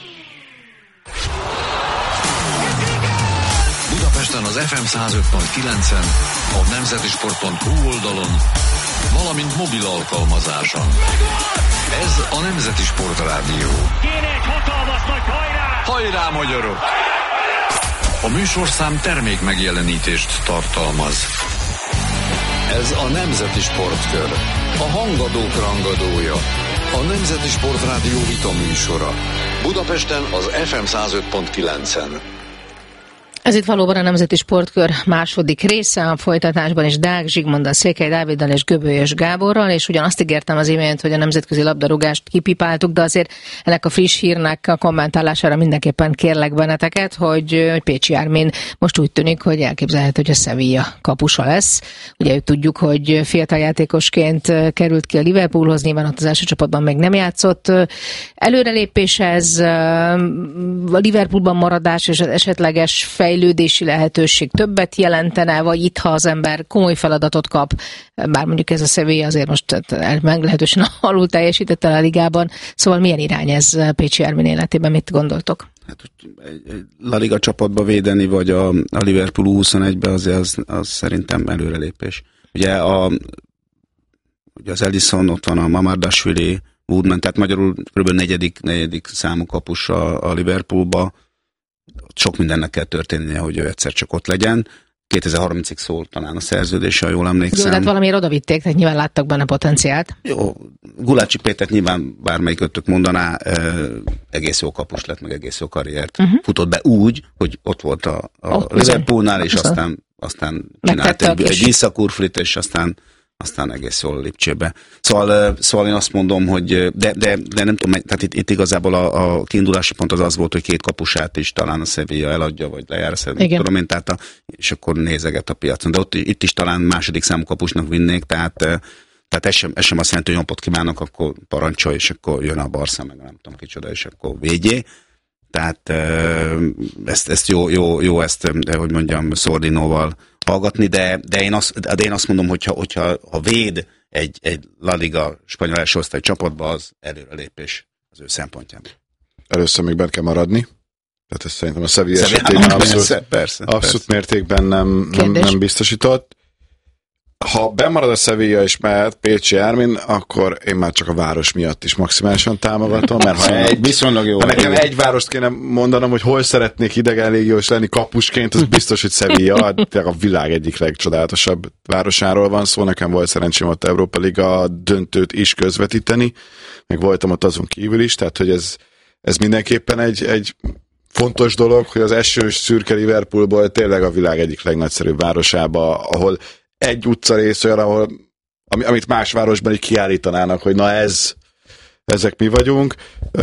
Budapesten az FM 105.9-en, a nemzetisport.hu oldalon, valamint mobil alkalmazáson. Ez a Nemzeti Sport Rádió. Kéne egy hatalmas nagy hajrá! Hajrá, magyarok! A műsorszám termék megjelenítést tartalmaz. Ez a Nemzeti Sportkör. A hangadók rangadója. A Nemzeti Sport Rádió vita műsora. Budapesten az FM 105.9-en. Ez itt valóban a Nemzeti Sportkör második része, a folytatásban is Deák Zsigmonddal, Székely Dáviddal és Göbölyös Gáborral, és ugyanazt ígértem az imént, hogy a nemzetközi labdarúgást kipipáltuk, de azért ennek a friss hírnek a kommentálására mindenképpen kérlek benneteket, hogy Pécsi Ármin most úgy tűnik, hogy elképzelhető, hogy a Sevilla kapusa lesz. Ugye tudjuk, hogy fiatal játékosként került ki a Liverpoolhoz, nyilván ott az első csapatban még nem játszott. Előrelépés ez, a Liverpoolban maradás és az esetleges fejlődési lehetőség többet jelentene, vagy itt, ha az ember komoly feladatot kap, bár mondjuk ez a Sevilla azért most meglehetősen alul teljesítette a ligában, szóval milyen irány ez Pécsi Ármin életében, mit gondoltok? Hát, egy La Liga csapatba védeni, vagy a Liverpool U21-be az szerintem előrelépés. Ugye az Ellison, ott van a Mamardashvili, Woodman, tehát magyarul kb. negyedik számú kapus a Liverpoolba. Sok mindennek kell történnie, hogy ő egyszer csak ott legyen. 2030-ig szól talán a szerződése, ha jól emlékszem. Jó, tehát valamiért odavitték, tehát nyilván láttak benne potenciált. Jó, Gulácsi Pétert nyilván bármelyik öttök mondaná, egész jó kapus lett, meg egész jó karriert. Futott be úgy, hogy ott volt a Liverpoolnál, és aztán csinált egy visszakurflit, és aztán egész jól Lipcsébe. Szóval én azt mondom, hogy de nem tudom, tehát itt igazából a kiindulási pont az volt, hogy két kapusát is talán a Sevilla eladja, vagy lejár a Sevilla, tudom én, és akkor nézeget a piacon. De itt is talán második számú kapusnak vinnék, tehát ez sem azt jelenti, hogy napot kívánok, akkor parancsolj, és akkor jön a Barca, meg nem tudom kicsoda, és akkor védjé. Tehát ezt jó ezt, hogy mondjam, Szordinóval hallgatni, de én azt mondom, hogyha véd egy La Liga spanyol első osztály csapatba, az előrelépés az ő szempontjából. Először még bent kell maradni. Tehát ez szerintem a Sevilla esetében abszolút mértékben nem biztosított. Ha bemarad a Sevilla és mehet Pécsi Ármin, akkor én már csak a város miatt is maximálisan támogatom, mert ha nekem egy várost kéne mondanom, hogy hol szeretnék idegen légiós lenni kapusként, az biztos, hogy Sevilla, a világ egyik legcsodálatosabb városáról van szó. Nekem volt szerencsém ott Európa Liga döntőt is közvetíteni, meg voltam ott azon kívül is, tehát hogy ez mindenképpen egy fontos dolog, hogy az esős szürke Liverpoolból tényleg a világ egyik legnagyszerűbb városába, ahol egy utcarész olyan, amit más városban így kiállítanának, hogy na ezek mi vagyunk,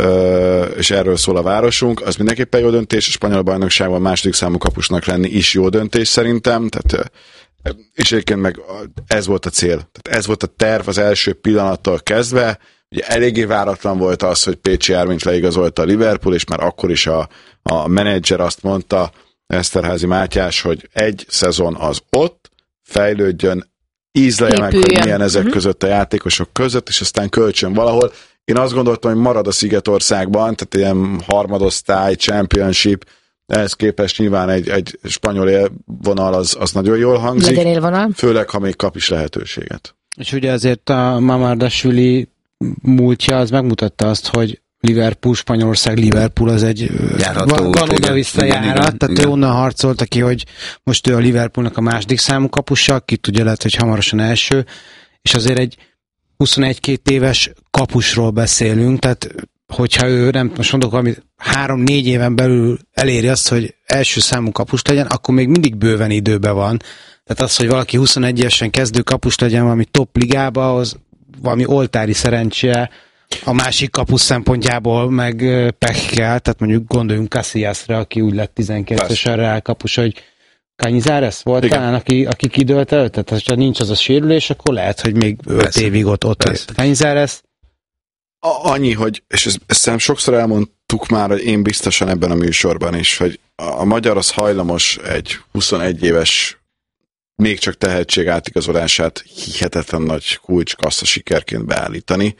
és erről szól a városunk, az mindenképpen jó döntés, a spanyol bajnokságban második számú kapusnak lenni is jó döntés szerintem, tehát, és egyébként meg ez volt a cél, tehát ez volt a terv az első pillanattól kezdve, ugye eléggé váratlan volt az, hogy Pécsi Ármint leigazolta a Liverpool, és már akkor is a menedzser azt mondta, Eszterházy Mátyás, hogy egy szezon az ott, fejlődjön, ízlelje meg, hogy milyen ezek között a játékosok között, és aztán kölcsön valahol. Én azt gondoltam, hogy marad a Szigetországban, tehát ilyen harmadosztály, championship, ehhez képest nyilván egy spanyol élvonal az nagyon jól hangzik. Legyen élvonal. Főleg, ha még kap is lehetőséget. És ugye azért a Mamardashvili múltja az megmutatta azt, hogy Liverpool, Spanyolország, Liverpool az egy van oda-vissza járat, tehát ő onnan harcolta ki, hogy most ő a Liverpoolnak a második számú kapusa, ki tudja, lehet, hogy hamarosan első, és azért egy 21-2 éves kapusról beszélünk, tehát hogyha ő nem, most mondok valami 3-4 éven belül eléri azt, hogy első számú kapus legyen, akkor még mindig bőven időben van. Tehát az, hogy valaki 21-esen kezdő kapus legyen valami top ligába, az valami oltári szerencse, a másik kapus szempontjából meg pech kell, tehát mondjuk gondoljunk Casillasra, aki úgy lett 12-esen Real kapus, hogy Cañizares volt talán, aki kidőlt el, tehát ha nincs az a sérülés, akkor lehet, hogy még 5 évig ott lesz. Cañizares. Annyi, hogy, és ezt sokszor elmondtuk már, hogy én biztosan ebben a műsorban is, hogy a magyar az hajlamos egy 21 éves még csak tehetség átigazolását hihetetlen nagy kulcskassa sikerként beállítani.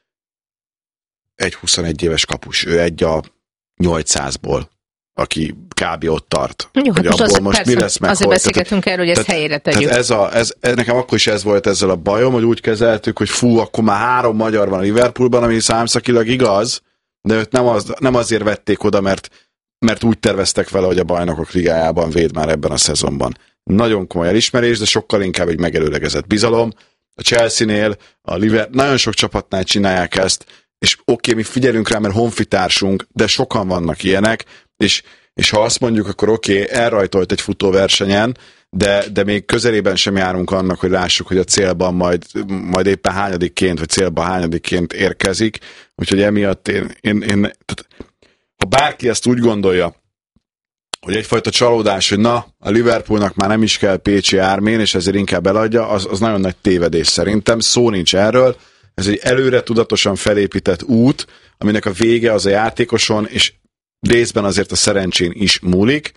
Egy 21 éves kapus, ő egy a 800-ból, aki kb. Ott tart. Jó, hogy abból most mi lesz meg, azért beszélgetünk erről, hogy ezt helyére tegyük. Nekem akkor is ez volt ezzel a bajom, hogy úgy kezeltük, hogy akkor már 3 magyar van a Liverpoolban, ami számszakilag igaz, de őt nem azért vették oda, mert úgy terveztek vele, hogy a Bajnokok Ligájában véd már ebben a szezonban. Nagyon komoly elismerés, de sokkal inkább egy megelőlegezett bizalom. A Chelsea-nél, a Liverpool, nagyon sok csapatnál csinálják ezt, és oké, mi figyelünk rá, mert honfitársunk, de sokan vannak ilyenek, és ha azt mondjuk, akkor oké, elrajtolt egy futóversenyen, de még közelében sem járunk annak, hogy lássuk, hogy a célban majd éppen hányadikként, vagy célban hányadikként érkezik. Úgyhogy emiatt tehát, ha bárki ezt úgy gondolja, hogy egyfajta csalódás, hogy a Liverpoolnak már nem is kell Pécsi Ármén, és ezért inkább eladja, az nagyon nagy tévedés szerintem. Szó nincs erről. Ez egy előre tudatosan felépített út, aminek a vége az a játékoson, és részben azért a szerencsén is múlik.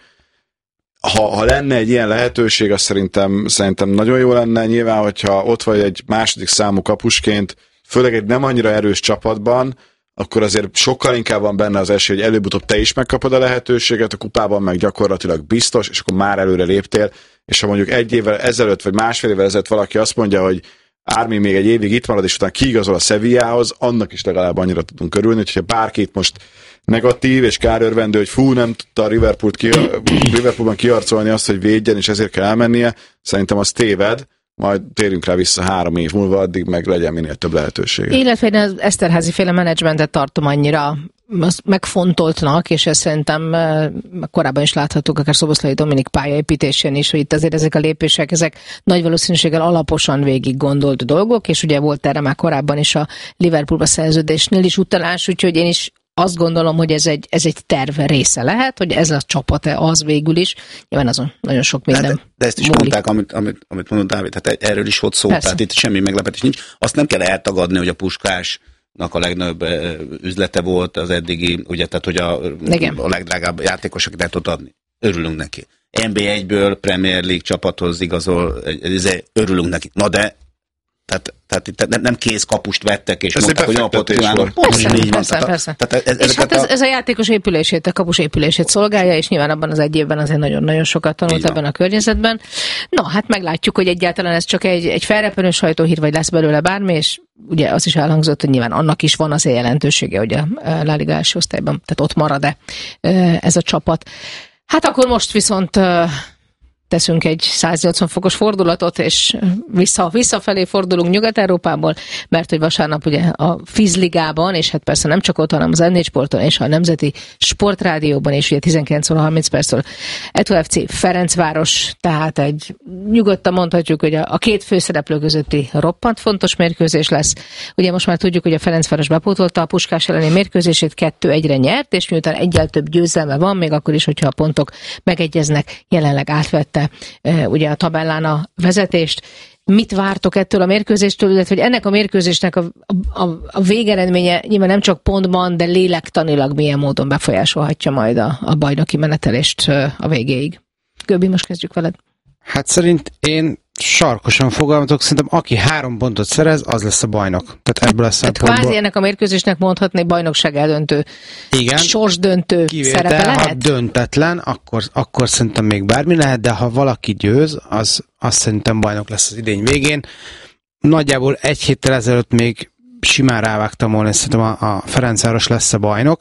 Ha lenne egy ilyen lehetőség, az szerintem nagyon jó lenne. Nyilván, hogyha ott vagy egy második számú kapusként, főleg egy nem annyira erős csapatban, akkor azért sokkal inkább van benne az esély, hogy előbb-utóbb te is megkapod a lehetőséget, a kupában meg gyakorlatilag biztos, és akkor már előre léptél, és ha mondjuk 1 évvel ezelőtt, vagy másfél évvel ezelőtt valaki azt mondja, hogy Ármin még egy évig itt marad, és utána kiigazol a Sevillához, annak is legalább annyira tudunk örülni, hogyha bárkit most negatív és kárörvendő, hogy nem tudta a Liverpoolban kiharcolni azt, hogy védjen, és ezért kell elmennie, szerintem az téved, majd térjünk rá vissza 3 év múlva, addig meg legyen minél több lehetősége. Illetve én az Eszterházy féle menedzsmentet tartom annyira megfontoltnak, és ezt szerintem korábban is láthattuk, akár Szoboszlai Dominik pályaépítésén is, hogy itt azért ezek a lépések, ezek nagy valószínűséggel alaposan végig gondolt dolgok, és ugye volt erre már korábban is a Liverpoolba szerződésnél is utalás, úgyhogy én is azt gondolom, hogy ez egy terv része lehet, hogy ez a csapat az végül is. Nyilván azon nagyon sok minden de ezt is múlik. Mondták, amit mondott Dávid, tehát erről is volt szó, persze. Tehát itt semmi meglepetés nincs. Azt nem kell eltagadni, hogy a Puskásnak a legnagyobb üzlete volt az eddigi, ugye, tehát hogy a legdrágább játékos, akit el tud adni. Örülünk neki. NB1-ből Premier League csapathoz igazol, örülünk neki. Na de tehát itt nem kész kapust vettek, és mondták, hogy napot kívánok. Persze. És hát ez a játékos épülését, a kapus épülését szolgálja, és nyilván abban az 1 évben azért nagyon-nagyon sokat tanult ebben a környezetben. Na, hát meglátjuk, hogy egyáltalán ez csak egy felrepülő sajtóhír, vagy lesz belőle bármi, és ugye az is elhangzott, hogy nyilván annak is van azért jelentősége, hogy a La Liga első osztályban, tehát ott marad-e ez a csapat. Hát akkor most viszont teszünk egy 180 fokos fordulatot, és visszafelé fordulunk Nyugat-Európából, mert hogy vasárnap ugye a Fizligában, és hát persze nem csak ott, hanem az N4 Sporton és a Nemzeti Sportrádióban, és ugye 19:30 perctől Eto FC Ferencváros, tehát egy nyugodtan mondhatjuk, hogy a 2 főszereplő közötti roppant fontos mérkőzés lesz. Ugye most már tudjuk, hogy a Ferencváros bepótolta a Puskás elleni mérkőzését, 2-1-re nyert, és miután egyel több győzelme van, még akkor is, hogyha a pontok megegyeznek, jelenleg átvette ugye a tabellán a vezetést. Mit vártok ettől a mérkőzéstől, illetve hogy ennek a mérkőzésnek a végeredménye nyilván nem csak pontban, de lélektanilag milyen módon befolyásolhatja majd a bajnoki menetelést a végéig? Göbi, most kezdjük veled. Hát szerint én sarkosan fogalmatok, szerintem aki 3 pontot szerez, az lesz a bajnok. Tehát ebből a szempontból. Kvázi ennek a mérkőzésnek mondhatni bajnokság eldöntő, igen, sorsdöntő szerepe lehet? Ha döntetlen, akkor szerintem még bármi lehet, de ha valaki győz, az szerintem bajnok lesz az idény végén. Nagyjából 1 héttel ezelőtt még simán rávágtam volna, és szerintem a Ferencváros lesz a bajnok,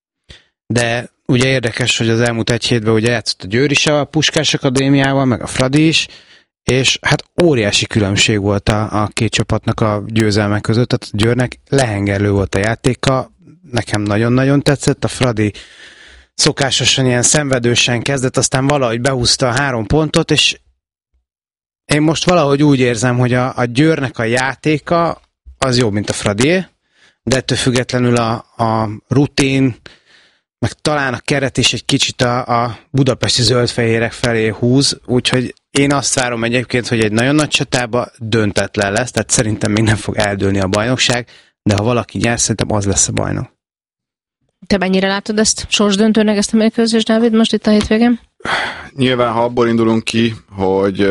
de ugye érdekes, hogy az elmúlt 1 hétben ugye játszott a Győr is a Puskás Akadémiával, meg a Fradi is, és hát óriási különbség volt a 2 csapatnak a győzelmek között, tehát a Győrnek lehengerlő volt a játéka, nekem nagyon-nagyon tetszett, a Fradi szokásosan ilyen szenvedősen kezdett, aztán valahogy behúzta a 3 pontot, és én most valahogy úgy érzem, hogy a Győrnek a játéka az jobb, mint a Fradié, de ettől függetlenül a rutin, meg talán a keret is egy kicsit a budapesti zöldfehérek felé húz, úgyhogy én azt várom egyébként, hogy egy nagyon nagy csatába döntetlen lesz, tehát szerintem még nem fog eldőlni a bajnokság, de ha valaki nyer, szerintem az lesz a bajnok. Te mennyire látod ezt sorsdöntőnek, ezt a mérkőzést, Dávid, most itt a hétvégén? Nyilván, ha abból indulunk ki, hogy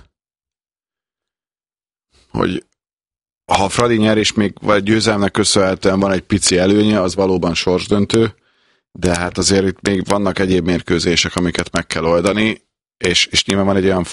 ha Fradi nyer, és még vagy győzelmnek köszönhetően van egy pici előnye, az valóban sorsdöntő, de hát azért itt még vannak egyéb mérkőzések, amiket meg kell oldani, és nyilván van egy olyan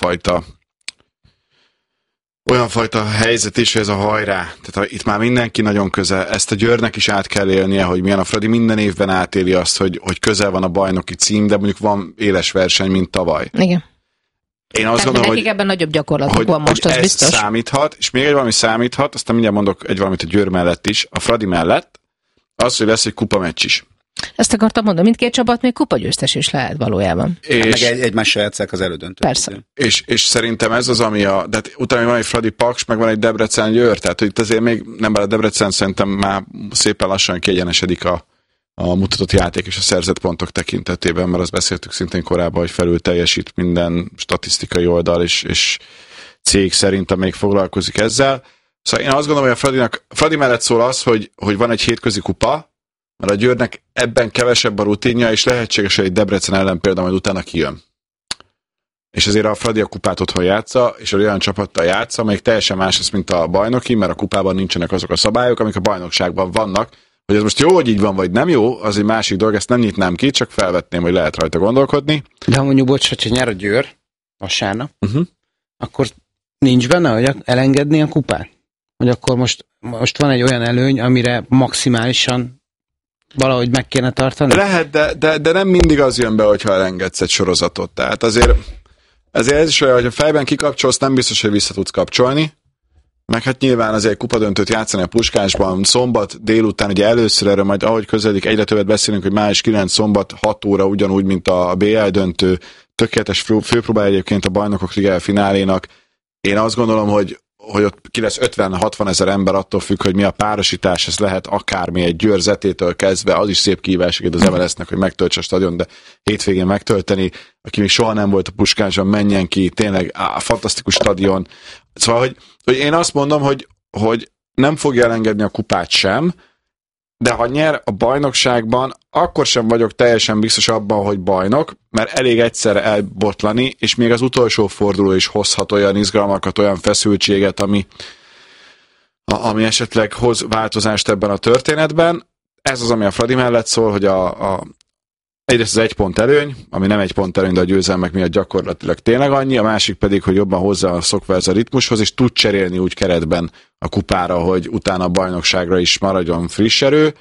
fajta helyzet is, hogy ez a hajrá. Tehát itt már mindenki nagyon közel. Ezt a Győrnek is át kell élnie, hogy milyen a Fradi minden évben átéli azt, hogy közel van a bajnoki cím, de mondjuk van éles verseny, mint tavaly. Igen. Én azt gondolom, hogy ebben nagyobb gyakorlatuk van most, az biztos. Számíthat, és még egy valami számíthat, aztán mindjárt mondok egy valamit a Győr mellett is, a Fradi mellett, az, hogy lesz egy kupameccs is. Ezt akartam mondani, mindkét csapat még kupagyőztes is lehet valójában. És meg egymással játsszák az elődöntőt. Persze. És szerintem ez az, ami de utána van egy Fradi Paks, meg van egy Debrecen Győr, tehát hogy itt azért még nem, bár a Debrecen szerintem már szépen lassan kiegyenesedik a mutatott játék és a szerzett pontok tekintetében, mert azt beszéltük szintén korábban, hogy felül teljesít minden statisztikai oldal, és cég szerintem még foglalkozik ezzel. Szóval én azt gondolom, hogy a Fradi mellett szól az, hogy van egy hétközi kupa, mert a Győrnek ebben kevesebb a rutinja, és lehetséges, hogy egy Debrecen ellen például majd utána kijön. És azért a Fradi a kupát otthon játsza, és olyan csapattal játsza, amelyik teljesen más lesz, mint a bajnoki, mert a kupában nincsenek azok a szabályok, amik a bajnokságban vannak. Hogy ez most jó, hogy így van, vagy nem jó, az egy másik dolog, ezt nem nyitnám ki, csak felvetném, hogy lehet rajta gondolkodni. De ha mondjuk, bocs, hogyha nyer a Győr vasárnap, akkor nincs benne, hogy elengedni a kupát? Hogy akkor most van egy olyan előny, amire maximálisan valahogy meg kéne tartani? Lehet, de nem mindig az jön be, hogyha elengedsz egy sorozatot. Tehát azért ez is olyan, hogy a fejben kikapcsolsz, nem biztos, hogy vissza tudsz kapcsolni. Meg hát nyilván azért kupadöntőt játszani a Puskásban, szombat délután, ugye először erről majd ahogy közeledik, egyre többet beszélünk, hogy május 9 szombat 6 óra ugyanúgy, mint a BL döntő, tökéletes főpróbája egyébként a Bajnokok Ligája finálénak. Én azt gondolom, hogy ott ki lesz 50-60 ezer ember, attól függ, hogy mi a párosítás, ez lehet akármi, egy Győr Zetétől kezdve, az is szép kihívás az MLS-nek, hogy megtöltse a stadion, de hétvégén megtölteni, aki még soha nem volt a Puskásban, menjen ki, tényleg fantasztikus stadion. Szóval, hogy én azt mondom, hogy nem fogja elengedni a kupát sem, de ha nyer a bajnokságban, akkor sem vagyok teljesen biztos abban, hogy bajnok, mert elég egyszer elbotlani, és még az utolsó forduló is hozhat olyan izgalmakat, olyan feszültséget, ami esetleg hoz változást ebben a történetben. Ez az, ami a Fradi mellett szól, hogy egyrészt az 1 pont előny, ami nem 1 pont előny, de a győzelmek miatt gyakorlatilag tényleg annyi, a másik pedig, hogy jobban hozzá szokva ez a ritmushoz, és tud cserélni úgy keretben a kupára, hogy utána a bajnokságra is maradjon friss erő.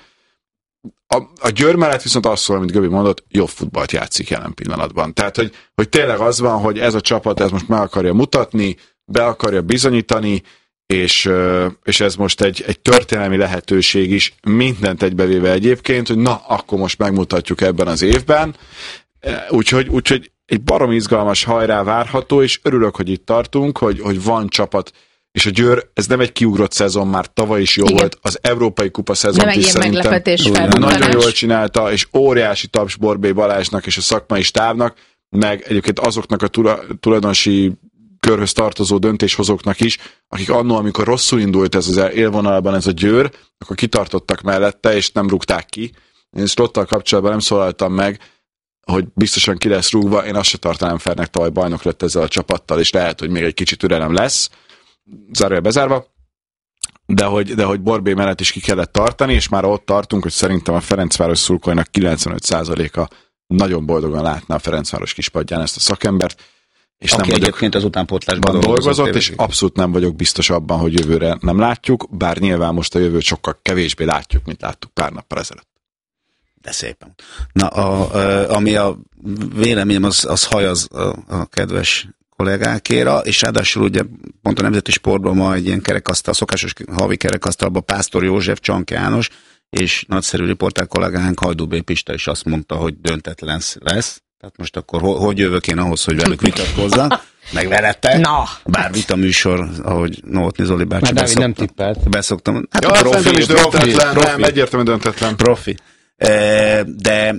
A Győr mellett viszont azt szól, mint Göbi mondott, jobb futballt játszik jelen pillanatban. Tehát, hogy tényleg az van, hogy ez a csapat ez most meg akarja mutatni, be akarja bizonyítani, és ez most egy történelmi lehetőség is, mindent egybevéve egyébként, hogy na, akkor most megmutatjuk ebben az évben. Úgyhogy egy baromi izgalmas hajrá várható, és örülök, hogy itt tartunk, hogy van csapat, és a Győr, ez nem egy kiugrott szezon, már tavaly is jó volt, az Európai Kupa szezon is szerintem nagyon jól csinálta, és óriási taps Borbély Balázsnak és a szakmai stábnak, meg egyébként azoknak a tulajdonosi körhöz tartozó döntéshozóknak is, akik annól, amikor rosszul indult ez az élvonalban ez a Győr, akkor kitartottak mellette, és nem rúgták ki. Én Slottal kapcsolatban nem szólaltam meg, hogy biztosan ki lesz rúgva, én azt se tartanám Fernek, tavaly bajnok lett ezzel a csapattal, és lehet, hogy még egy kicsit türelem lesz, zárója bezárva, de hogy Borbély mellett is ki kellett tartani, és már ott tartunk, hogy szerintem a Ferencváros szurkolóinak 95%-a nagyon boldogan látná a Ferencváros kispadján ezt a szakembert, és aki nem egyébként az utánpótlásban dolgozott, és abszolút nem vagyok biztos abban, hogy jövőre nem látjuk, bár nyilván most a jövőt sokkal kevésbé látjuk, mint láttuk pár nappal ezelőtt. De szépen. Na, ami a véleményem, az hajaz a kedves kollégákéra, és ráadásul ugye pont a Nemzeti Sportban ma egy ilyen kerekasztal, szokásos havi kerekasztalban Pásztor József, Csank János, és nagyszerű riportár kollégánk Hajdú B. Pista is azt mondta, hogy döntetlen lesz. Tehát most akkor hogy jövök én ahhoz, hogy velük vitatkozzak? Meg veletek? Na. Bár vita műsor, ahogy Novotny Zoli bácsi már Dávid nem tippelt. Beszoktam. Hát ja, profi, egyértelműen döntetlen. Profi. De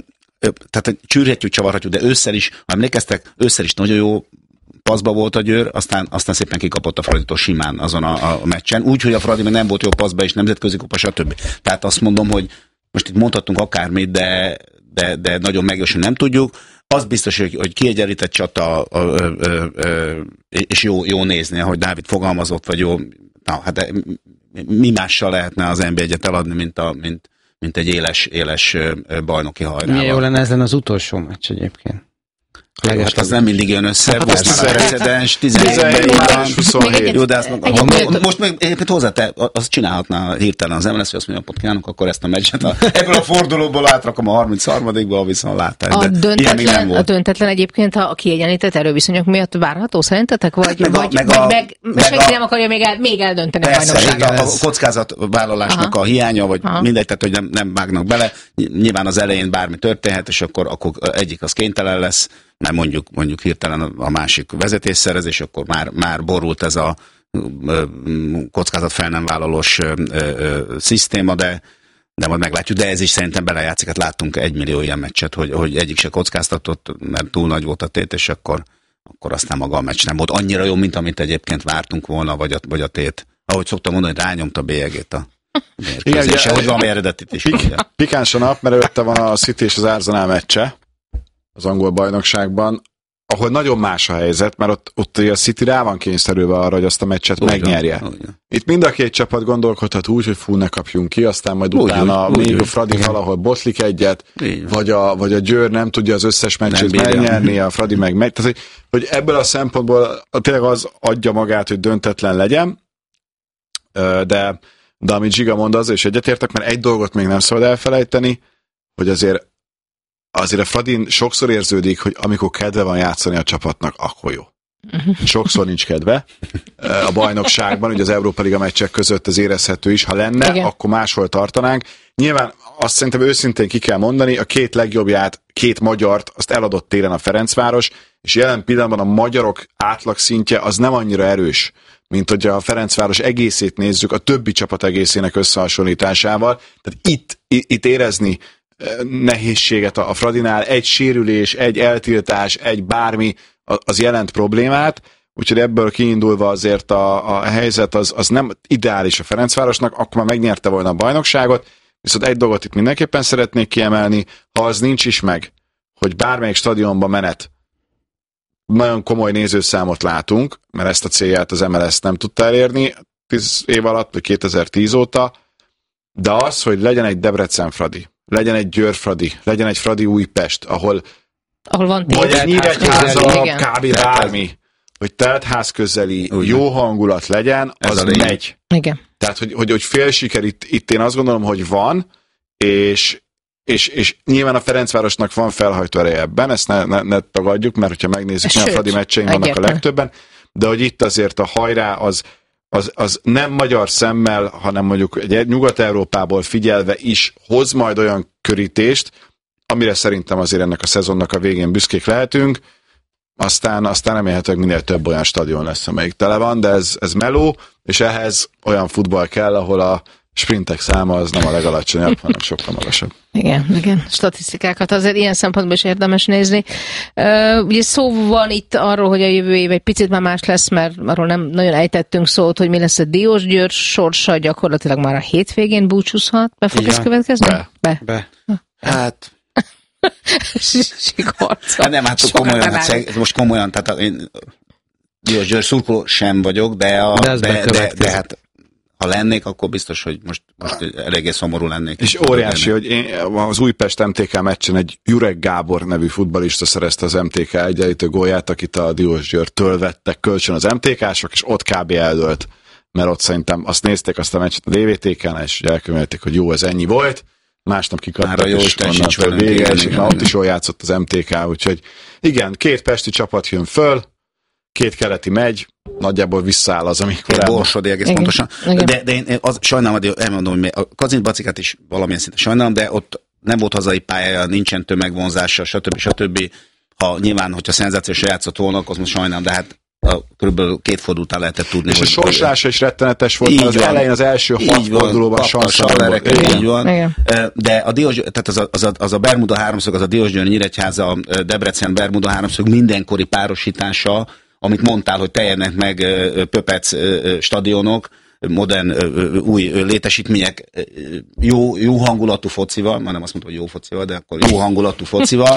tehát csűrhetjük, csavarhatjuk, de ősszel is, ha emlékeztek, ősszel is nagyon jó paszba volt a Győr, aztán szépen kikapott a Fraditól simán azon a meccsen, úgyhogy a Fradi meg nem volt jó paszba, és nemzetközi kupa, stb. Tehát azt mondom, hogy most itt mondhatunk akármit, de nagyon megjósolni nem tudjuk. Az biztos, hogy kiegyenlített csata, és jó nézni, ahogy Dávid fogalmazott, vagy jó, hát mi mással lehetne az NB1-et eladni, mint egy éles bajnoki hajrával. Milyen jó lenne, ez lenne az utolsó meccs egyébként. Hát az nem mindig jön össze, most már a precedens, 11-27. Jó, de most még egyébként azt csinálhatná hirtelen az MLS, hogy azt mondja, kívánok, akkor ezt a meccset ebből a fordulóból átrakom a 33-ba, viszont látták. A döntetlen egyébként a kiegyenlített erőviszonyok miatt várható szerintetek? Vagy senki nem akarja még eldönteni a bajnokságot? A kockázatvállalásnak a hiánya, vagy mindegy, tehát hogy nem vágnak bele. Nyilván az elején bármi történhet, és akkor egyik az kénytelen lesz, mert mondjuk hirtelen a másik vezetésszerezés, akkor már borult ez a kockázat fel nem vállalós szisztéma, de majd meglátjuk, de ez is szerintem belejátszik, hát láttunk 1 millió ilyen meccset, hogy egyik se kockáztatott, mert túl nagy volt a tét, és akkor aztán maga a meccs nem volt annyira jó, mint amit egyébként vártunk volna, vagy a tét. Ahogy szoktam mondani, hogy rányomta a bélyegét a mérkőzése, hogy valami eredetit is. Pikáns a nap, mert előtte van a City és az Arsenal meccse az angol bajnokságban, ahol nagyon más a helyzet, mert ott a City rá van kényszerülve arra, hogy azt a meccset megnyerje. Itt mind a két csapat gondolkodhat úgy, hogy ne kapjunk ki, aztán majd utána még a Fradi valahol botlik egyet, vagy a Győr nem tudja az összes meccsét megnyerni, a Fradi meg. Tehát, hogy ebből a szempontból tényleg az adja magát, hogy döntetlen legyen, de amit Zsiga mond, az és egyetértek, mert egy dolgot még nem szabad elfelejteni, hogy azért a Fradin sokszor érződik, hogy amikor kedve van játszani a csapatnak, akkor jó. Sokszor nincs kedve. A bajnokságban, ugye az Európa Liga meccsek között ez érezhető is. Ha lenne, igen, akkor máshol tartanánk. Nyilván azt szerintem őszintén ki kell mondani, a két legjobbját, két magyart, azt eladott télen a Ferencváros, és jelen pillanatban a magyarok átlagszintje az nem annyira erős, mint hogy a Ferencváros egészét nézzük a többi csapat egészének összehasonlításával. Tehát itt érezni nehézséget a Fradinál, egy sérülés, egy eltiltás, egy bármi, az jelent problémát, úgyhogy ebből kiindulva azért a helyzet az nem ideális a Ferencvárosnak, akkor már megnyerte volna a bajnokságot, viszont egy dolgot itt mindenképpen szeretnék kiemelni, ha az nincs is meg, hogy bármelyik stadionba menet, nagyon komoly nézőszámot látunk, mert ezt a célját az MLS nem tudta elérni 10 év alatt, vagy 2010 óta, de az, hogy legyen egy Debrecen-Fradi, legyen egy Győr-Fradi, legyen egy Fradi-Újpest, ahol van vagy egy Nyíregyháza, kb. Bármi, hogy teltház közeli jó hangulat legyen, az megy. Igen. Tehát, hogy fél siker itt én azt gondolom, hogy van, és nyilván a Ferencvárosnak van felhajtó ereje ebben, ezt ne tagadjuk, mert hogyha megnézzük, milyen Fradi meccseink vannak a legtöbben, de hogy itt azért a hajrá az nem magyar szemmel, hanem mondjuk egy Nyugat-Európából figyelve is hoz majd olyan körítést, amire szerintem azért ennek a szezonnak a végén büszkék lehetünk, aztán remélhetőleg minél több olyan stadion lesz, amelyik tele van, de ez meló, és ehhez olyan futball kell, ahol a sprintek száma az nem a legalacsonyabb, hanem sokkal magasabb. Igen, statisztikákat azért ilyen szempontból is érdemes nézni. Ugye szó van itt arról, hogy a jövő év egy picit már más lesz, mert arról nem nagyon ejtettünk szót, hogy mi lesz a Diósgyőr sorsa, gyakorlatilag már a hétvégén búcsúzhat. Be fog ez következni? Be. Hát... Sikorca. Nem, hát most komolyan, tehát én Diósgyőr szurkoló sem vagyok, de hát ha lennék, akkor biztos, hogy most eléggé szomorú lennék. És óriási, hogy az Újpest MTK meccsen egy Jurek Gábor nevű futballista szerezte az MTK egyenlítő gólját, akit a Diósgyőrtől vettek kölcsön az MTK-sok, és ott kb. Eldőlt, mert ott szerintem azt nézték azt a meccset a DVTK-n, és elkönyvelték, hogy jó, ez ennyi volt. Másnap kikaptak, és onnantól vége, és ott is jól játszott az MTK, úgyhogy igen, két pesti csapat jön föl, két keleti megy, nagyjából visszaáll az, ami korábban. Borsodi egész pontosan. De én sajnálom, hogy elmondom, hogy a Kazint Bacikát is valamilyen szinten sajnálom, de ott nem volt hazai pályája, nincsen tömegvonzása, stb. Ha nyilván, hogyha szenzációsan játszott volna, akkor most sajnálom, de hát körülbelül 2 forduló után lehetett tudni. És a sorslása is rettenetes volt, mert az elején az első 6 fordulóban így van. De a tehát az a Bermuda háromszög, az a Diósgyőr-Nyíregyháza, Debrecen Bermuda háromszög mindenkori párosítása, amit mondtál, hogy teljenek meg Pöpec stadionok, modern új létesítmények, jó hangulatú focival, már nem azt mondtam, hogy jó focival, de akkor jó hangulatú focival,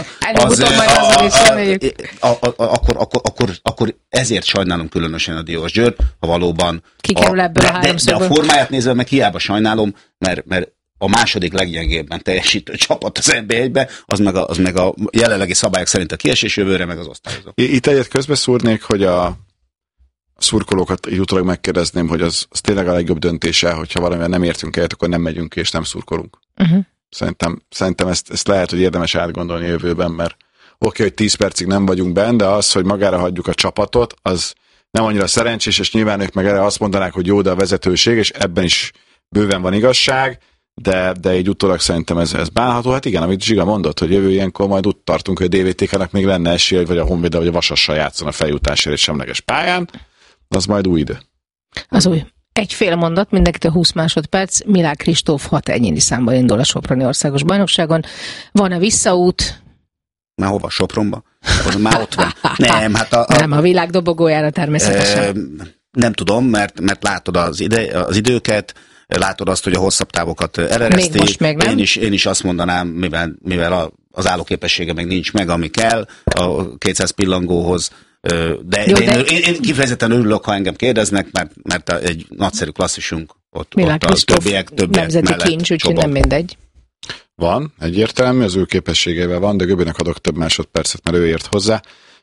akkor ezért sajnálom különösen a Diósgyőrt, ha valóban kikerül ebből a háromszögből. De a formáját nézve meg hiába sajnálom, mert a második leggyengébben teljesítő csapat az NB1-be, az meg a jelenlegi szabályok szerint a kiesés jövőre, meg az osztályozó. Itt egyet közbeszúrnék, hogy a szurkolókat így utólag megkérdezném, hogy az tényleg a legjobb döntése, hogyha valamivel nem értünk egyet, akkor nem megyünk ki és nem szurkolunk. Szerintem ezt lehet, hogy érdemes átgondolni a jövőben, mert oké, hogy 10 percig nem vagyunk benne, de az, hogy magára hagyjuk a csapatot, az nem annyira szerencsés, és nyilván ők meg erre azt mondanák, hogy jó, de a vezetőség, és ebben is bőven van igazság, de így utólag szerintem ez bánható. Hát igen, amit Zsiga mondott, hogy jövő ilyenkor majd úgy tartunk, hogy a DVTK-nak még lenne esélye, vagy a Honvéddel, vagy a Vasassal játszon a feljutásért egy semleges pályán, az majd új idő. Az új. Egy fél mondat, mindenkitől 20 másodperc. Milák Kristóf 6 egyéni számban indul a Soproni Országos Bajnokságon. Van-e visszaút? Már hova? Sopronba? Már ott van. Nem, hát nem, a világ dobogójára természetesen. Nem tudom, mert látod az időket, látod azt, hogy a hosszabb távokat elereszti. Én is azt mondanám, mivel az állóképessége meg nincs meg, ami kell a 200 pillangóhoz. De én kifejezetten örülök, ha engem kérdeznek, mert egy nagyszerű klasszisunk ott a többiek nemzeti kincs, úgyhogy nem mindegy. Van, egyértelmű, az ő képességével van, de Göbinek adok több másodpercet, mert ő ért hozzá.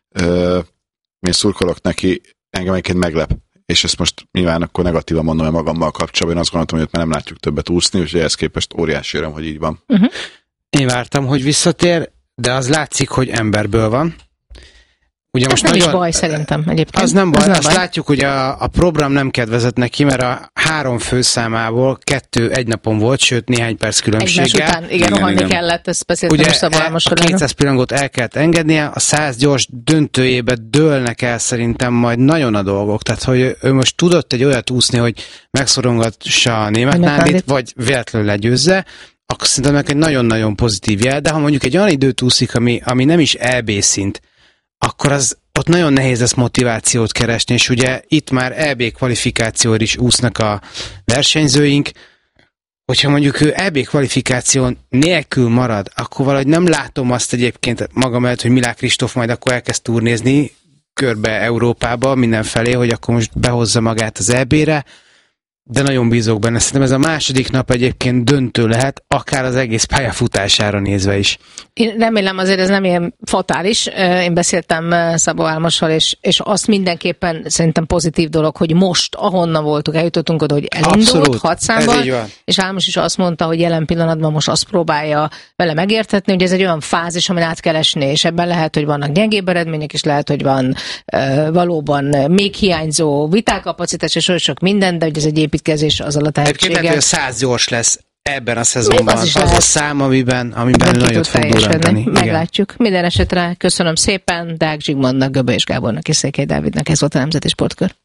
Én szurkolok neki, engem egyébként meglep. És ezt most nyilván akkor negatívan mondom magammal kapcsolatban, én azt gondoltam, hogy ott már nem látjuk többet úszni, úgyhogy ehhez képest óriási öröm, hogy így van. Én vártam, hogy visszatér, de az látszik, hogy emberből van. Ugye most nem is baj szerintem egyébként. Az nem baj, azt látjuk, hogy a program nem kedvezett neki, mert a 3 főszámából 2 egy napon volt, sőt néhány perc különbséggel. Igen, rohanni kellett, ezt beszéltem most a 200 pillangót el kellett engednie, a 100 gyors döntőjébe dőlnek el szerintem majd nagyon a dolgok, tehát hogy ő most tudott egy olyat úszni, hogy megszorongassa a német Nándit, vagy véletlenül legyőzze, akkor szerintem egy nagyon-nagyon pozitív jel, de ha mondjuk egy olyan időt úszik, ami nem is EB szint, akkor ott nagyon nehéz lesz motivációt keresni, és ugye itt már EB kvalifikációra is úsznak a versenyzőink, hogyha mondjuk ő EB kvalifikáción nélkül marad, akkor valahogy nem látom azt egyébként magam előtt, hogy Milák Kristóf majd akkor elkezd turnézni körbe Európába mindenfelé, hogy akkor most behozza magát az EB-re, de nagyon bízok benne. Szerintem ez a második nap egyébként döntő lehet, akár az egész pályafutására nézve is. Én remélem azért ez nem ilyen fatális. Én beszéltem Szabó Álmossal, és azt mindenképpen szerintem pozitív dolog, hogy most, ahonnan voltunk, eljutottunk oda, hogy elindult 6 számban, és Álmos is azt mondta, hogy jelen pillanatban most azt próbálja vele megértetni, hogy ez egy olyan fázis, amin át kell esni, és ebben lehet, hogy vannak gyengébb eredmények, és lehet, hogy van valóban még hiányzó vitálkapacitás, és sok minden, de hogy ez egy építkezés az alatt egyébként lehet, hogy a 100 gyors lesz ebben a szezonban. Az a szám, amiben nagyot fog durrantani. Meglátjuk. Minden esetre köszönöm szépen Deák Zsigmondnak, Göböly és Gábornak és Székely Dávidnak. Ez volt a Nemzeti Sportkör.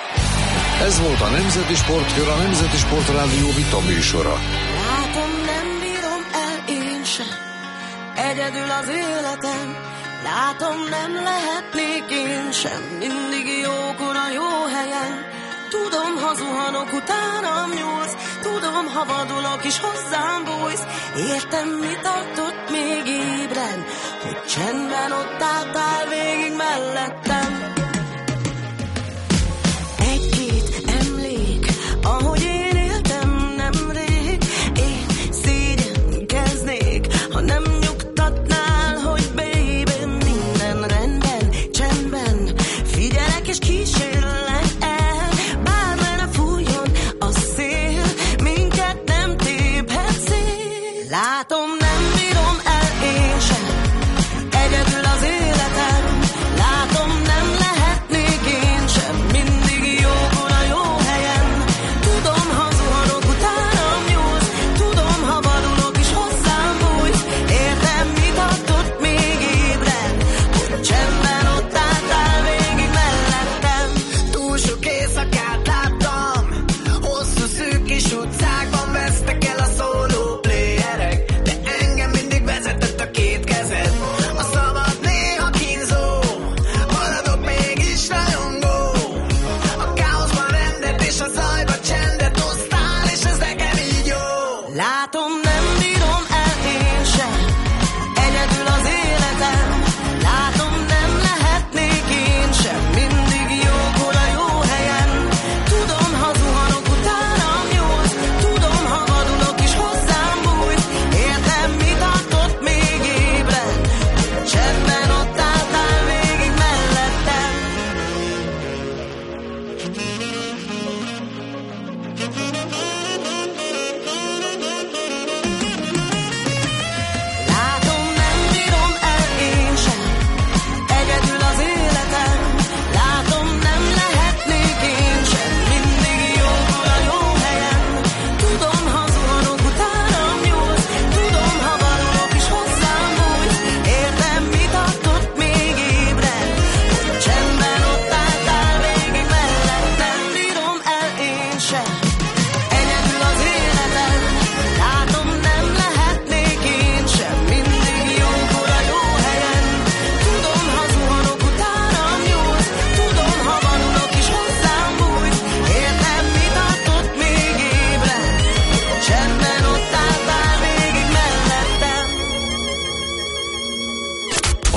Ez volt a Nemzeti Sportkör, a Nemzeti Sportrádió vita műsora. Látom, nem bírom el én sem egyedül az életem. Látom, nem lehetnék én sem mindig jókor a jó helyen. Tudom, ha zuhanok, utánam nyúlsz. Tudom, ha vadulok is hozzám bújsz. Értem, mit adott még ébren, hogy csendben ott álltál végig mellettem. Egy-két emlék, ahogy én éltem nemrég. Én szégyenkeznék, ha nem nyugtatnál, hogy baby, minden rendben, csendben. Figyelek és kísérlek. Látom, nem bírom el én sem egyedül az életem. Látom, nem lehetnék én sem mindig jókor a jó helyen. Tudom, ha zuhanok, utánam nyúlsz. Tudom, ha vadulok is hozzám bújsz. Értem, mit adott még ébren, hogy csendben ott álltál végig mellettem.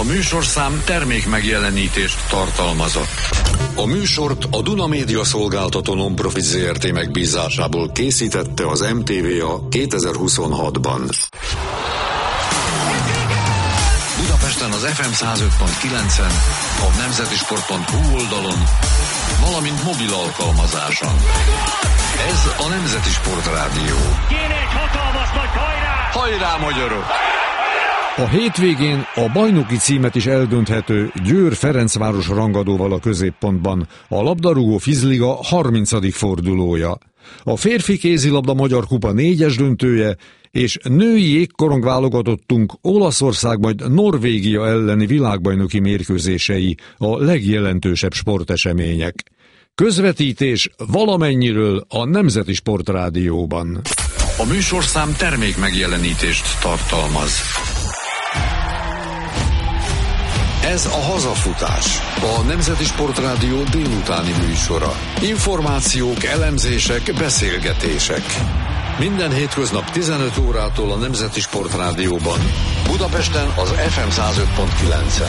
műsorszám termék megjelenítést tartalmazott. A műsort a Duna Média Szolgáltató Non-Profit Zrt. Megbízásából készítette az MTVA 2026-ban. Budapesten az FM 105.9-en, a nemzetisport.hu oldalon, valamint mobil alkalmazáson. Ez a Nemzeti Sport Rádió. Kéne egy hatalmas nagy hajrá! Hajrá, magyarok! A hétvégén a bajnoki címet is eldönthető Győr-Ferencváros rangadóval a középpontban a labdarúgó Fizliga 30. fordulója. A férfi kézilabda Magyar Kupa 4-es döntője és női jégkorong válogatottunk Olaszország majd Norvégia elleni világbajnoki mérkőzései a legjelentősebb sportesemények. Közvetítés valamennyiről a Nemzeti Sport Rádióban. A műsorszám termék megjelenítést tartalmaz. Ez a Hazafutás, a Nemzeti Sport Rádió délutáni műsora. Információk, elemzések, beszélgetések. Minden hétköznap 15 órától a Nemzeti Sport Rádióban, Budapesten az FM 105.9-en.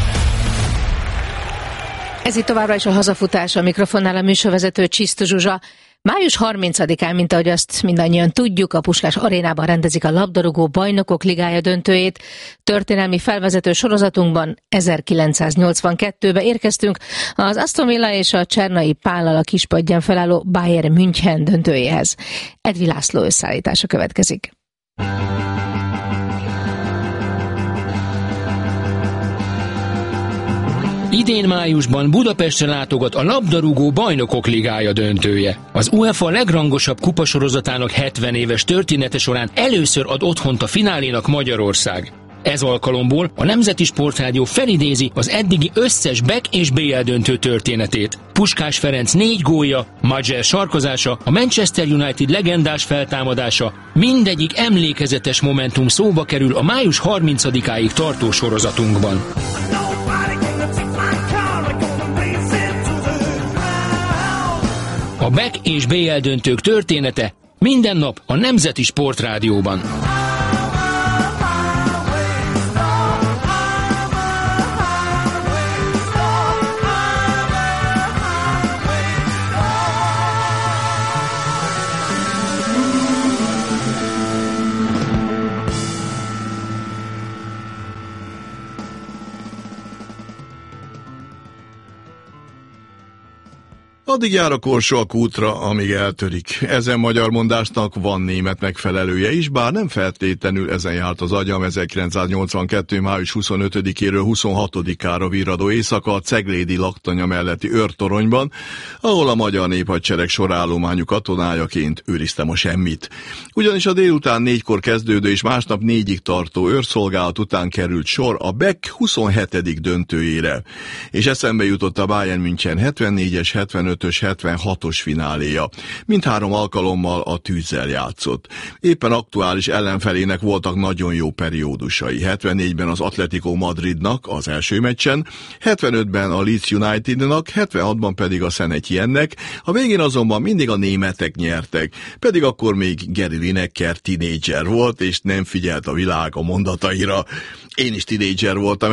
Ez itt továbbra is a Hazafutás, a mikrofonnál a műsorvezető Csisztus Zsuzsa. Május 30-án, mint ahogy azt mindannyian tudjuk, a Puskás Arénában rendezik a labdarúgó Bajnokok Ligája döntőjét. Történelmi felvezető sorozatunkban 1982-be érkeztünk az Aston Villa és a Csernai Pállal a kispadján felálló Bayern München döntőjéhez. Edvi László összeállítása következik. Idén májusban Budapestre látogat a labdarúgó Bajnokok Ligája döntője. Az UEFA legrangosabb kupasorozatának 70 éves története során először ad otthont a finálénak Magyarország. Ez alkalomból a Nemzeti Sportrádió felidézi az eddigi összes BEK és BL döntő történetét. Puskás Ferenc 4 gólja, Majer sarkozása, a Manchester United legendás feltámadása, mindegyik emlékezetes momentum szóba kerül a május 30-áig tartó sorozatunkban. A BEK és BL döntők története minden nap a Nemzeti Sportrádióban. Addig jár a korsó kútra, amíg eltörik. Ezen magyar mondásnak van német megfelelője is, bár nem feltétlenül ezen járt az agyam 1982. május 25-éről 26-ára virradó éjszaka a ceglédi laktanya melletti őrtoronyban, ahol a magyar néphadsereg sorállományú katonájaként őriztem a semmit. Ugyanis a délután 4-kor kezdődő és másnap 4-ig tartó őrszolgálat után került sor a BEK 27. döntőjére. És eszembe jutott a Bayern München 74-es, 75-ös, 76-os fináléja. Mindhárom alkalommal a tűzzel játszott. Éppen aktuális ellenfelének voltak nagyon jó periódusai. 74-ben az Atletico Madridnak az első meccsen, 75-ben a Leeds Unitednak, 76-ban pedig a Saint Etienne-nek, a végén azonban mindig a németek nyertek, pedig akkor még Gary Lineker tínédzser volt, és nem figyelt a világ a mondataira. Én is tínédzser voltam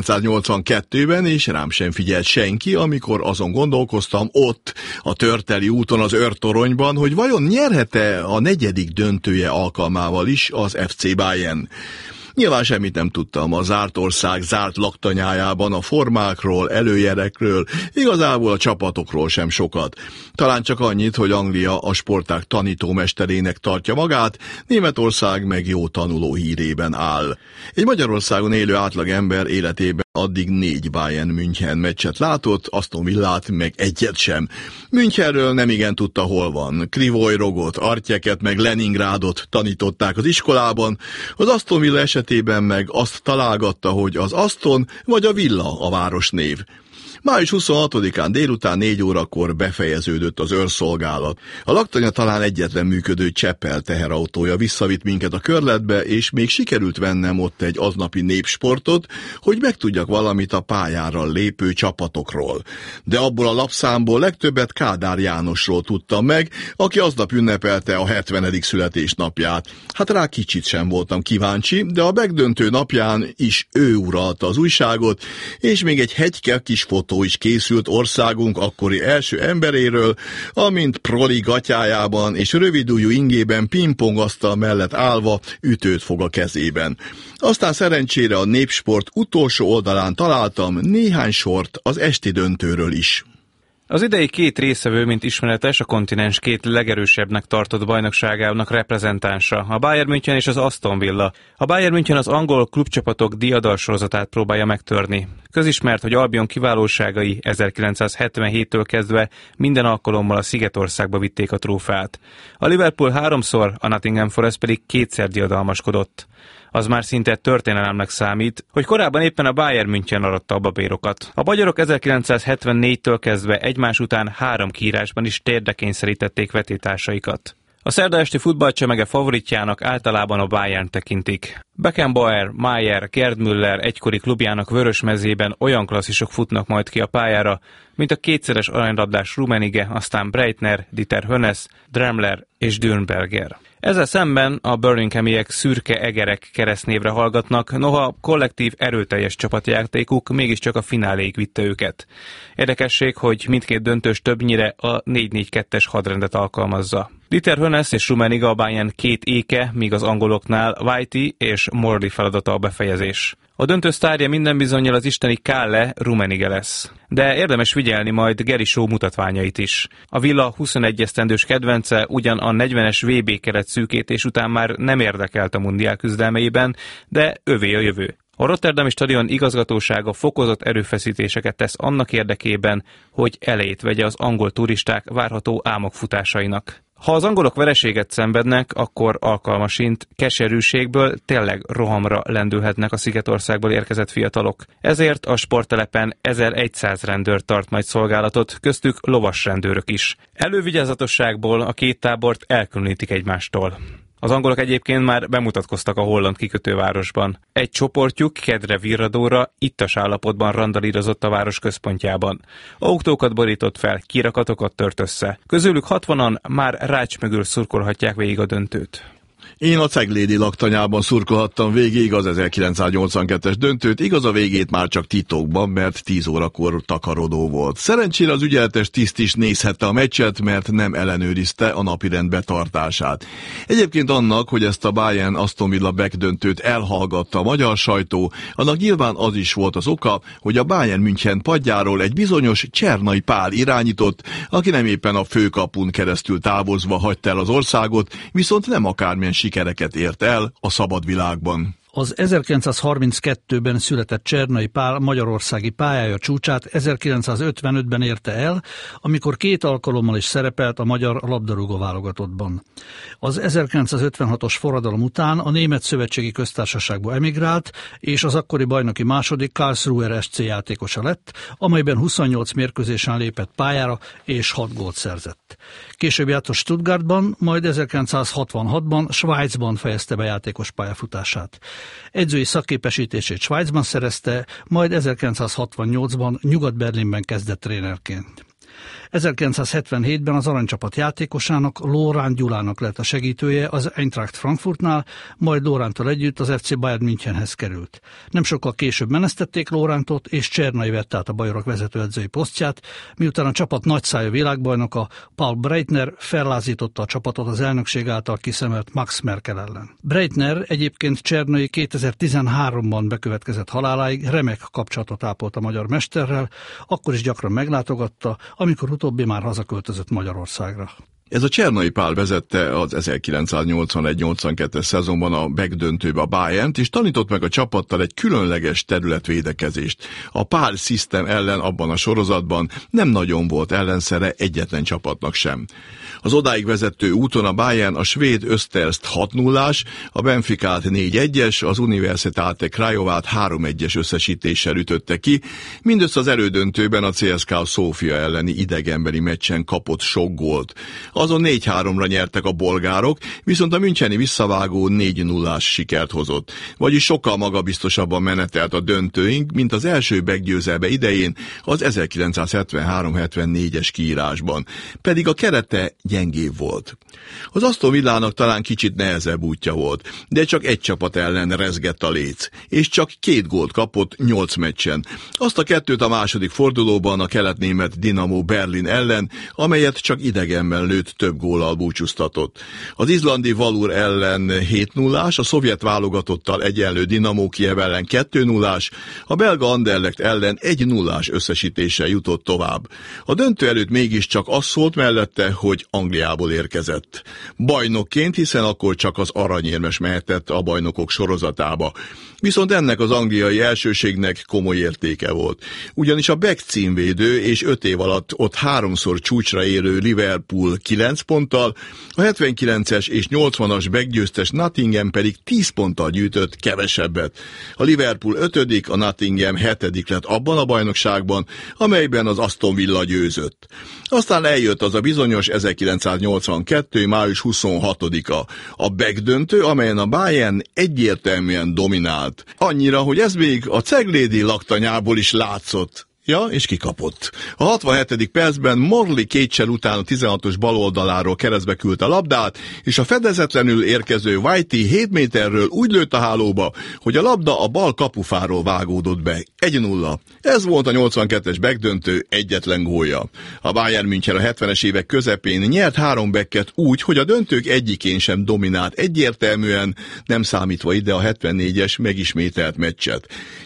1982-ben, és rám sem figyelt senki, amikor azon gondolkoztam ott, a Törteli úton az őrtoronyban, hogy vajon nyerhet-e a 4. döntője alkalmával is az FC Bayern. Nyilván semmit nem tudtam a zárt ország zárt laktanyájában a formákról, előjelekről, igazából a csapatokról sem sokat. Talán csak annyit, hogy Anglia a sportág tanítómesterének tartja magát, Németország meg jó tanuló hírében áll. Egy Magyarországon élő átlagember életében addig 4 Bayern München meccset látott, Aston Villát meg egyet sem. Münchenről nem igen tudta, hol van. Krivoj Rogot, Artyeket meg Leningrádot tanították az iskolában, az Aston Villa esetében meg azt találgatta, hogy az Aston vagy a Villa a városnév. Május 26-án délután 4 órakor befejeződött az őrszolgálat. A laktanya talán egyetlen működő Csepel teherautója visszavitt minket a körletbe, és még sikerült vennem ott egy aznapi népsportot, hogy megtudjak valamit a pályára lépő csapatokról. De abból a lapszámból legtöbbet Kádár Jánosról tudtam meg, aki aznap ünnepelte a 70. születésnapját. Hát rá kicsit sem voltam kíváncsi, de a megdöntő napján is ő uralta az újságot, és még egy hegyke kis fotó is készült országunk akkori első emberéről, amint proli gatyájában és rövidujjú ingében pingpongasztal mellett állva ütőt fog a kezében. Aztán szerencsére a Népsport utolsó oldalán találtam néhány sort az esti döntőről is. Az idei két részevő, mint ismeretes, a kontinens két legerősebbnek tartott bajnokságának reprezentánsa, a Bayern München és az Aston Villa. A Bayern München az angol klubcsapatok diadalsorozatát próbálja megtörni. Közismert, hogy Albion kiválóságai 1977-től kezdve minden alkalommal a Szigetországba vitték a trófeát. A Liverpool 3-szor, a Nottingham Forest pedig 2-szer diadalmaskodott. Az már szinte történelemnek számít, hogy korábban éppen a Bayern München aratta a babérokat. A magyarok 1974-től kezdve egymás után 3 kiírásban is térdre kényszerítették vetétársaikat. A szerda esti futballcsemege favoritjának általában a Bayern tekintik. Beckenbauer, Maier, Gerd Müller egykori klubjának Vörösmezében olyan klasszisok futnak majd ki a pályára, mint a 2-szeres aranylabdás Rummenigge, aztán Breitner, Dieter Hönes, Dremler és Dürnberger. Ezzel szemben a Birminghamiek szürke egerek keresztnévre hallgatnak, noha kollektív erőteljes csapatjátékuk mégiscsak a fináléig vitte őket. Érdekesség, hogy mindkét döntős többnyire a 4-4-2-es hadrendet alkalmazza. Dieter Hönes és Rummenigge a Bayern két éke, míg az angoloknál Whitey és Morley feladata a befejezés. A döntő sztárja minden bizonnyal az isteni Kalle Rummenigge lesz. De érdemes figyelni majd Gary Shaw mutatványait is. A Villa 21 esztendős kedvence ugyan a 40-es VB keret szűkítés után már nem érdekelt a mundiál küzdelmeiben, de övé a jövő. A Rotterdami stadion igazgatósága fokozott erőfeszítéseket tesz annak érdekében, hogy elejét vegye az angol turisták várható álmokfutásainak. Ha az angolok vereséget szenvednek, akkor alkalmasint keserűségből tényleg rohamra lendülhetnek a Szigetországból érkezett fiatalok. Ezért a sporttelepen 1100 rendőr tart majd szolgálatot, köztük lovasrendőrök is. Elővigyázatosságból a két tábort elkülönítik egymástól. Az angolok egyébként már bemutatkoztak a holland kikötővárosban. Egy csoportjuk kedre virradóra, ittas állapotban randalírozott a város központjában. Autókat borított fel, kirakatokat tört össze. Közülük 60-an már rács mögül szurkolhatják végig a döntőt. Én a Ceglédi laktanyában szurkolhattam végig az 1982-es döntőt, igaz a végét már csak titokban, mert 10 órakor takarodó volt. Szerencsére az ügyeletes tiszt is nézhette a meccset, mert nem ellenőrizte a napirend betartását. Egyébként annak, hogy ezt a Bayern Aston Villa döntőt elhallgatta a magyar sajtó, annak nyilván az is volt az oka, hogy a Bayern München padjáról egy bizonyos Csernai Pál irányított, aki nem éppen a főkapun keresztül távozva hagyta el az országot, viszont nem akármilyen sikereket ért el a szabad világban. Az 1932-ben született Csernai Pál magyarországi pályája csúcsát 1955-ben érte el, amikor 2 alkalommal is szerepelt a magyar labdarúgó válogatottban. Az 1956-os forradalom után a Német Szövetségi Köztársaságba emigrált, és az akkori bajnoki második Karlsruher SC játékosa lett, amelyben 28 mérkőzésen lépett pályára és 6 gólt szerzett. Később játszott Stuttgartban, majd 1966-ban Svájcban fejezte be játékos pályafutását. Edzői szakképesítését Svájcban szerezte, majd 1968-ban Nyugat-Berlinben kezdett trénerként. 1977-ben az aranycsapat játékosának, Lórán Gyulának lett a segítője az Eintracht Frankfurtnál, majd Lórántól együtt az FC Bayern Münchenhez került. Nem sokkal később menesztették Lórántot, és Csernai vette át a bajorok vezetőedzői posztját, miután a csapat nagyszájú világbajnoka Paul Breitner fellázította a csapatot az elnökség által kiszemelt Max Merkel ellen. Breitner egyébként Csernai 2013-ban bekövetkezett haláláig remek kapcsolatot ápolt a magyar mesterrel, akkor is gyakran meglátogatta, amikor utóbbi már hazaköltözött Magyarországra. Ez a Csernai Pál vezette az 1981-82-es szezonban a megdöntőbe a Bayernt, és tanított meg a csapattal egy különleges területvédekezést. A Pál System ellen abban a sorozatban nem nagyon volt ellenszere egyetlen csapatnak sem. Az odáig vezető úton a Bayern a svéd Österst 6-0-ás, a Benficát 4-1-es, az Universitate Craiovát 3-1-es összesítéssel ütötte ki, mindössze az elődöntőben a CSKA Szófia elleni idegenbeli meccsen kapott sok gólt. Azon 4-3-ra nyertek a bolgárok, viszont a müncheni visszavágó 4-0-ás sikert hozott. Vagyis sokkal magabiztosabban menetelt a döntőink, mint az első meggyőzelme idején az 1973-74-es kiírásban. Pedig a kerete gyengébb volt. Az Aston Villának talán kicsit nehezebb útja volt, de csak egy csapat ellen rezgett a léc, és csak 2 gólt kapott 8 meccsen. Azt a 2-t a második fordulóban a keletnémet Dinamo Berlin ellen, amelyet csak idegenben lőtt több góllal búcsúztatott. Az izlandi Valur ellen 7-0-ás, a szovjet válogatottal egyenlő Dinamo Kijev ellen 2-0-ás, a belga Anderlecht ellen 1-0-ás összesítéssel jutott tovább. A döntő előtt mégiscsak az szólt mellette, hogy Angliából érkezett. Bajnokként, hiszen akkor csak az aranyérmes mehetett a bajnokok sorozatába. Viszont ennek az angliai elsőségnek komoly értéke volt. Ugyanis a Beck címvédő és 5 év alatt ott 3-szor csúcsra érő Liverpool 9 ponttal, a 79-es és 80-as Beck győztes Nottingham pedig 10 ponttal gyűjtött kevesebbet. A Liverpool 5., a Nottingham 7. lett abban a bajnokságban, amelyben az Aston Villa győzött. Aztán eljött az a bizonyos 1982. május 26-a, a Beck döntő, amelyen a Bayern egyértelműen dominált. Annyira, hogy ez még a ceglédi laktanyából is látszott. Ja, és kikapott. A 67. percben Morley kétsel után a 16-os baloldaláról keresztbe küldte a labdát, és a fedezetlenül érkező Whitey 7 méterről úgy lőtt a hálóba, hogy a labda a bal kapufáról vágódott be. 1-0. Ez volt a 82-es Beck-döntő egyetlen gólja. A Bayern München a 70-es évek közepén nyert 3 Becket úgy, hogy a döntők egyikén sem dominált egyértelműen, nem számítva ide a 74-es megismételt meccset.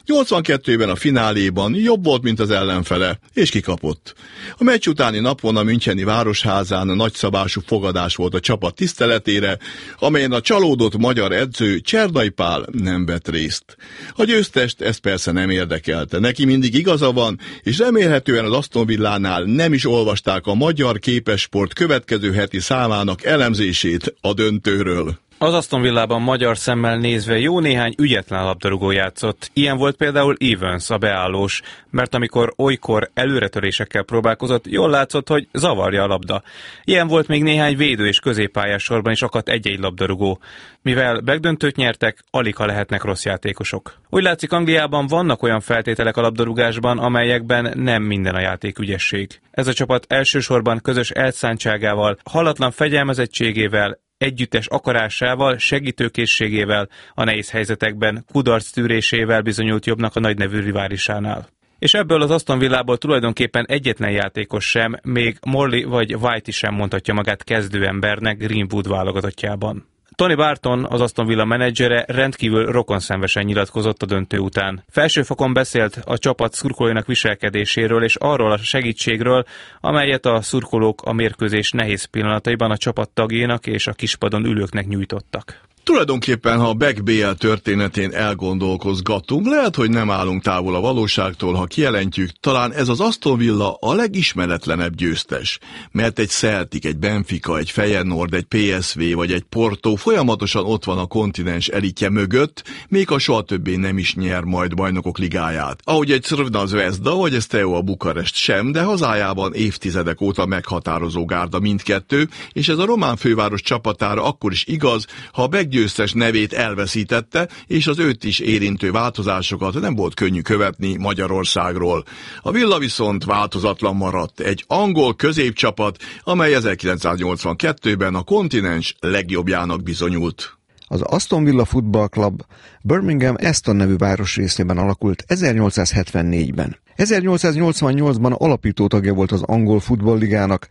82-ben a fináléban jobb volt, mint az ellenfele, és kikapott. A meccs utáni napon a müncheni városházán nagyszabású fogadás volt a csapat tiszteletére, amelyen a csalódott magyar edző Csernai Pál nem vett részt. A győztest ezt persze nem érdekelte, neki mindig igaza van, és remélhetően az Aston Villánál nem is olvasták a Magyar Képessport következő heti számának elemzését a döntőről. Az Aston Villában magyar szemmel nézve jó néhány ügyetlen labdarúgó játszott. Ilyen volt például Evans, a beállós, mert amikor olykor előretörésekkel próbálkozott, jól látszott, hogy zavarja a labda. Ilyen volt még néhány védő és középpályás sorban is akadt egy-egy labdarúgó. Mivel Beck-döntőt nyertek, aligha lehetnek rossz játékosok. Úgy látszik, Angliában vannak olyan feltételek a labdarúgásban, amelyekben nem minden a játék ügyesség. Ez a csapat elsősorban közös elszántságával, hallatlan fegyelmezettségével, együttes akarásával, segítőkészségével, a nehéz helyzetekben, kudarc tűrésével bizonyult jobbnak a nagynevű riválisánál. És ebből az Aston Villából tulajdonképpen egyetlen játékos sem, még Morley vagy Whitey sem mondhatja magát kezdőembernek Greenwood válogatottjában. Tony Barton, az Aston Villa menedzsere rendkívül rokonszenvesen nyilatkozott a döntő után. Felsőfokon beszélt a csapat szurkolóinak viselkedéséről és arról a segítségről, amelyet a szurkolók a mérkőzés nehéz pillanataiban a csapat tagjainak és a kispadon ülőknek nyújtottak. Tulajdonképpen, ha a Beck BL történetén elgondolkozgatunk, lehet, hogy nem állunk távol a valóságtól, ha kijelentjük, talán ez az Aston Villa a legismeretlenebb győztes. Mert egy Celtic, egy Benfica, egy Feyenoord, egy PSV vagy egy Porto folyamatosan ott van a kontinens elitje mögött, még ha soha többé nem is nyer majd bajnokok ligáját. Ahogy egy Crvena Zvezda vagy egy Steaua Bukarest sem, de hazájában évtizedek óta meghatározó gárda mindkettő, és ez a román főváros csapatára akkor is igaz, ha a Beck győztes nevét elveszítette, és az őt is érintő változásokat nem volt könnyű követni Magyarországról. A Villa viszont változatlan maradt, egy angol középcsapat, amely 1982-ben a kontinens legjobbjának bizonyult. Az Aston Villa Football Club Birmingham Aston nevű városrészében alakult 1874-ben. 1888-ban alapító tagja volt az angol futballligának,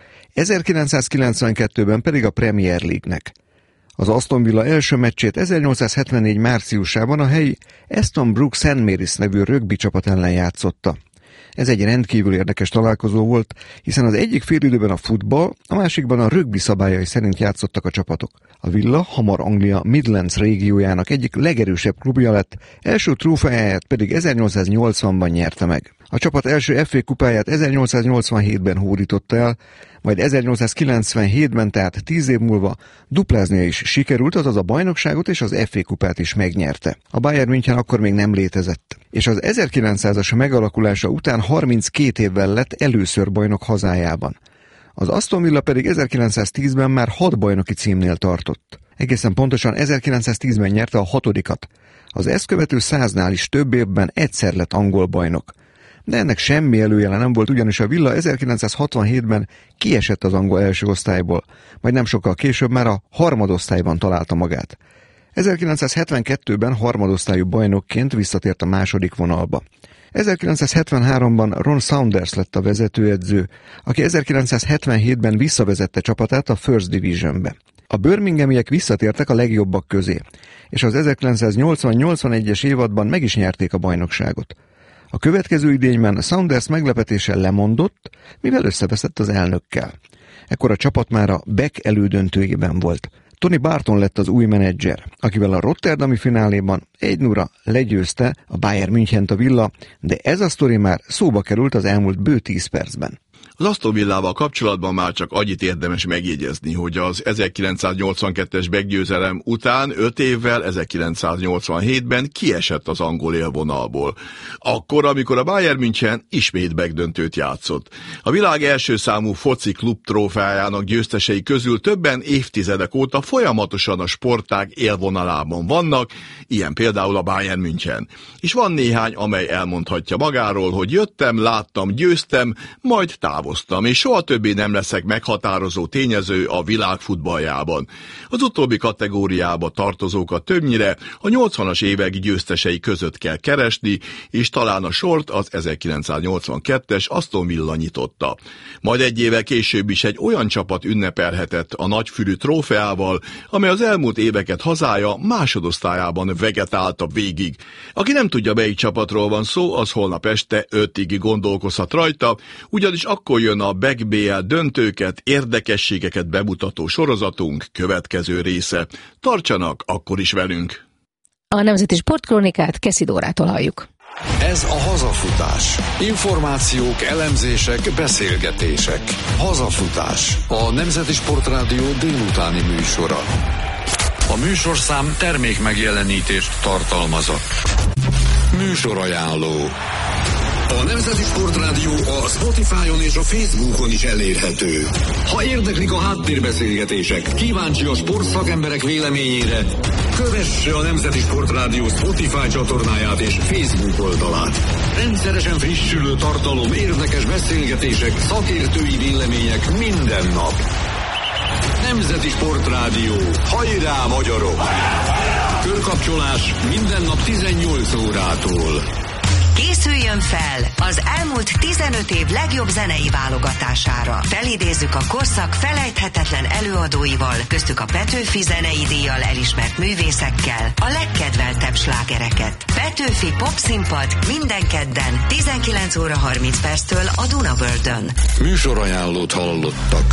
1992-ben pedig a Premier League-nek. Az Aston Villa első meccsét 1874 márciusában a helyi Aston Brook St. Mary's nevű rögbi csapat ellen játszotta. Ez egy rendkívül érdekes találkozó volt, hiszen az egyik félidőben a futball, a másikban a rögbi szabályai szerint játszottak a csapatok. A Villa hamar Anglia Midlands régiójának egyik legerősebb klubja lett, első trófeáját pedig 1880-ban nyerte meg. A csapat első FA kupáját 1887-ben hódította el, majd 1897-ben, tehát 10 év múlva dupláznia is sikerült, azaz a bajnokságot és az FA kupát is megnyerte. A Bayern München akkor még nem létezett, és az 1900-as megalakulása után 32 évvel lett először bajnok hazájában. Az Aston Villa pedig 1910-ben már 6 bajnoki címnél tartott. Egészen pontosan 1910-ben nyerte a 6-dikat. Az ezt követő 100-nál is több évben egyszer lett angol bajnok. De ennek semmi előjele nem volt, ugyanis a Villa 1967-ben kiesett az angol első osztályból, majd nem sokkal később már a harmadosztályban találta magát. 1972-ben harmadosztályú bajnokként visszatért a második vonalba. 1973-ban Ron Saunders lett a vezetőedző, aki 1977-ben visszavezette csapatát a First Divisionbe. A birminghamiek visszatértek a legjobbak közé, és az 1980-81-es évadban meg is nyerték a bajnokságot. A következő idényben Saunders meglepetéssel lemondott, mivel összeveszett az elnökkel. Ekkor a csapat már a Beck elődöntőjében volt. Tony Barton lett az új menedzser, akivel a rotterdami fináléban 1-0 legyőzte a Bayern Münchent a Villa, de ez a sztori már szóba került az elmúlt bő 10 percben. Az Aston Villával kapcsolatban már csak annyit érdemes megjegyezni, hogy az 1982-es meggyőzelem után 5 évvel 1987-ben kiesett az angol élvonalból. Akkor, amikor a Bayern München ismét megdöntőt játszott. A világ első számú foci klub trófeájának győztesei közül többen évtizedek óta folyamatosan a sportág élvonalában vannak, ilyen például a Bayern München. És van néhány, amely elmondhatja magáról, hogy jöttem, láttam, győztem, majd távoztam, és soha többé nem leszek meghatározó tényező a világ futballjában. Az utóbbi kategóriába tartozókat többnyire a 80-as évek győztesei között kell keresni, és talán a sort az 1982-es Aston Villa nyitotta. Majd egy évvel később is egy olyan csapat ünnepelhetett a nagyfülű trófeával, amely az elmúlt éveket hazája másodosztályában vegetálta végig. Aki nem tudja, melyik csapatról van szó, az holnap este 5-ig gondolkozhat rajta, ugyanis akkor jön a Beck BL döntőket, érdekességeket bemutató sorozatunk következő része. Tartsanak akkor is velünk! A Nemzeti Sportkrónikát Keszi Dórától halljuk. Ez a Hazafutás. Információk, elemzések, beszélgetések. Hazafutás. A Nemzeti Sportrádió délutáni műsora. A műsorszám termékmegjelenítést tartalmazott. Műsorajánló. A Nemzeti Sportrádió a Spotify-on és a Facebookon is elérhető. Ha érdeklik a háttérbeszélgetések, kíváncsi a sportszakemberek véleményére, kövesse a Nemzeti Sportrádió Spotify csatornáját és Facebook oldalát. Rendszeresen frissülő tartalom, érdekes beszélgetések, szakértői vélemények minden nap. Nemzeti Sportrádió. Hajrá, magyarok! Körkapcsolás minden nap 18 órától. Készüljön fel az elmúlt 15 év legjobb zenei válogatására. Felidézzük a korszak felejthetetlen előadóival, köztük a Petőfi zenei díjjal elismert művészekkel a legkedveltebb slágereket. Petőfi Popszínpad minden kedden 19 óra 30 perctől a Dunavördön. Műsorajánlót hallottak.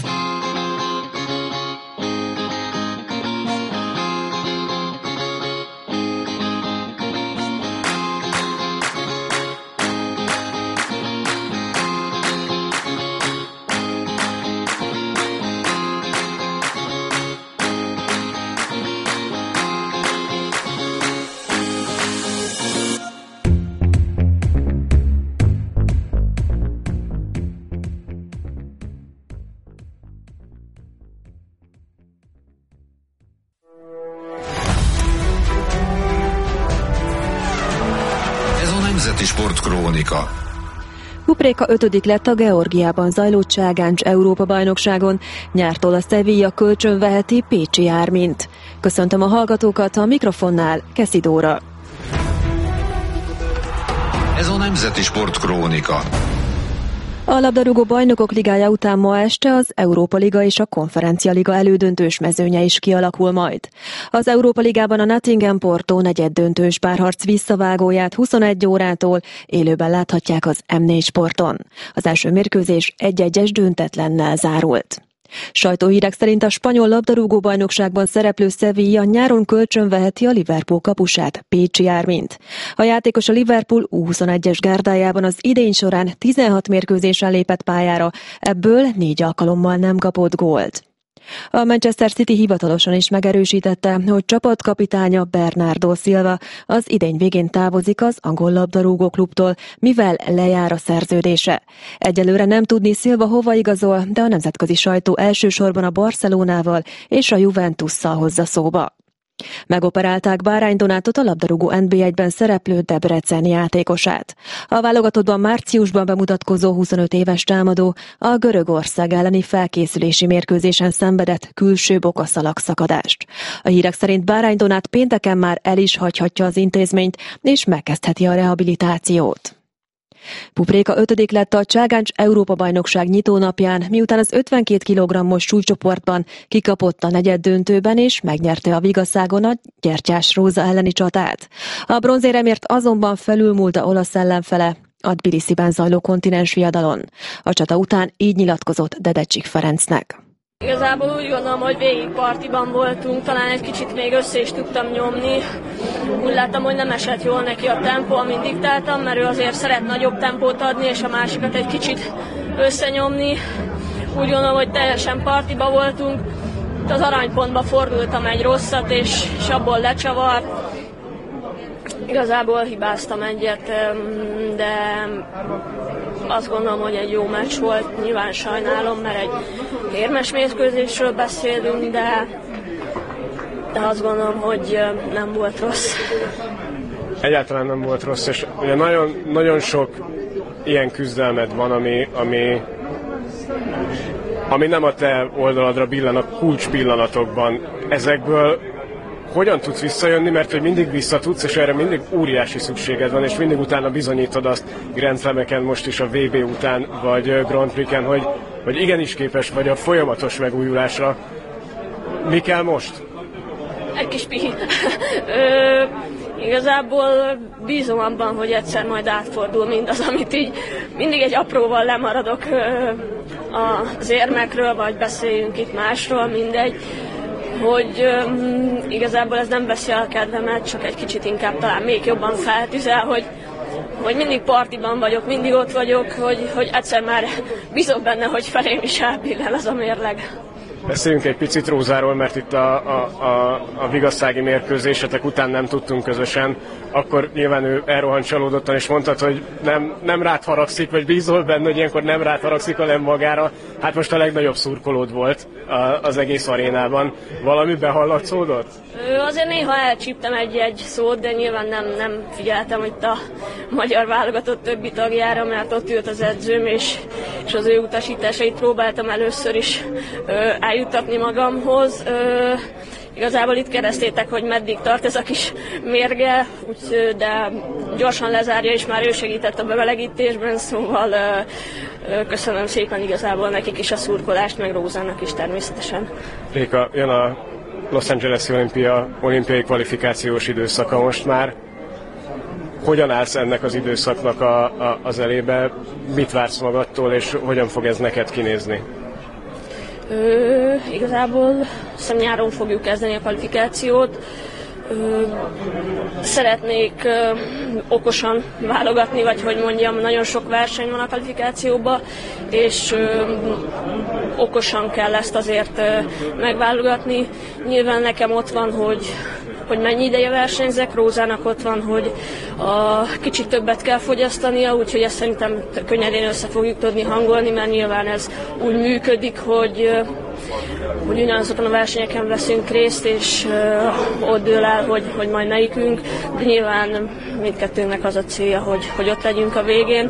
Sportkrónika. Pupréka 5. lett a Georgiában zajló Cságáncs Európa-bajnokságon, nyártól a Sevilla kölcsönveheti Pécsi Ármint. Köszöntöm a hallgatókat, a mikrofonnál Keszi Dóra. Ez a Nemzeti Sportkrónika. A labdarúgó bajnokok ligája után ma este az Európa Liga és a Konferencia Liga elődöntős mezőnye is kialakul majd. Az Európa Ligában a Nottingham Porto negyeddöntős párharc visszavágóját 21 órától élőben láthatják az M4 Sporton. Az első mérkőzés 1-1-es döntetlennel zárult. Sajtóhírek szerint a spanyol labdarúgó-bajnokságban szereplő Sevilla nyáron kölcsönveheti a Liverpool kapusát, Pécsi Ármint. A játékos a Liverpool U21-es gárdájában az idény során 16 mérkőzésen lépett pályára, ebből 4 alkalommal nem kapott gólt. A Manchester City hivatalosan is megerősítette, hogy csapatkapitánya Bernardo Silva az idény végén távozik az angol labdarúgó klubtól, mivel lejár a szerződése. Egyelőre nem tudni Silva hova igazol, de a nemzetközi sajtó elsősorban a Barcelonával és a Juventusszal hozza szóba. Megoperálták Bárány Donátot, a labdarúgó NB1-ben szereplő Debrecen játékosát. A válogatottban márciusban bemutatkozó 25 éves támadó a Görögország elleni felkészülési mérkőzésen szenvedett külső bokaszalag szakadást. A hírek szerint Bárány Donát pénteken már el is hagyhatja az intézményt, és megkezdheti a rehabilitációt. Pupréka 5. lett a Cságáncs Európa-bajnokság nyitónapján, miután az 52 kg-os súlycsoportban kikapott a negyeddöntőben és megnyerte a Vigaszágon a Gyertyás Róza elleni csatát. A bronzéremért azonban felülmúlta olasz ellenfele a Tbilisiben zajló kontinens viadalon. A csata után így nyilatkozott Dedecsik Ferencnek. Igazából úgy gondolom, hogy végig partiban voltunk, talán egy kicsit még össze is tudtam nyomni. Úgy láttam, hogy nem esett jól neki a tempó, amit diktáltam, mert ő azért szeret nagyobb tempót adni, és a másikat egy kicsit összenyomni. Úgy gondolom, hogy teljesen partiban voltunk. Az aranypontba fordultam egy rosszat, és abból lecsavart. Igazából hibáztam egyet, de azt gondolom, hogy egy jó meccs volt. Nyilván sajnálom, mert egy érmes mérkőzésről beszélünk, de azt gondolom, hogy nem volt rossz. Egyáltalán nem volt rossz, és ugye nagyon sok ilyen küzdelmed van, ami nem a te oldaladra billen a kulcs pillanatokban. Ezekből hogyan tudsz visszajönni, mert hogy mindig visszatudsz, és erre mindig óriási szükséged van, és mindig utána bizonyítod azt Grand Slameken, most is a VB után, vagy Grand Prix-en, hogy igenis képes vagy a folyamatos megújulásra. Mi kell most? Egy kis pihi. Igazából bízom abban, hogy egyszer majd átfordul mindaz, amit így mindig egy apróval lemaradok az érmekről, vagy beszéljünk itt másról, mindegy. Hogy igazából ez nem veszi a kedvemet, csak egy kicsit inkább talán még jobban feltüzel, hogy mindig partiban vagyok, mindig ott vagyok, hogy egyszer már bízok benne, hogy felém is elbillen az a mérleg. Beszéljünk egy picit Rózáról, mert itt a vigasszági mérkőzésetek után nem tudtunk közösen. Akkor nyilván ő elrohant csalódottan, és mondtad, hogy nem rád haragszik, vagy bízol benne, hogy ilyenkor nem rád haragszik, hanem magára. Hát most a legnagyobb szurkolód volt az egész arénában. Valami behallatszódott? Azért néha elcsíptem egy szót, de nyilván nem figyeltem itt a magyar válogatott többi tagjára, mert ott ült az edzőm, és az ő utasításait próbáltam először is eljutatni magamhoz. Igazából itt kérdeztétek, hogy meddig tart ez a kis mérge, de gyorsan lezárja, és már ő segített a bemelegítésben, szóval köszönöm szépen igazából nekik is a szurkolást, meg Rózának is természetesen. Réka, jön a Los Angeles-i olimpiai kvalifikációs időszaka most már. Hogyan állsz ennek az időszaknak az elébe? Mit vársz magadtól, és hogyan fog ez neked kinézni? Igazából hiszem nyáron fogjuk kezdeni a kvalifikációt. Szeretnék okosan válogatni, vagy hogy mondjam, nagyon sok verseny van a kvalifikációban, és okosan kell ezt azért megválogatni. Nyilván nekem ott van, hogy mennyi ideje versenyzek, Rózának ott van, hogy kicsit többet kell fogyasztania, úgyhogy ezt szerintem könnyedén össze fogjuk tudni hangolni, mert nyilván ez úgy működik, hogy ugyanazokon a versenyeken veszünk részt, és ott dől el, hogy majd melyikünk, de nyilván mindkettőnknek az a célja, hogy ott legyünk a végén.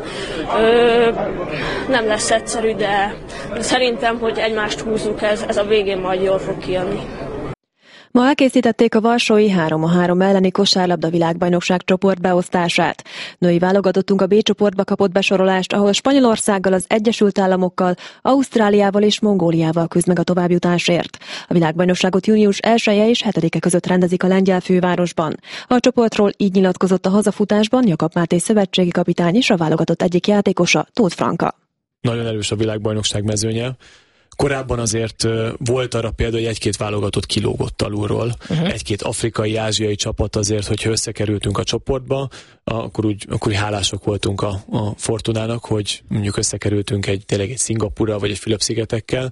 Nem lesz egyszerű, de szerintem, hogy egymást húzzuk, ez a végén majd jól fog kijönni. Ma elkészítették a varsói 3-3 elleni kosárlabda világbajnokság csoportbeosztását. Női válogatottunk a B csoportba kapott besorolást, ahol Spanyolországgal, az Egyesült Államokkal, Ausztráliával és Mongóliával küzd meg a továbbjutásért. A világbajnokságot június 1-e és 7-e között rendezik a lengyel fővárosban. A csoportról így nyilatkozott a hazafutásban Jakab Máté szövetségi kapitány és a válogatott egyik játékosa, Tóth Franka. Nagyon erős a világbajnokság mezőnye. Korábban azért volt arra példa, hogy egy-két válogatott kilógott alulról. Egy-két afrikai, ázsiai csapat azért, hogyha összekerültünk a csoportba, akkor hálások voltunk a Fortunának, hogy mondjuk összekerültünk tényleg egy Szingapúrral vagy egy Fülöp-szigetekkel.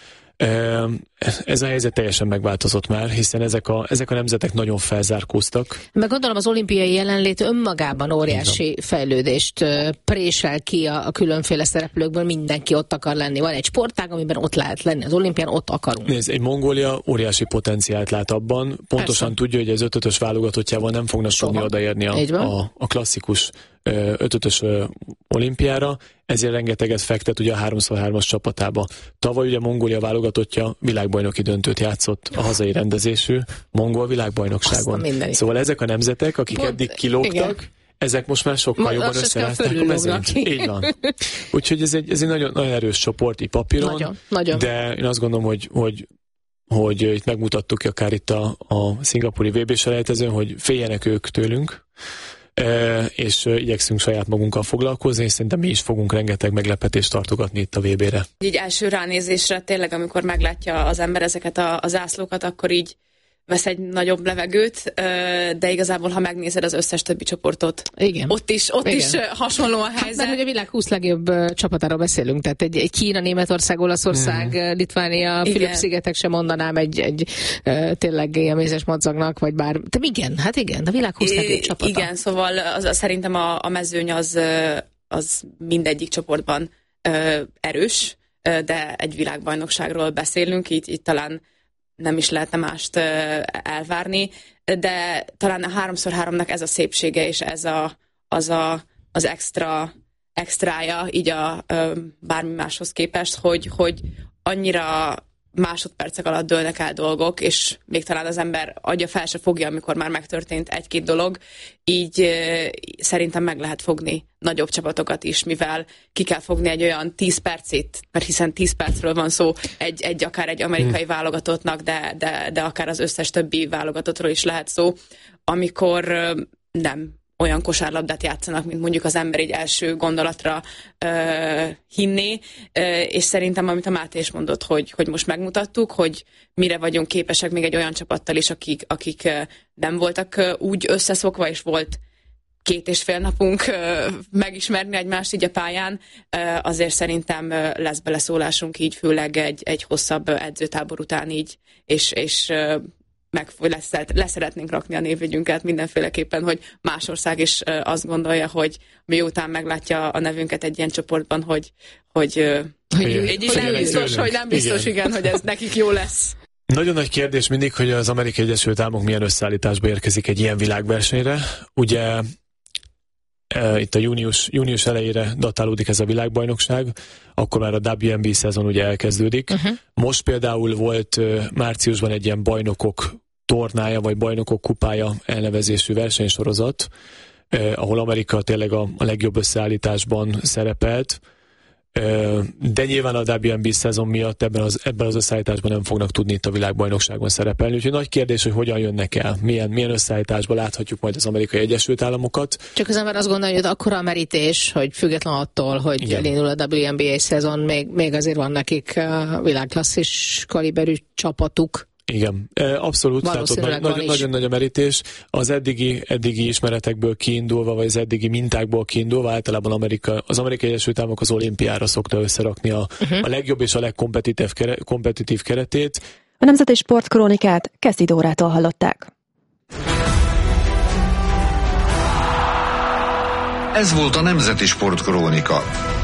Ez a helyzet teljesen megváltozott már, hiszen ezek a nemzetek nagyon felzárkóztak. Meg gondolom az olimpiai jelenlét önmagában óriási fejlődést présel ki a különféle szereplőkből, mindenki ott akar lenni. Van egy sportág, amiben ott lehet lenni, az olimpián ott akarunk. Nézd, egy Mongólia óriási potenciált lát abban, pontosan tudja, hogy az 5-5-ös válogatottjával nem fognak tudni odaérni a klasszikus 5-5-ös olimpiára, ezért rengeteget fektet ugye a 3x3-as csapatába. Tavaly ugye Mongólia válogatottja világbajnoki döntőt játszott a hazai rendezésű mongol világbajnokságon. Szóval ezek a nemzetek, akik eddig kilógtak, ezek most már sokkal jobban összerázták a mezőnyt. Így van. Úgyhogy ez egy nagyon, nagyon erős csoport így papíron, nagyon. De én azt gondolom, hogy itt megmutattuk akár itt a szingapúri VB-selejtezőn, hogy féljenek ők tőlünk, és igyekszünk saját magunkkal foglalkozni, és szerintem mi is fogunk rengeteg meglepetést tartogatni itt a VB-re. Így első ránézésre tényleg, amikor meglátja az ember ezeket a zászlókat, akkor így vesz egy nagyobb levegőt, de igazából, ha megnézed az összes többi csoportot, igen. Ott is hasonló a helyzet. Hát, hogy a világ 20 legjobb csapatáról beszélünk, tehát egy Kína, Németország, Olaszország, Litvánia, Fülöp-szigetek sem mondanám egy tényleg ilyen mézes madzagnak, vagy bár... De igen, a világ 20 legjobb csapata. Igen, szóval szerintem a mezőny az mindegyik csoportban erős, de egy világbajnokságról beszélünk, így talán nem is lehetne mást elvárni, de talán a 3x3-nak ez a szépsége, és ez az extrája így a bármi máshoz képest, hogy annyira másodpercek alatt dőlnek el dolgok, és még talán az ember agya fel se fogja, amikor már megtörtént egy-két dolog, így szerintem meg lehet fogni nagyobb csapatokat is, mivel ki kell fogni egy olyan 10 percét, mert hiszen 10 percről van szó akár egy amerikai válogatottnak, de akár az összes többi válogatottról is lehet szó, amikor nem olyan kosárlabdát játszanak, mint mondjuk az ember egy első gondolatra hinné, és szerintem, amit a Máté is mondott, hogy most megmutattuk, hogy mire vagyunk képesek még egy olyan csapattal is, akik nem voltak úgy összeszokva, és volt 2,5 napunk megismerni egymást így a pályán, azért szerintem lesz beleszólásunk így, főleg egy hosszabb edzőtábor után így, és leszeretnénk rakni a névjegyünket mindenféleképpen, hogy más ország is azt gondolja, hogy miután meglátja a nevünket egy ilyen csoportban, hogy nem biztos, igen, hogy ez nekik jó lesz. Nagyon nagy kérdés mindig, hogy az Amerikai Egyesült Államok milyen összeállításba érkezik egy ilyen világversenyre. Ugye itt a június elejére datálódik ez a világbajnokság, akkor már a WNBA szezon ugye elkezdődik. Most például volt márciusban egy ilyen bajnokok tornája, vagy bajnokok kupája elnevezésű versenysorozat, ahol Amerika tényleg a legjobb összeállításban szerepelt, de nyilván a WNBA szezon miatt ebben az összeállításban nem fognak tudni itt a világbajnokságon szerepelni. Úgyhogy nagy kérdés, hogy hogyan jönnek el, milyen összeállításban láthatjuk majd az Amerikai Egyesült Államokat. Csak az ember azt gondolja, hogy akkora a merítés, hogy független attól, hogy elindul a WNBA szezon, még azért van nekik világklasszis kaliberű csapatuk. Igen, abszolút, tehát nagyon nagy a merítés. Az eddigi ismeretekből kiindulva, vagy az eddigi mintákból kiindulva, általában az Amerikai Egyesült Államok az olimpiára szokta összerakni a legjobb és a legkompetitív keretét. A Nemzeti Sportkrónikát Keszi Dórától hallották. Ez volt a Nemzeti Sportkrónika.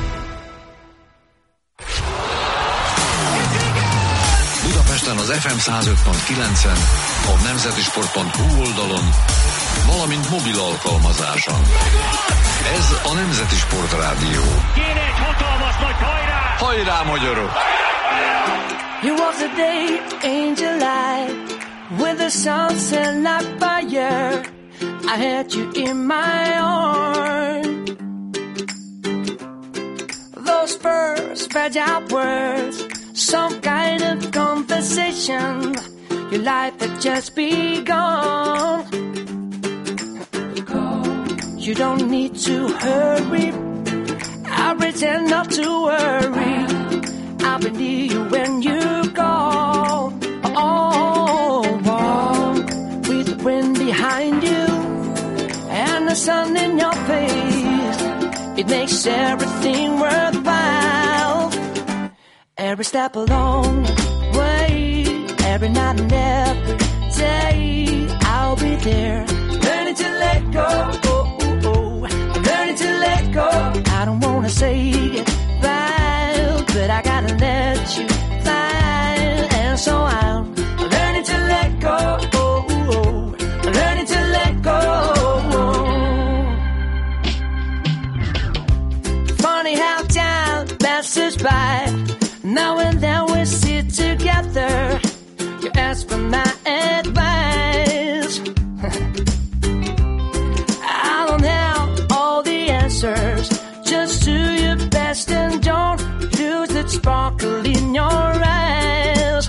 Budapesten az FM 105.9-en, a nemzetisport.hu oldalon, valamint mobil alkalmazáson. Ez a Nemzeti Sport Rádió. Kéne egy hatalmas nagy hajrá! Hajrá, magyarok! You was a day, angel light, with the sunset like fire. I had you in my arms. Those first fragile words, some kind of conversation. Your life had just begun. You don't need to hurry. I pretend not to worry. I'll be near you when you call. With the wind behind you and the sun in your face, it makes everything worthwhile. Every step along the way, every night and every day, I'll be there. Learning to let go, learning to let go. I don't wanna say goodbye, but I gotta let you fly. And so I'm learning to let go, learning to let go. Funny how time passes by. Now and then we sit together. You ask for my advice. I don't have all the answers. Just do your best and don't lose that sparkle in your eyes.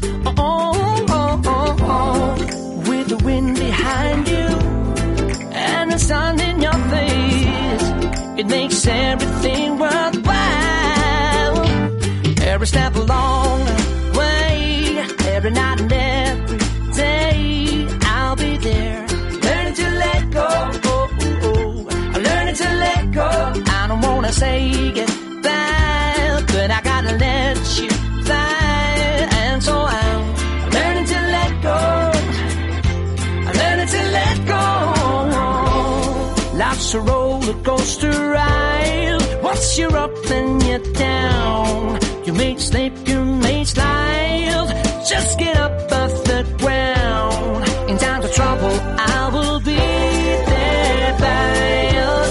With the wind behind you and the sun in your face, it makes everything worthwhile. Every step along the way, every night and every day, I'll be there. Learning to let go, learning to let go. I don't wanna say goodbye, but I gotta let you fly. And so I'm learning to let go, learning to let go. Life's a roller coaster ride. Once you're up, then you're down. You may slip, you may slide. Just get up off the ground. In times of trouble, I will be there by your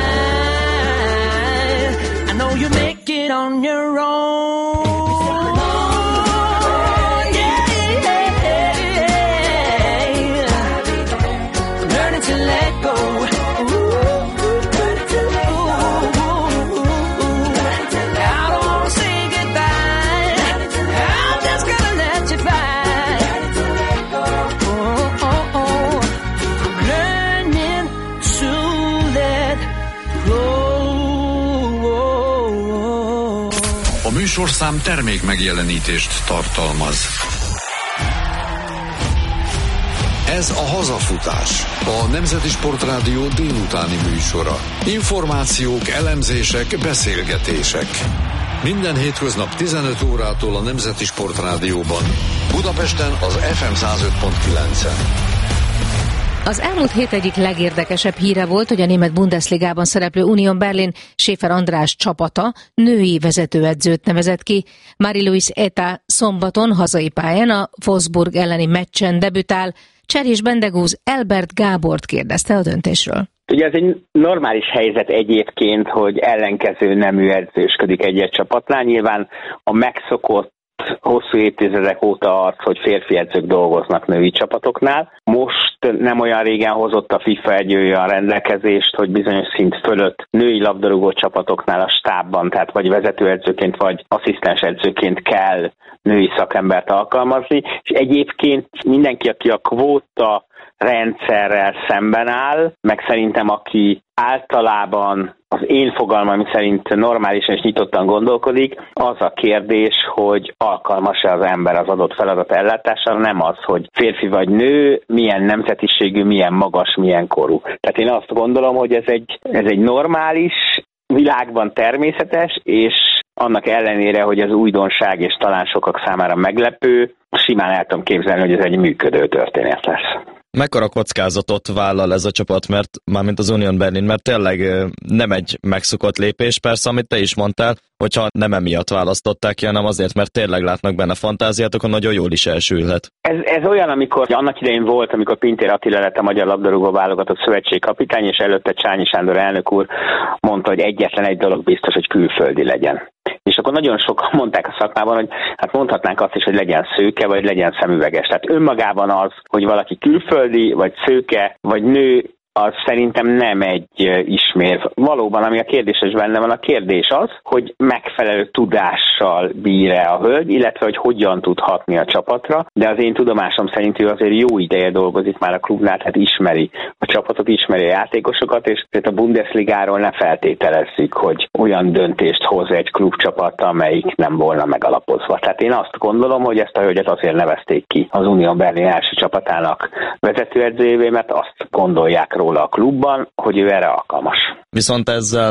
side. I know you make it on your own. Learning to let go. Műsorszám termék megjelenítést tartalmaz. Ez a Hazafutás, a Nemzeti Sportrádió délutáni műsora. Információk, elemzések, beszélgetések. Minden hétköznap 15 órától a Nemzeti Sportrádióban. Budapesten az FM 105.9-en. Az elmúlt hét egyik legérdekesebb híre volt, hogy a német Bundesligában szereplő Union Berlin Schäfer András csapata női vezetőedzőt nevezett ki. Marie-Louise Eta szombaton hazai pályán a Wolfsburg elleni meccsen debütál. Cserés Bendegúz Elbert Gábort kérdezte a döntésről. Ugye ez egy normális helyzet egyébként, hogy ellenkező nemű edzősködik egy-egy csapatnál. Nyilván a megszokott hosszú évtizedek óta az, hogy férfi edzők dolgoznak női csapatoknál. Most nem olyan régen hozott a FIFA egy olyan rendelkezést, hogy bizonyos szint fölött női labdarúgó csapatoknál a stábban, tehát vagy vezetőedzőként, vagy asszisztens edzőként kell női szakembert alkalmazni, és egyébként mindenki, aki a kvóta rendszerrel szemben áll, meg szerintem aki általában az én fogalmam szerint normálisan és nyitottan gondolkodik, az a kérdés, hogy alkalmas-e az ember az adott feladat ellátására, nem az, hogy férfi vagy nő, milyen nemzetiségű, milyen magas, milyen korú. Tehát én azt gondolom, hogy ez egy normális, világban természetes, és annak ellenére, hogy az újdonság és talán sokak számára meglepő, simán el tudom képzelni, hogy ez egy működő történet lesz. Mekkora kockázatot vállal ez a csapat, mert mármint az Union Berlin, mert tényleg nem egy megszokott lépés, persze, amit te is mondtál, hogyha nem emiatt választották ki, hanem azért, mert tényleg látnak benne fantáziát, akkor nagyon jól is elsülhet. Ez olyan, amikor annak idején volt, amikor Pintér Attila lett a magyar labdarúgó válogatott szövetségkapitány, és előtte Csányi Sándor elnök úr mondta, hogy egyetlen egy dolog biztos, hogy külföldi legyen. És akkor nagyon sokan mondták a szakmában, hogy hát mondhatnánk azt is, hogy legyen szőke, vagy legyen szemüveges. Tehát önmagában az, hogy valaki külföldi, vagy szőke, vagy nő, az szerintem nem egy ismérv. Valóban, ami a kérdéses benne van, a kérdés az, hogy megfelelő tudással bír-e a hölgy, illetve hogy hogyan tud hatni a csapatra, de az én tudomásom szerint ő azért jó ideje dolgozik már a klubnál, tehát ismeri a csapatot, ismeri a játékosokat, és a Bundesligáról ne feltételezzük, hogy olyan döntést hoz egy klubcsapat, amelyik nem volna megalapozva. Tehát én azt gondolom, hogy ezt a hölgyet azért nevezték ki az Union Berlin első csapatának vezetőedzőjévé, mert azt gondolják róla a klubban, hogy ő erre alkalmas. Viszont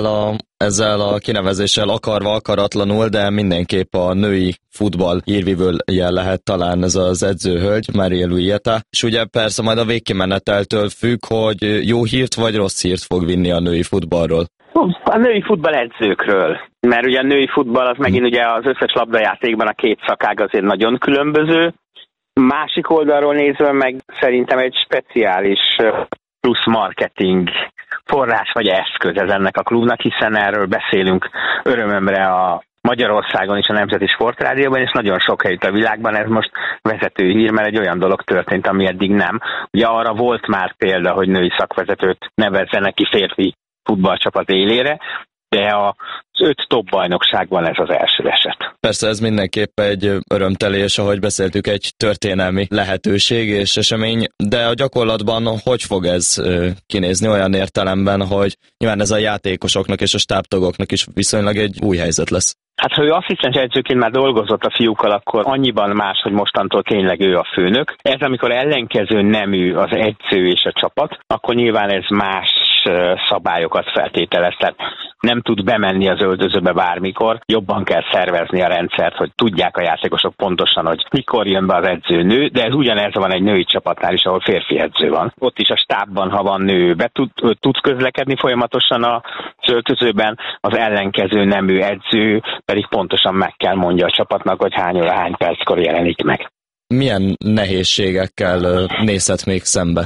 ezzel a kinevezéssel akarva, akaratlanul, de mindenképp a női futball hírvívője lehet talán ez az edzőhölgy, Maria Luieta, és ugye persze majd a végkimeneteltől függ, hogy jó hírt vagy rossz hírt fog vinni a női futballról. A női futball edzőkről, mert ugye a női futball az megint ugye az összes labdajátékban a két szakág azért nagyon különböző. Másik oldalról nézve meg szerintem egy speciális plusz marketing forrás vagy eszköz ez ennek a klubnak, hiszen erről beszélünk örömömre a Magyarországon is, a Nemzeti Sportrádióban, és nagyon sok helyütt a világban ez most vezető hír, mert egy olyan dolog történt, ami eddig nem. Ugye arra volt már példa, hogy női szakvezetőt nevezzenek ki férfi futballcsapat élére, de az 5 top bajnokságban ez az első eset. Persze ez mindenképp egy örömteli, és ahogy beszéltük, egy történelmi lehetőség és esemény, de a gyakorlatban hogy fog ez kinézni olyan értelemben, hogy nyilván ez a játékosoknak és a stábtagoknak is viszonylag egy új helyzet lesz? Hát ha ő asszisztens edzőként már dolgozott a fiúkkal, akkor annyiban más, hogy mostantól tényleg ő a főnök. Ez amikor ellenkező nemű az edző és a csapat, akkor nyilván ez más szabályokat feltételez. Tehát nem tud bemenni az öltözőbe bármikor, jobban kell szervezni a rendszert, hogy tudják a játékosok pontosan, hogy mikor jön be az edzőnő, de ez ugyanez van egy női csapatnál is, ahol férfi edző van. Ott is a stábban, ha van nő, tud közlekedni folyamatosan az öltözőben, az ellenkező nemű edző pedig pontosan meg kell mondja a csapatnak, hogy hány óra, hány perckor jelenik meg. Milyen nehézségekkel nézhet még szembe?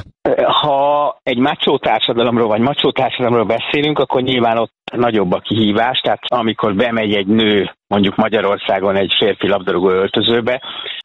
Ha egy macsó társadalomról vagy macsó társadalomról beszélünk, akkor nyilván ott nagyobb a kihívás, tehát amikor bemegy egy nő mondjuk Magyarországon egy férfi labdarúgó öltözőbe,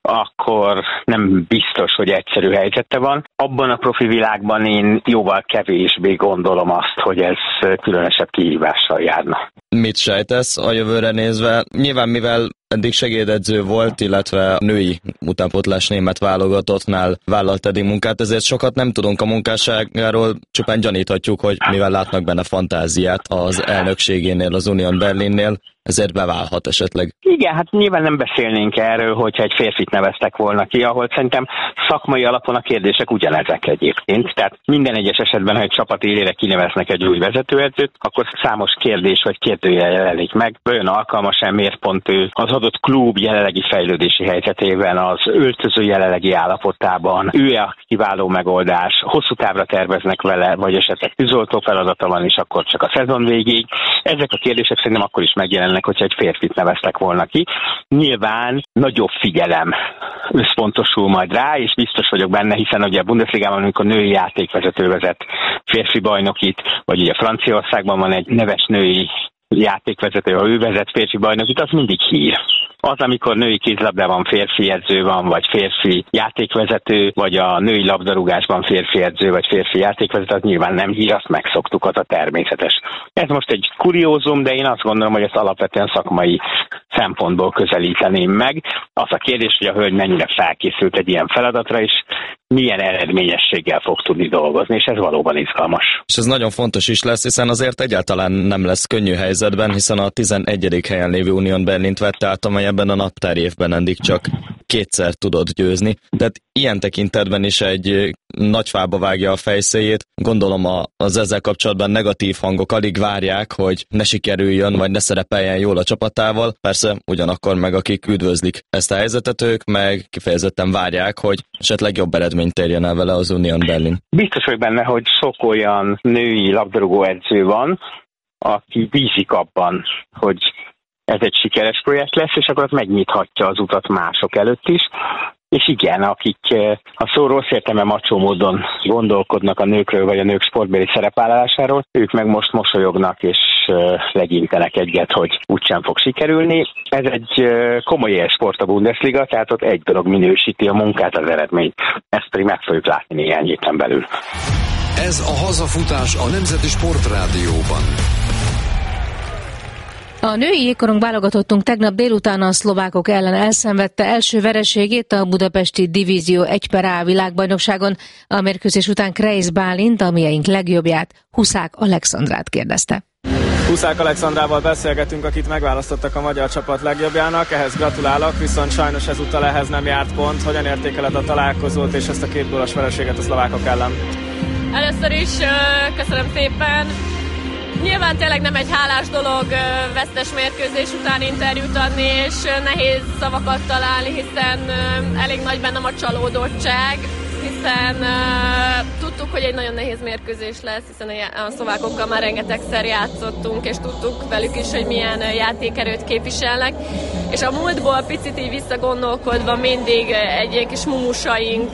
akkor nem biztos, hogy egyszerű helyzete van. Abban a profi világban én jóval kevésbé gondolom azt, hogy ez különösebb kihívással járna. Mit sejtesz a jövőre nézve? Nyilván mivel eddig segédedző volt, illetve női utánpótlás német válogatottnál vállalt eddig munkát, ezért sokat nem tudunk a munkásságáról, csupán gyaníthatjuk, hogy mivel látnak benne fantáziát az elnökségénél, az Union Berlinnél, ezért beválhat esetleg. Igen, hát nyilván nem beszélnénk erről, hogyha egy férfit neveztek volna ki, ahol szerintem szakmai alapon a kérdések ugyanezek egyébként. Tehát minden egyes esetben, ha egy csapat élére kineveznek egy új vezetőedzőt, akkor számos kérdés vagy kérdőjel jelenik meg. Olyan alkalmas-e, miért pont ő az adott klub jelenlegi fejlődési helyzetében, az öltöző jelenlegi állapotában, ő-e a kiváló megoldás, hosszú távra terveznek vele, vagy esetleg tűzoltó feladata van, és akkor csak a szezon végéig. Ezek a kérdések szerintem akkor is megjelennek, hogyha egy férfit neveztek volna ki. Nyilván nagyobb figyelem összpontosul majd rá, és biztos vagyok benne, hiszen ugye a Bundesligában, amikor női játékvezető vezet férfi bajnokit, vagy ugye Franciaországban van egy neves női játékvezető, ha ő vezet férfi bajnokit, az mindig hír. Az, amikor női kézlabdában férfi edző van, vagy férfi játékvezető, vagy a női labdarúgásban férfi edző, vagy férfi játékvezető, az nyilván nem hír, azt megszoktuk, az a természetes. Ez most egy kuriózum, de én azt gondolom, hogy ezt alapvetően szakmai szempontból közelíteném meg. Az a kérdés, hogy a hölgy mennyire felkészült egy ilyen feladatra, és milyen eredményességgel fog tudni dolgozni, és ez valóban izgalmas. És ez nagyon fontos is lesz, hiszen azért egyáltalán nem lesz könnyű helyzetben, hiszen a 11. helyen lévő Union Berlint vette át, amely ebben a naptári évben eddig csak 2-szer tudott győzni. Tehát ilyen tekintetben is egy nagy fába vágja a fejszéjét. Gondolom az ezzel kapcsolatban negatív hangok alig várják, hogy ne sikerüljön, vagy ne szerepeljen jól a csapatával. Persze ugyanakkor meg akik üdvözlik ezt a helyzetet, ők meg kifejezetten várják, hogy esetleg jobb eredményt érjen el vele az Union Berlin. Biztos vagy benne, hogy sok olyan női labdarúgó edző van, aki bízik abban, hogy ez egy sikeres projekt lesz, és akkor megnyithatja az utat mások előtt is. És igen, akik a szó rossz értelme macsó módon gondolkodnak a nőkről, vagy a nők sportbéli szerepvállalásáról, ők meg most mosolyognak, és legyintenek egyet, hogy úgysem fog sikerülni. Ez egy komoly élsport a Bundesliga, tehát ott egy dolog minősíti a munkát, az eredményt. Ezt pedig meg fogjuk látni néhány héten belül. Ez a hazafutás a Nemzeti Sportrádióban. A női jégkorong válogatottunk tegnap délután a szlovákok ellen elszenvedte első vereségét a budapesti Divízió 1/A világbajnokságon. A mérkőzés után Kreisz Bálint, a mieink legjobbját, Huszák Alexandrát kérdezte. Huszák Alexandrával beszélgetünk, akit megválasztottak a magyar csapat legjobbjának, ehhez gratulálok, viszont sajnos ezúttal ehhez nem járt pont. Hogyan értékeled a találkozót és ezt a 2 gólos vereséget a szlovákok ellen? Először is köszönöm szépen. Nyilván tényleg nem egy hálás dolog vesztes mérkőzés után interjút adni, és nehéz szavakat találni, hiszen elég nagy bennem a csalódottság, hiszen tudtuk, hogy egy nagyon nehéz mérkőzés lesz, hiszen a szlovákokkal már rengetegszer játszottunk, és tudtuk velük is, hogy milyen játékerőt képviselnek, és a múltból picit így visszagondolkodva mindig egy ilyen kis mumusaink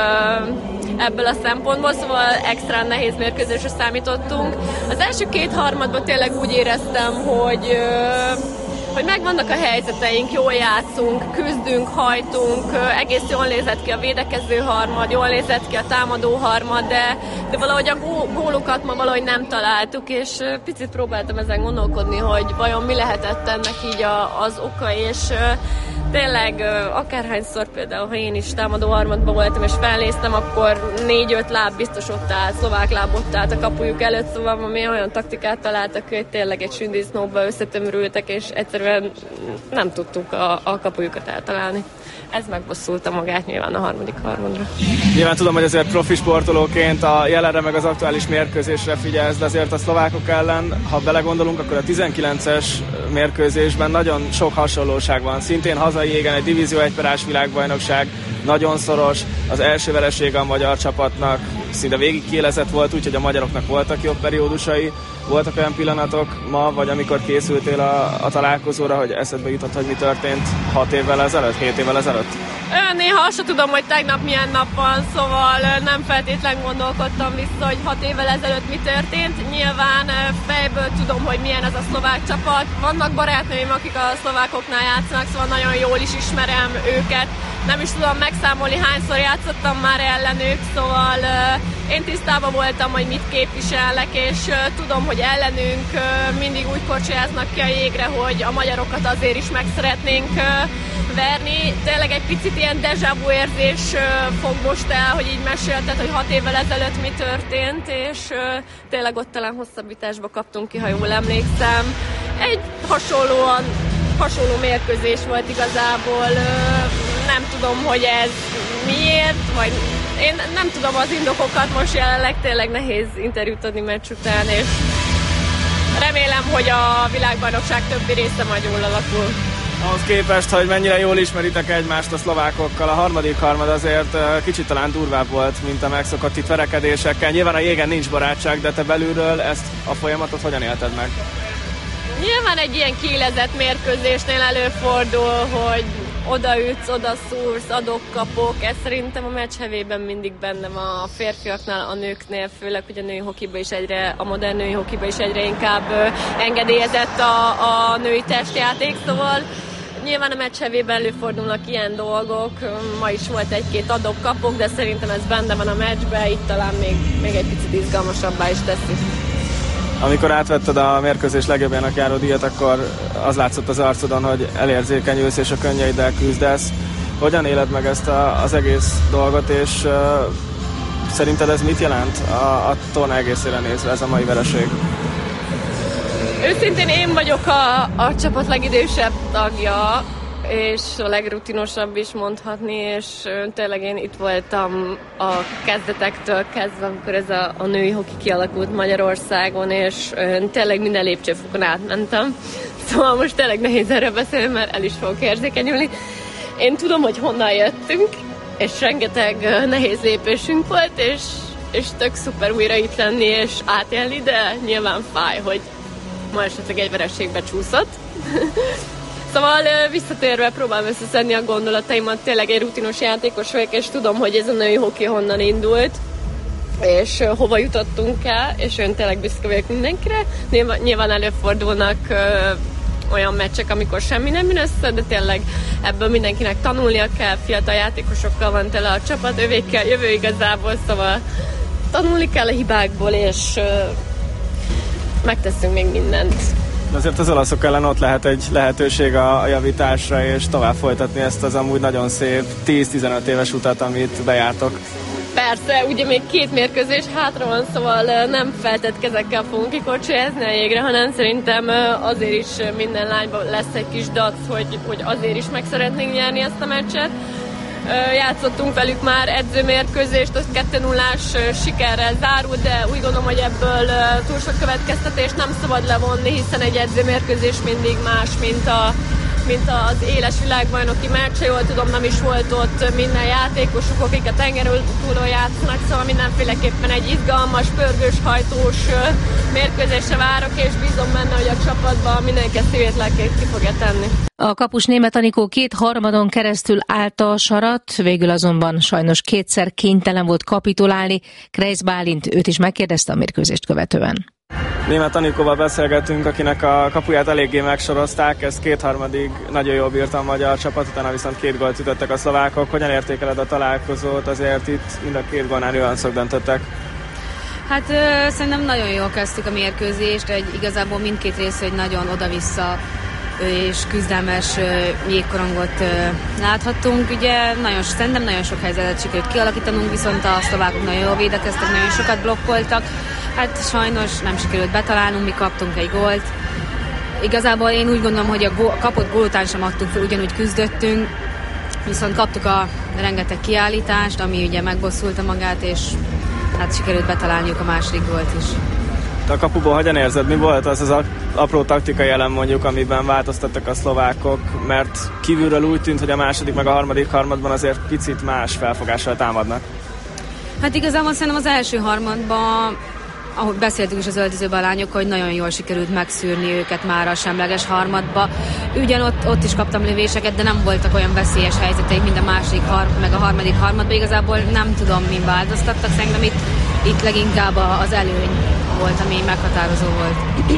ebből a szempontból, szóval extra nehéz mérkőzésre számítottunk. Az első 2 harmadban tényleg úgy éreztem, hogy megvannak a helyzeteink, jól játszunk, küzdünk, hajtunk, egész jól nézett ki a védekező harmad, jól nézett ki a támadó harmad, de valahogy a gólokat ma valahogy nem találtuk, és picit próbáltam ezen gondolkodni, hogy vajon mi lehetett ennek így az oka, és tényleg akárhányszor például, ha én is támadó harmadban voltam és felnéztem, akkor 4-5 láb biztos ott állt, szlovák láb ott állt a kapujuk előtt, szóval mi olyan taktikát találtak, hogy tényleg egy sündisznóba összetömörültek, és egyszerűen nem tudtuk a kapujukat eltalálni. Ez megbosszulta magát nyilván a harmadik harmadra. Nyilván tudom, hogy azért profi sportolóként a jelenre meg az aktuális mérkőzésre figyelsz, de azért a szlovákok ellen, ha belegondolunk, akkor a 19-es mérkőzésben nagyon sok hasonlóság van. Szintén hazai égen egy Divízió 1/A világbajnokság, nagyon szoros, az első veresége a magyar csapatnak szinte végig kiélezett volt, úgyhogy a magyaroknak voltak jobb periódusai. Voltak olyan pillanatok ma, vagy amikor készültél a találkozóra, hogy eszedbe jutott, hogy mi történt 6 évvel ezelőtt, 7 évvel ezelőtt? Néha azt sem tudom, hogy tegnap milyen nap van, szóval nem feltétlenül gondolkodtam vissza, hogy 6 évvel ezelőtt mi történt. Nyilván fejből tudom, hogy milyen ez a szlovák csapat. Vannak barátnőim, akik a szlovákoknál játszanak, szóval nagyon jól is ismerem őket. Nem is tudom megszámolni, hányszor játszottam már ellenük, szóval én tisztában voltam, hogy mit képviselnek, és tudom, hogy ellenünk mindig úgy korcsolyáznak ki a jégre, hogy a magyarokat azért is meg szeretnénk verni. Tényleg egy picit ilyen déjà vu érzés fog most el, hogy így mesélted, hogy 6 évvel ezelőtt mi történt, és tényleg ott talán hosszabbításba kaptunk ki, ha jól emlékszem. Egy hasonló mérkőzés volt igazából. Nem tudom, hogy ez miért, vagy én nem tudom az indokokat, most jelenleg tényleg nehéz interjút adni meccs után, és remélem, hogy a világbajnokság többi része majd jól alakul. Ahhoz képest, hogy mennyire jól ismeritek egymást a szlovákokkal, a harmadik harmad azért kicsit talán durvább volt, mint a megszokott itt verekedésekkel. Nyilván a jégen nincs barátság, de te belülről ezt a folyamatot hogyan élted meg? Nyilván egy ilyen kiélezett mérkőzésnél előfordul, hogy odaütsz, odaszúrsz, adok-kapok. Ez szerintem a meccs hevében mindig benne van a férfiaknál, a nőknél, főleg, hogy a női hokiba is a modern női hokiba is egyre inkább engedélyezett a női testjáték, szóval nyilván a meccs hevében előfordulnak ilyen dolgok, ma is volt egy-két adok-kapok, de szerintem ez benne van a meccsben, itt talán még egy picit izgalmasabbá is teszi. Amikor átvetted a mérkőzés legjobbjának járó díjat, akkor az látszott az arcodon, hogy elérzékenyülsz és a könnyeiddel küzdesz. Hogyan éled meg ezt az egész dolgot, és szerinted ez mit jelent a torna egészére nézve, ez a mai vereség? Őszintén én vagyok a csapat legidősebb tagja, és a legrutinosabb is mondhatni, és tényleg én itt voltam a kezdetektől kezdve, amikor ez a női hoki kialakult Magyarországon, és tényleg minden lépcsőfokon átmentem. Szóval most tényleg nehéz erről beszélni, mert el is fogok érzékenyülni. Én tudom, hogy honnan jöttünk, és rengeteg nehéz lépésünk volt, és tök szuper újra itt lenni és átélni, de nyilván fáj, hogy ma esetleg egy vereségbe csúszott. Szóval visszatérve próbálom összeszedni a gondolataimat, tényleg egy rutinos játékos vagyok, és tudom, hogy ez a női hoki honnan indult, és hova jutottunk el, és én tényleg büszke vagyok mindenkire. Nyilván előfordulnak olyan meccsek, amikor semmi nem jön össze, de tényleg ebből mindenkinek tanulnia kell, fiatal játékosokkal van tele a csapat, övékkel jövő igazából, szóval tanulni kell a hibákból, és megteszünk még mindent. De azért az olaszok ellen ott lehet egy lehetőség a javításra, és tovább folytatni ezt az amúgy nagyon szép 10-15 éves utat, amit bejártok. Persze, ugye még 2 mérkőzés hátra van, szóval nem feltett kezekkel fogunk kikorcsolyázni a jégre, hanem szerintem azért is minden lányban lesz egy kis dac, hogy azért is meg szeretnénk nyerni ezt a meccset. Játszottunk velük már edzőmérkőzést, az 2-0-ás sikerrel zárult, de úgy gondolom, hogy ebből túl sok következtetést nem szabad levonni, hiszen egy edzőmérkőzés mindig más, mint az éles világbajnoki meccs. Jól tudom, nem is volt ott minden játékosuk, akik a tengeren túlon játszanak, szóval mindenféleképpen egy izgalmas, pörgős, hajtós mérkőzésre várok, és bízom benne, hogy a csapatban mindenki szívét, lelkét ki fogja tenni. A kapus Németh Anikó 2 harmadon keresztül állta a sarat, végül azonban sajnos 2-szer kénytelen volt kapitulálni. Kreisz Bálint őt is megkérdezte a mérkőzést követően. Németh Anikóval beszélgetünk, akinek a kapuját eléggé megsorozták, ez 2/3 nagyon jól bírta a magyar csapat, utána viszont 2 gólt ütöttek a szlovákok. Hogyan értékeled a találkozót? Azért itt mind a 2 gólnál nüanszok döntöttek. Hát szerintem nagyon jól kezdtük a mérkőzést, igazából mindkét rész, hogy nagyon oda-vissza és küzdelmes jégkorongot láthattunk. Ugye szerintem nagyon sok helyzetet sikerült kialakítanunk, viszont a szlovákok nagyon jól védekeztek, nagyon sokat blokkoltak. Hát sajnos nem sikerült betalálnunk, mi kaptunk egy gólt. Igazából én úgy gondolom, hogy a kapott gól után sem adtuk fel, ugyanúgy küzdöttünk, viszont kaptuk a rengeteg kiállítást, ami ugye megbosszulta magát, és hát sikerült betalálniuk a második gólt is. A kapuból hogyan érzed, mi volt az apró taktikai elem mondjuk, amiben változtattak a szlovákok, mert kívülről úgy tűnt, hogy a második meg a harmadik harmadban azért picit más felfogással támadnak? Hát igazából szerintem az első harmadban, ahogy beszéltünk is az öltözőben a lányok, hogy nagyon jól sikerült megszűrni őket már a semleges harmadba. Ugyan ott is kaptam lövéseket, de nem voltak olyan veszélyes helyzeteik, mint a második meg a harmadik harmadban. Igazából nem tudom, min változtattak, szerintem itt leginkább az előny volt, ami meghatározó volt.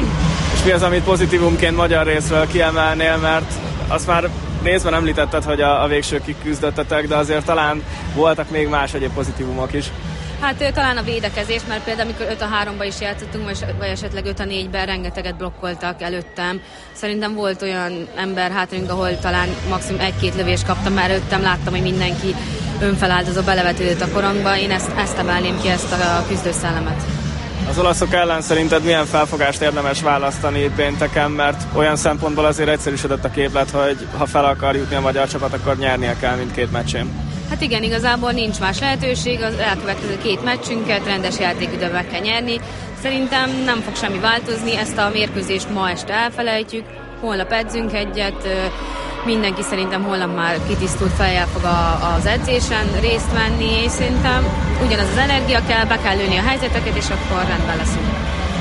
És mi az, amit pozitívumként magyar részről kiemelnél, mert azt már részben említetted, hogy a végsőkig küzdöttetek, de azért talán voltak még más egyéb pozitívumok is. Hát talán a védekezés, mert például amikor 5-3-ba is játszottunk, vagy esetleg 5-4-ben rengeteget blokkoltak előttem. Szerintem volt olyan ember hátrunk, ahol talán maximum 1-2 lövést kaptam, mert előttem láttam, hogy mindenki önfeláldozó belevetődött a korongba. Én ezt emelném ki, ezt a küzdőszellemet. Az olaszok ellen szerinted milyen felfogást érdemes választani pénteken, mert olyan szempontból azért egyszerűsödött a képlet, hogy ha fel akar jutni a magyar csapat, akkor nyernie kell mindkét meccsén. Hát igen, igazából nincs más lehetőség, az elkövetkező 2 meccsünket rendes játékidőben meg kell nyerni. Szerintem nem fog semmi változni, ezt a mérkőzést ma este elfelejtjük, holnap edzünk egyet, mindenki szerintem holnap már kitisztult fejjel fog az edzésen részt venni, és szerintem ugyanaz az energia kell, be kell lőni a helyzeteket, és akkor rendben leszünk.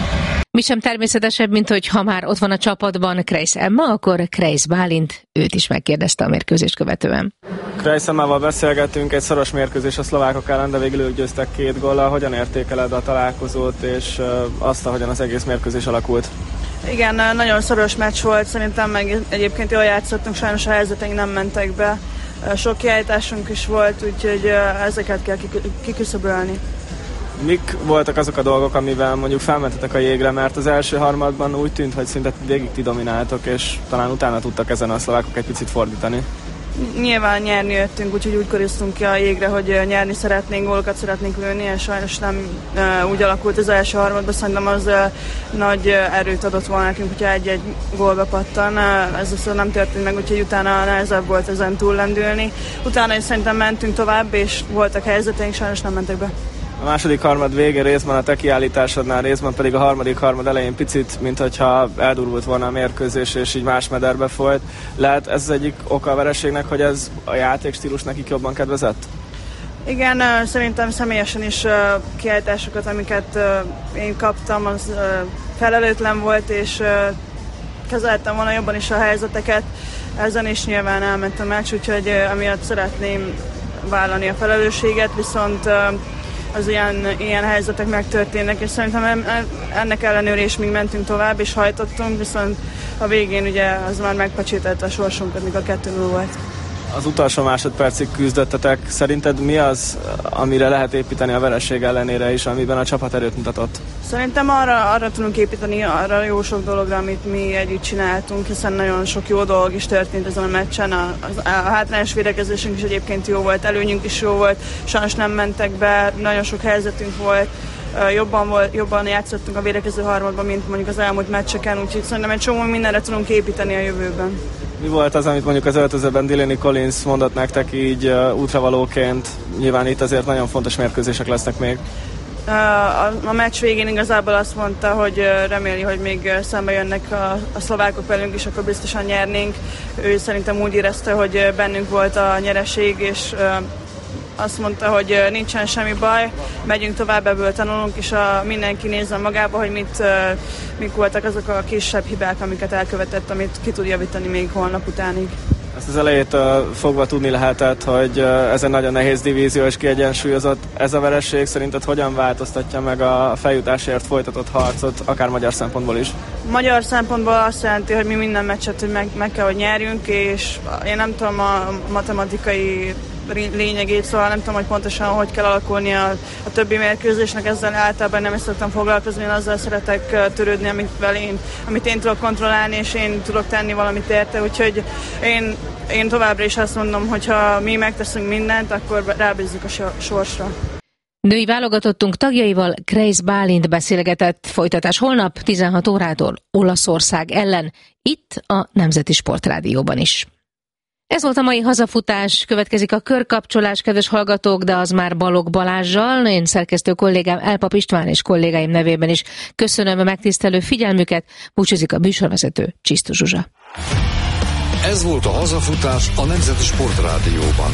Mi sem természetesebb, mint hogy ha már ott van a csapatban Kreisz Emma, akkor Kreisz Bálint őt is megkérdezte a mérkőzést követően. Kreisz Emmával beszélgettünk, egy szoros mérkőzés a szlovákok ellen, de végül ők győztek 2 góllal. Hogyan értékeled a találkozót és azt, ahogyan az egész mérkőzés alakult? Igen, nagyon szoros meccs volt, szerintem meg egyébként jól játszottunk, sajnos a helyzeteink nem mentek be. Sok kiállításunk is volt, úgyhogy ezeket kell kiküszöbölni. Mik voltak azok a dolgok, amivel mondjuk felmentetek a jégre, mert az első harmadban úgy tűnt, hogy szinte végig ti domináltok, és talán utána tudtak ezen a szlovákok egy picit fordítani? Nyilván nyerni jöttünk, úgyhogy úgy koriztunk ki a jégre, hogy nyerni szeretnénk, gólokat szeretnénk lőni, és sajnos nem úgy alakult az első harmadban, szerintem az nagy erőt adott volna nekünk, hogyha egy-egy gólba pattan. Ez aztán nem történt meg, úgyhogy utána nehezebb volt ezen túllendülni. Utána is szerintem mentünk tovább, és voltak helyzeteink, sajnos nem mentek be. A második harmad végén részben a te kiállításodnál, részben pedig a harmadik harmad elején picit, mintha eldurvult volna a mérkőzés, és így más mederbe folyt. Lehet ez az egyik oka a vereségnek, hogy ez a játékstílus nekik jobban kedvezett? Igen, szerintem személyesen is kiállításokat, amiket én kaptam, az felelőtlen volt, és kezeltem volna jobban is a helyzeteket. ezen is nyilván elment a meccs, úgyhogy amiatt szeretném vállalni a felelősséget, viszont az ilyen helyzetek megtörténnek, és szerintem ennek ellenőre is még mentünk tovább, és hajtottunk, viszont a végén ugye az már megpecsételte a sorsunkat, mikor 2-0 volt. Az utolsó másodpercig küzdöttetek. Szerinted mi az, amire lehet építeni a vereség ellenére is, amiben a csapat erőt mutatott? Szerintem arra tudunk építeni, arra jó sok dologra, amit mi együtt csináltunk, hiszen nagyon sok jó dolog is történt ezen a meccsen. A hátrányos védekezésünk is egyébként jó volt, előnyünk is jó volt, sajnos nem mentek be, nagyon sok helyzetünk volt. Jobban játszottunk a védekező harmadban, mint mondjuk az elmúlt meccseken, úgyhogy szerintem egy csomó mindenre tudunk építeni a jövőben. Mi volt az, amit mondjuk az öltözőben Delaney Collins mondott nektek így útravalóként? Nyilván itt azért nagyon fontos mérkőzések lesznek még. A meccs végén igazából azt mondta, hogy reméli, hogy még szembe jönnek a szlovákok velünk, és akkor biztosan nyernénk. Ő szerintem úgy érezte, hogy bennünk volt a nyereség, és azt mondta, hogy nincsen semmi baj, megyünk tovább, ebből tanulunk, és mindenki nézze magába, hogy mik voltak azok a kisebb hibák, amiket elkövetett, amit ki tud javítani még holnap utánig. Ezt az elejét fogva tudni lehetett, hogy ez egy nagyon nehéz divízió és kiegyensúlyozott. Ez a vereség szerinted hogyan változtatja meg a feljutásért folytatott harcot, akár magyar szempontból is? Magyar szempontból azt jelenti, hogy mi minden meccset hogy meg kell, hogy nyerjünk, és én nem tudom a matematikai lényegét, szóval nem tudom, hogy pontosan hogy kell alakulni a többi mérkőzésnek, ezzel általában nem is szoktam foglalkozni, én azzal szeretek törődni, amit én tudok kontrollálni, és én tudok tenni valamit érte, úgyhogy én továbbra is azt mondom, hogy ha mi megteszünk mindent, akkor rábízzuk a sorsra. Női válogatottunk tagjaival Kreisz Bálint beszélgetett. Folytatás holnap 16 órától Olaszország ellen, itt a Nemzeti Sportrádióban is. Ez volt a mai hazafutás, következik a körkapcsolás, kedves hallgatók, de az már Balogh Balázssal. Én szerkesztő kollégám Elpap István és kollégáim nevében is köszönöm a megtisztelő figyelmüket, búcsúzik a műsorvezető Csisztus Zsuzsa. Ez volt a hazafutás a Nemzeti Sportrádióban.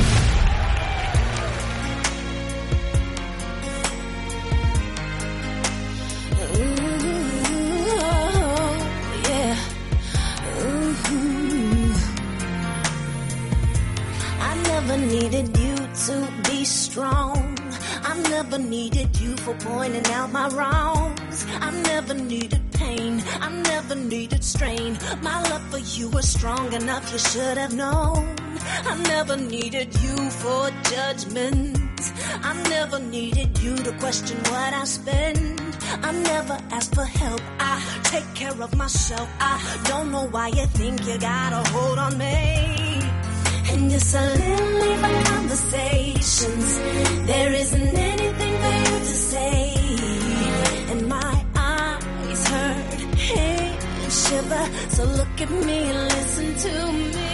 Needed you to be strong. I never needed you for pointing out my wrongs. I never needed pain. I never needed strain. My love for you was strong enough, you should have known. I never needed you for judgment. I never needed you to question what I spend. I never asked for help. I take care of myself. I don't know why you think you got a hold on me. And just a little even conversations. There isn't anything for you to say. And my eyes hurt, and shiver. So look at me and listen to me.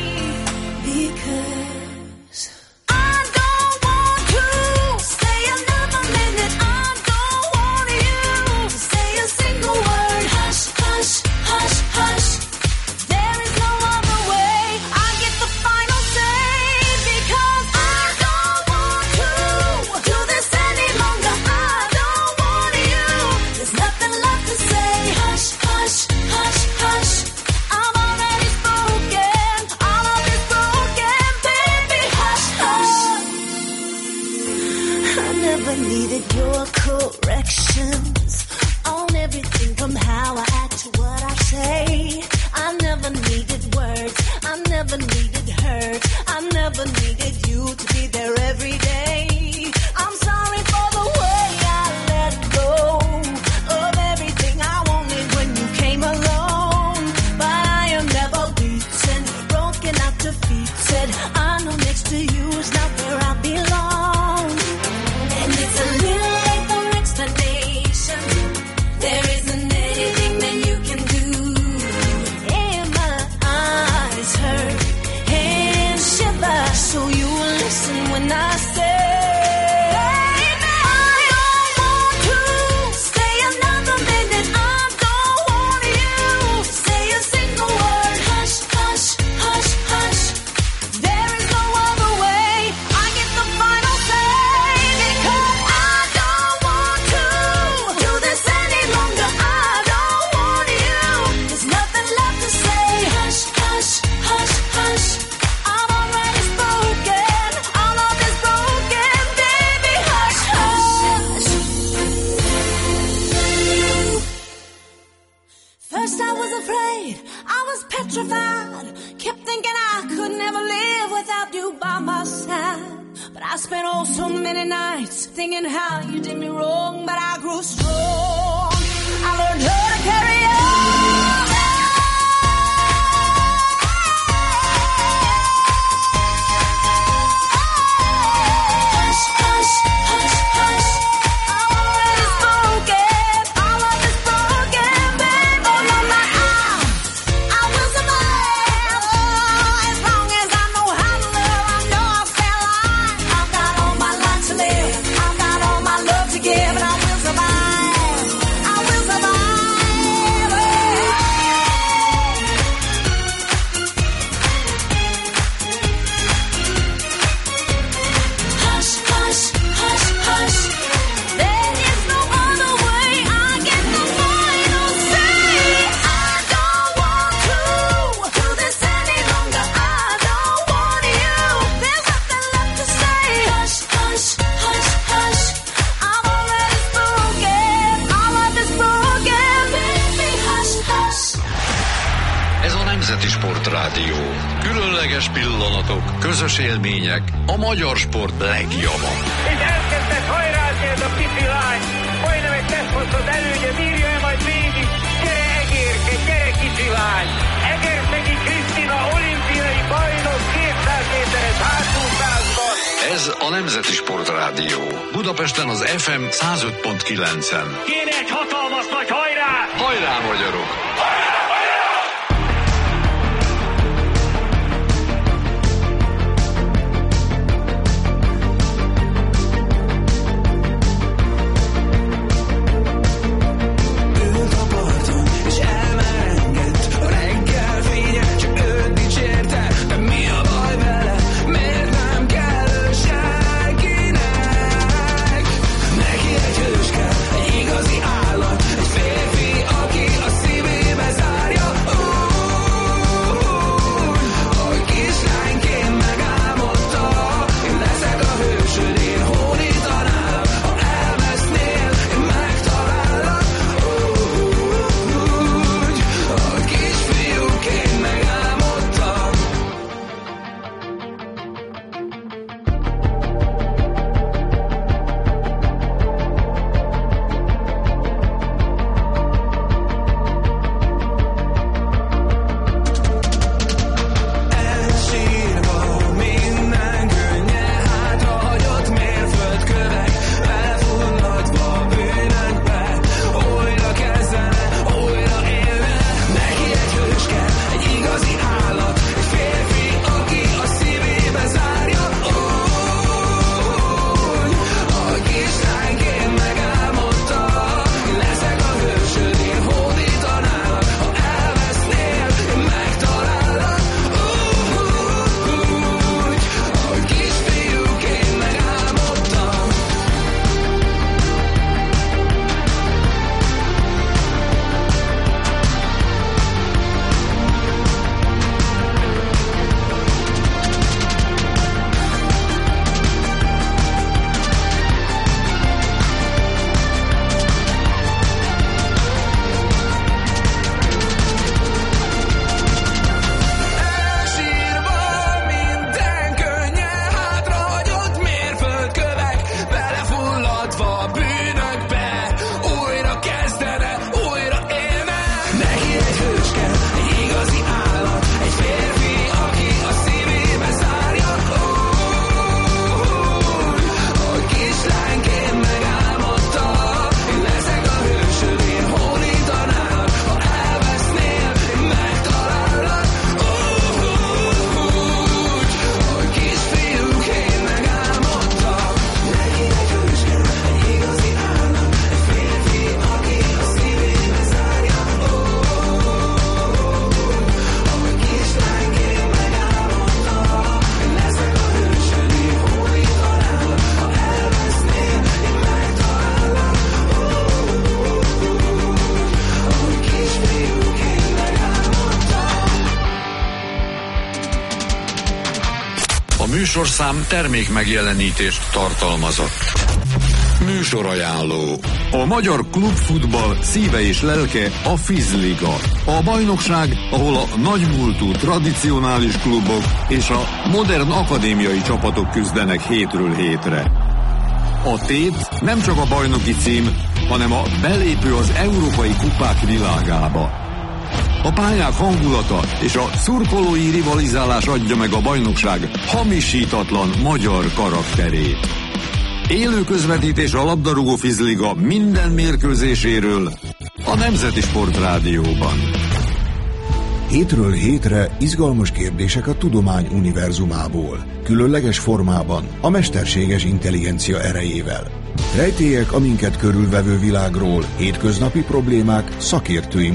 Because I don't want to stay another minute. I don't want you to say a single word. Hush, hush, hush, hush. There is no other way. I get the final say because I don't want to do this any longer. I don't want you. There's nothing left to say. Hush, hush, hush, hush. I've already spoken. afraid, I was petrified. Kept thinking I could never live without you by my side. But I spent oh so many nights thinking how you did me wrong. But I grew strong, I learned how to carry on. Sportrádió. Különleges pillanatok, közös élmények, a magyar sport legjava. És elkezdett hajrázni ez a pici lány. Majdnem egy teszthosszat előnye, bírja-e majd végig? Gyere Egérke, gyere kicsi lány! Egerszegi Krisztina olimpiai bajnok 200 méteres hátúszásban. Ez a Nemzeti Sportrádió. Budapesten az FM 105.9-en. Kéne egy hatalmas nagy hajrá! Hajrá, magyarok! Igazi állat, egy férfi, aki a szívébe zárja. műsorszám termék megjelenítést tartalmazott. Műsorajánló. A magyar klubfutball szíve és lelke a Fizliga. A bajnokság, ahol a nagymúltú tradicionális klubok és a modern akadémiai csapatok küzdenek hétről hétre. A tét nem csak a bajnoki cím, hanem a belépő az európai kupák világába. A pályák hangulata és a szurkolói rivalizálás adja meg a bajnokság hamisítatlan magyar karakterét. Élő közvetítés a labdarúgó Fizliga minden mérkőzéséről a Nemzeti Sportrádióban. Hétről hétre izgalmas kérdések a tudomány univerzumából, különleges formában, a mesterséges intelligencia erejével. Rejtélyek a minket körülvevő világról, hétköznapi problémák szakértői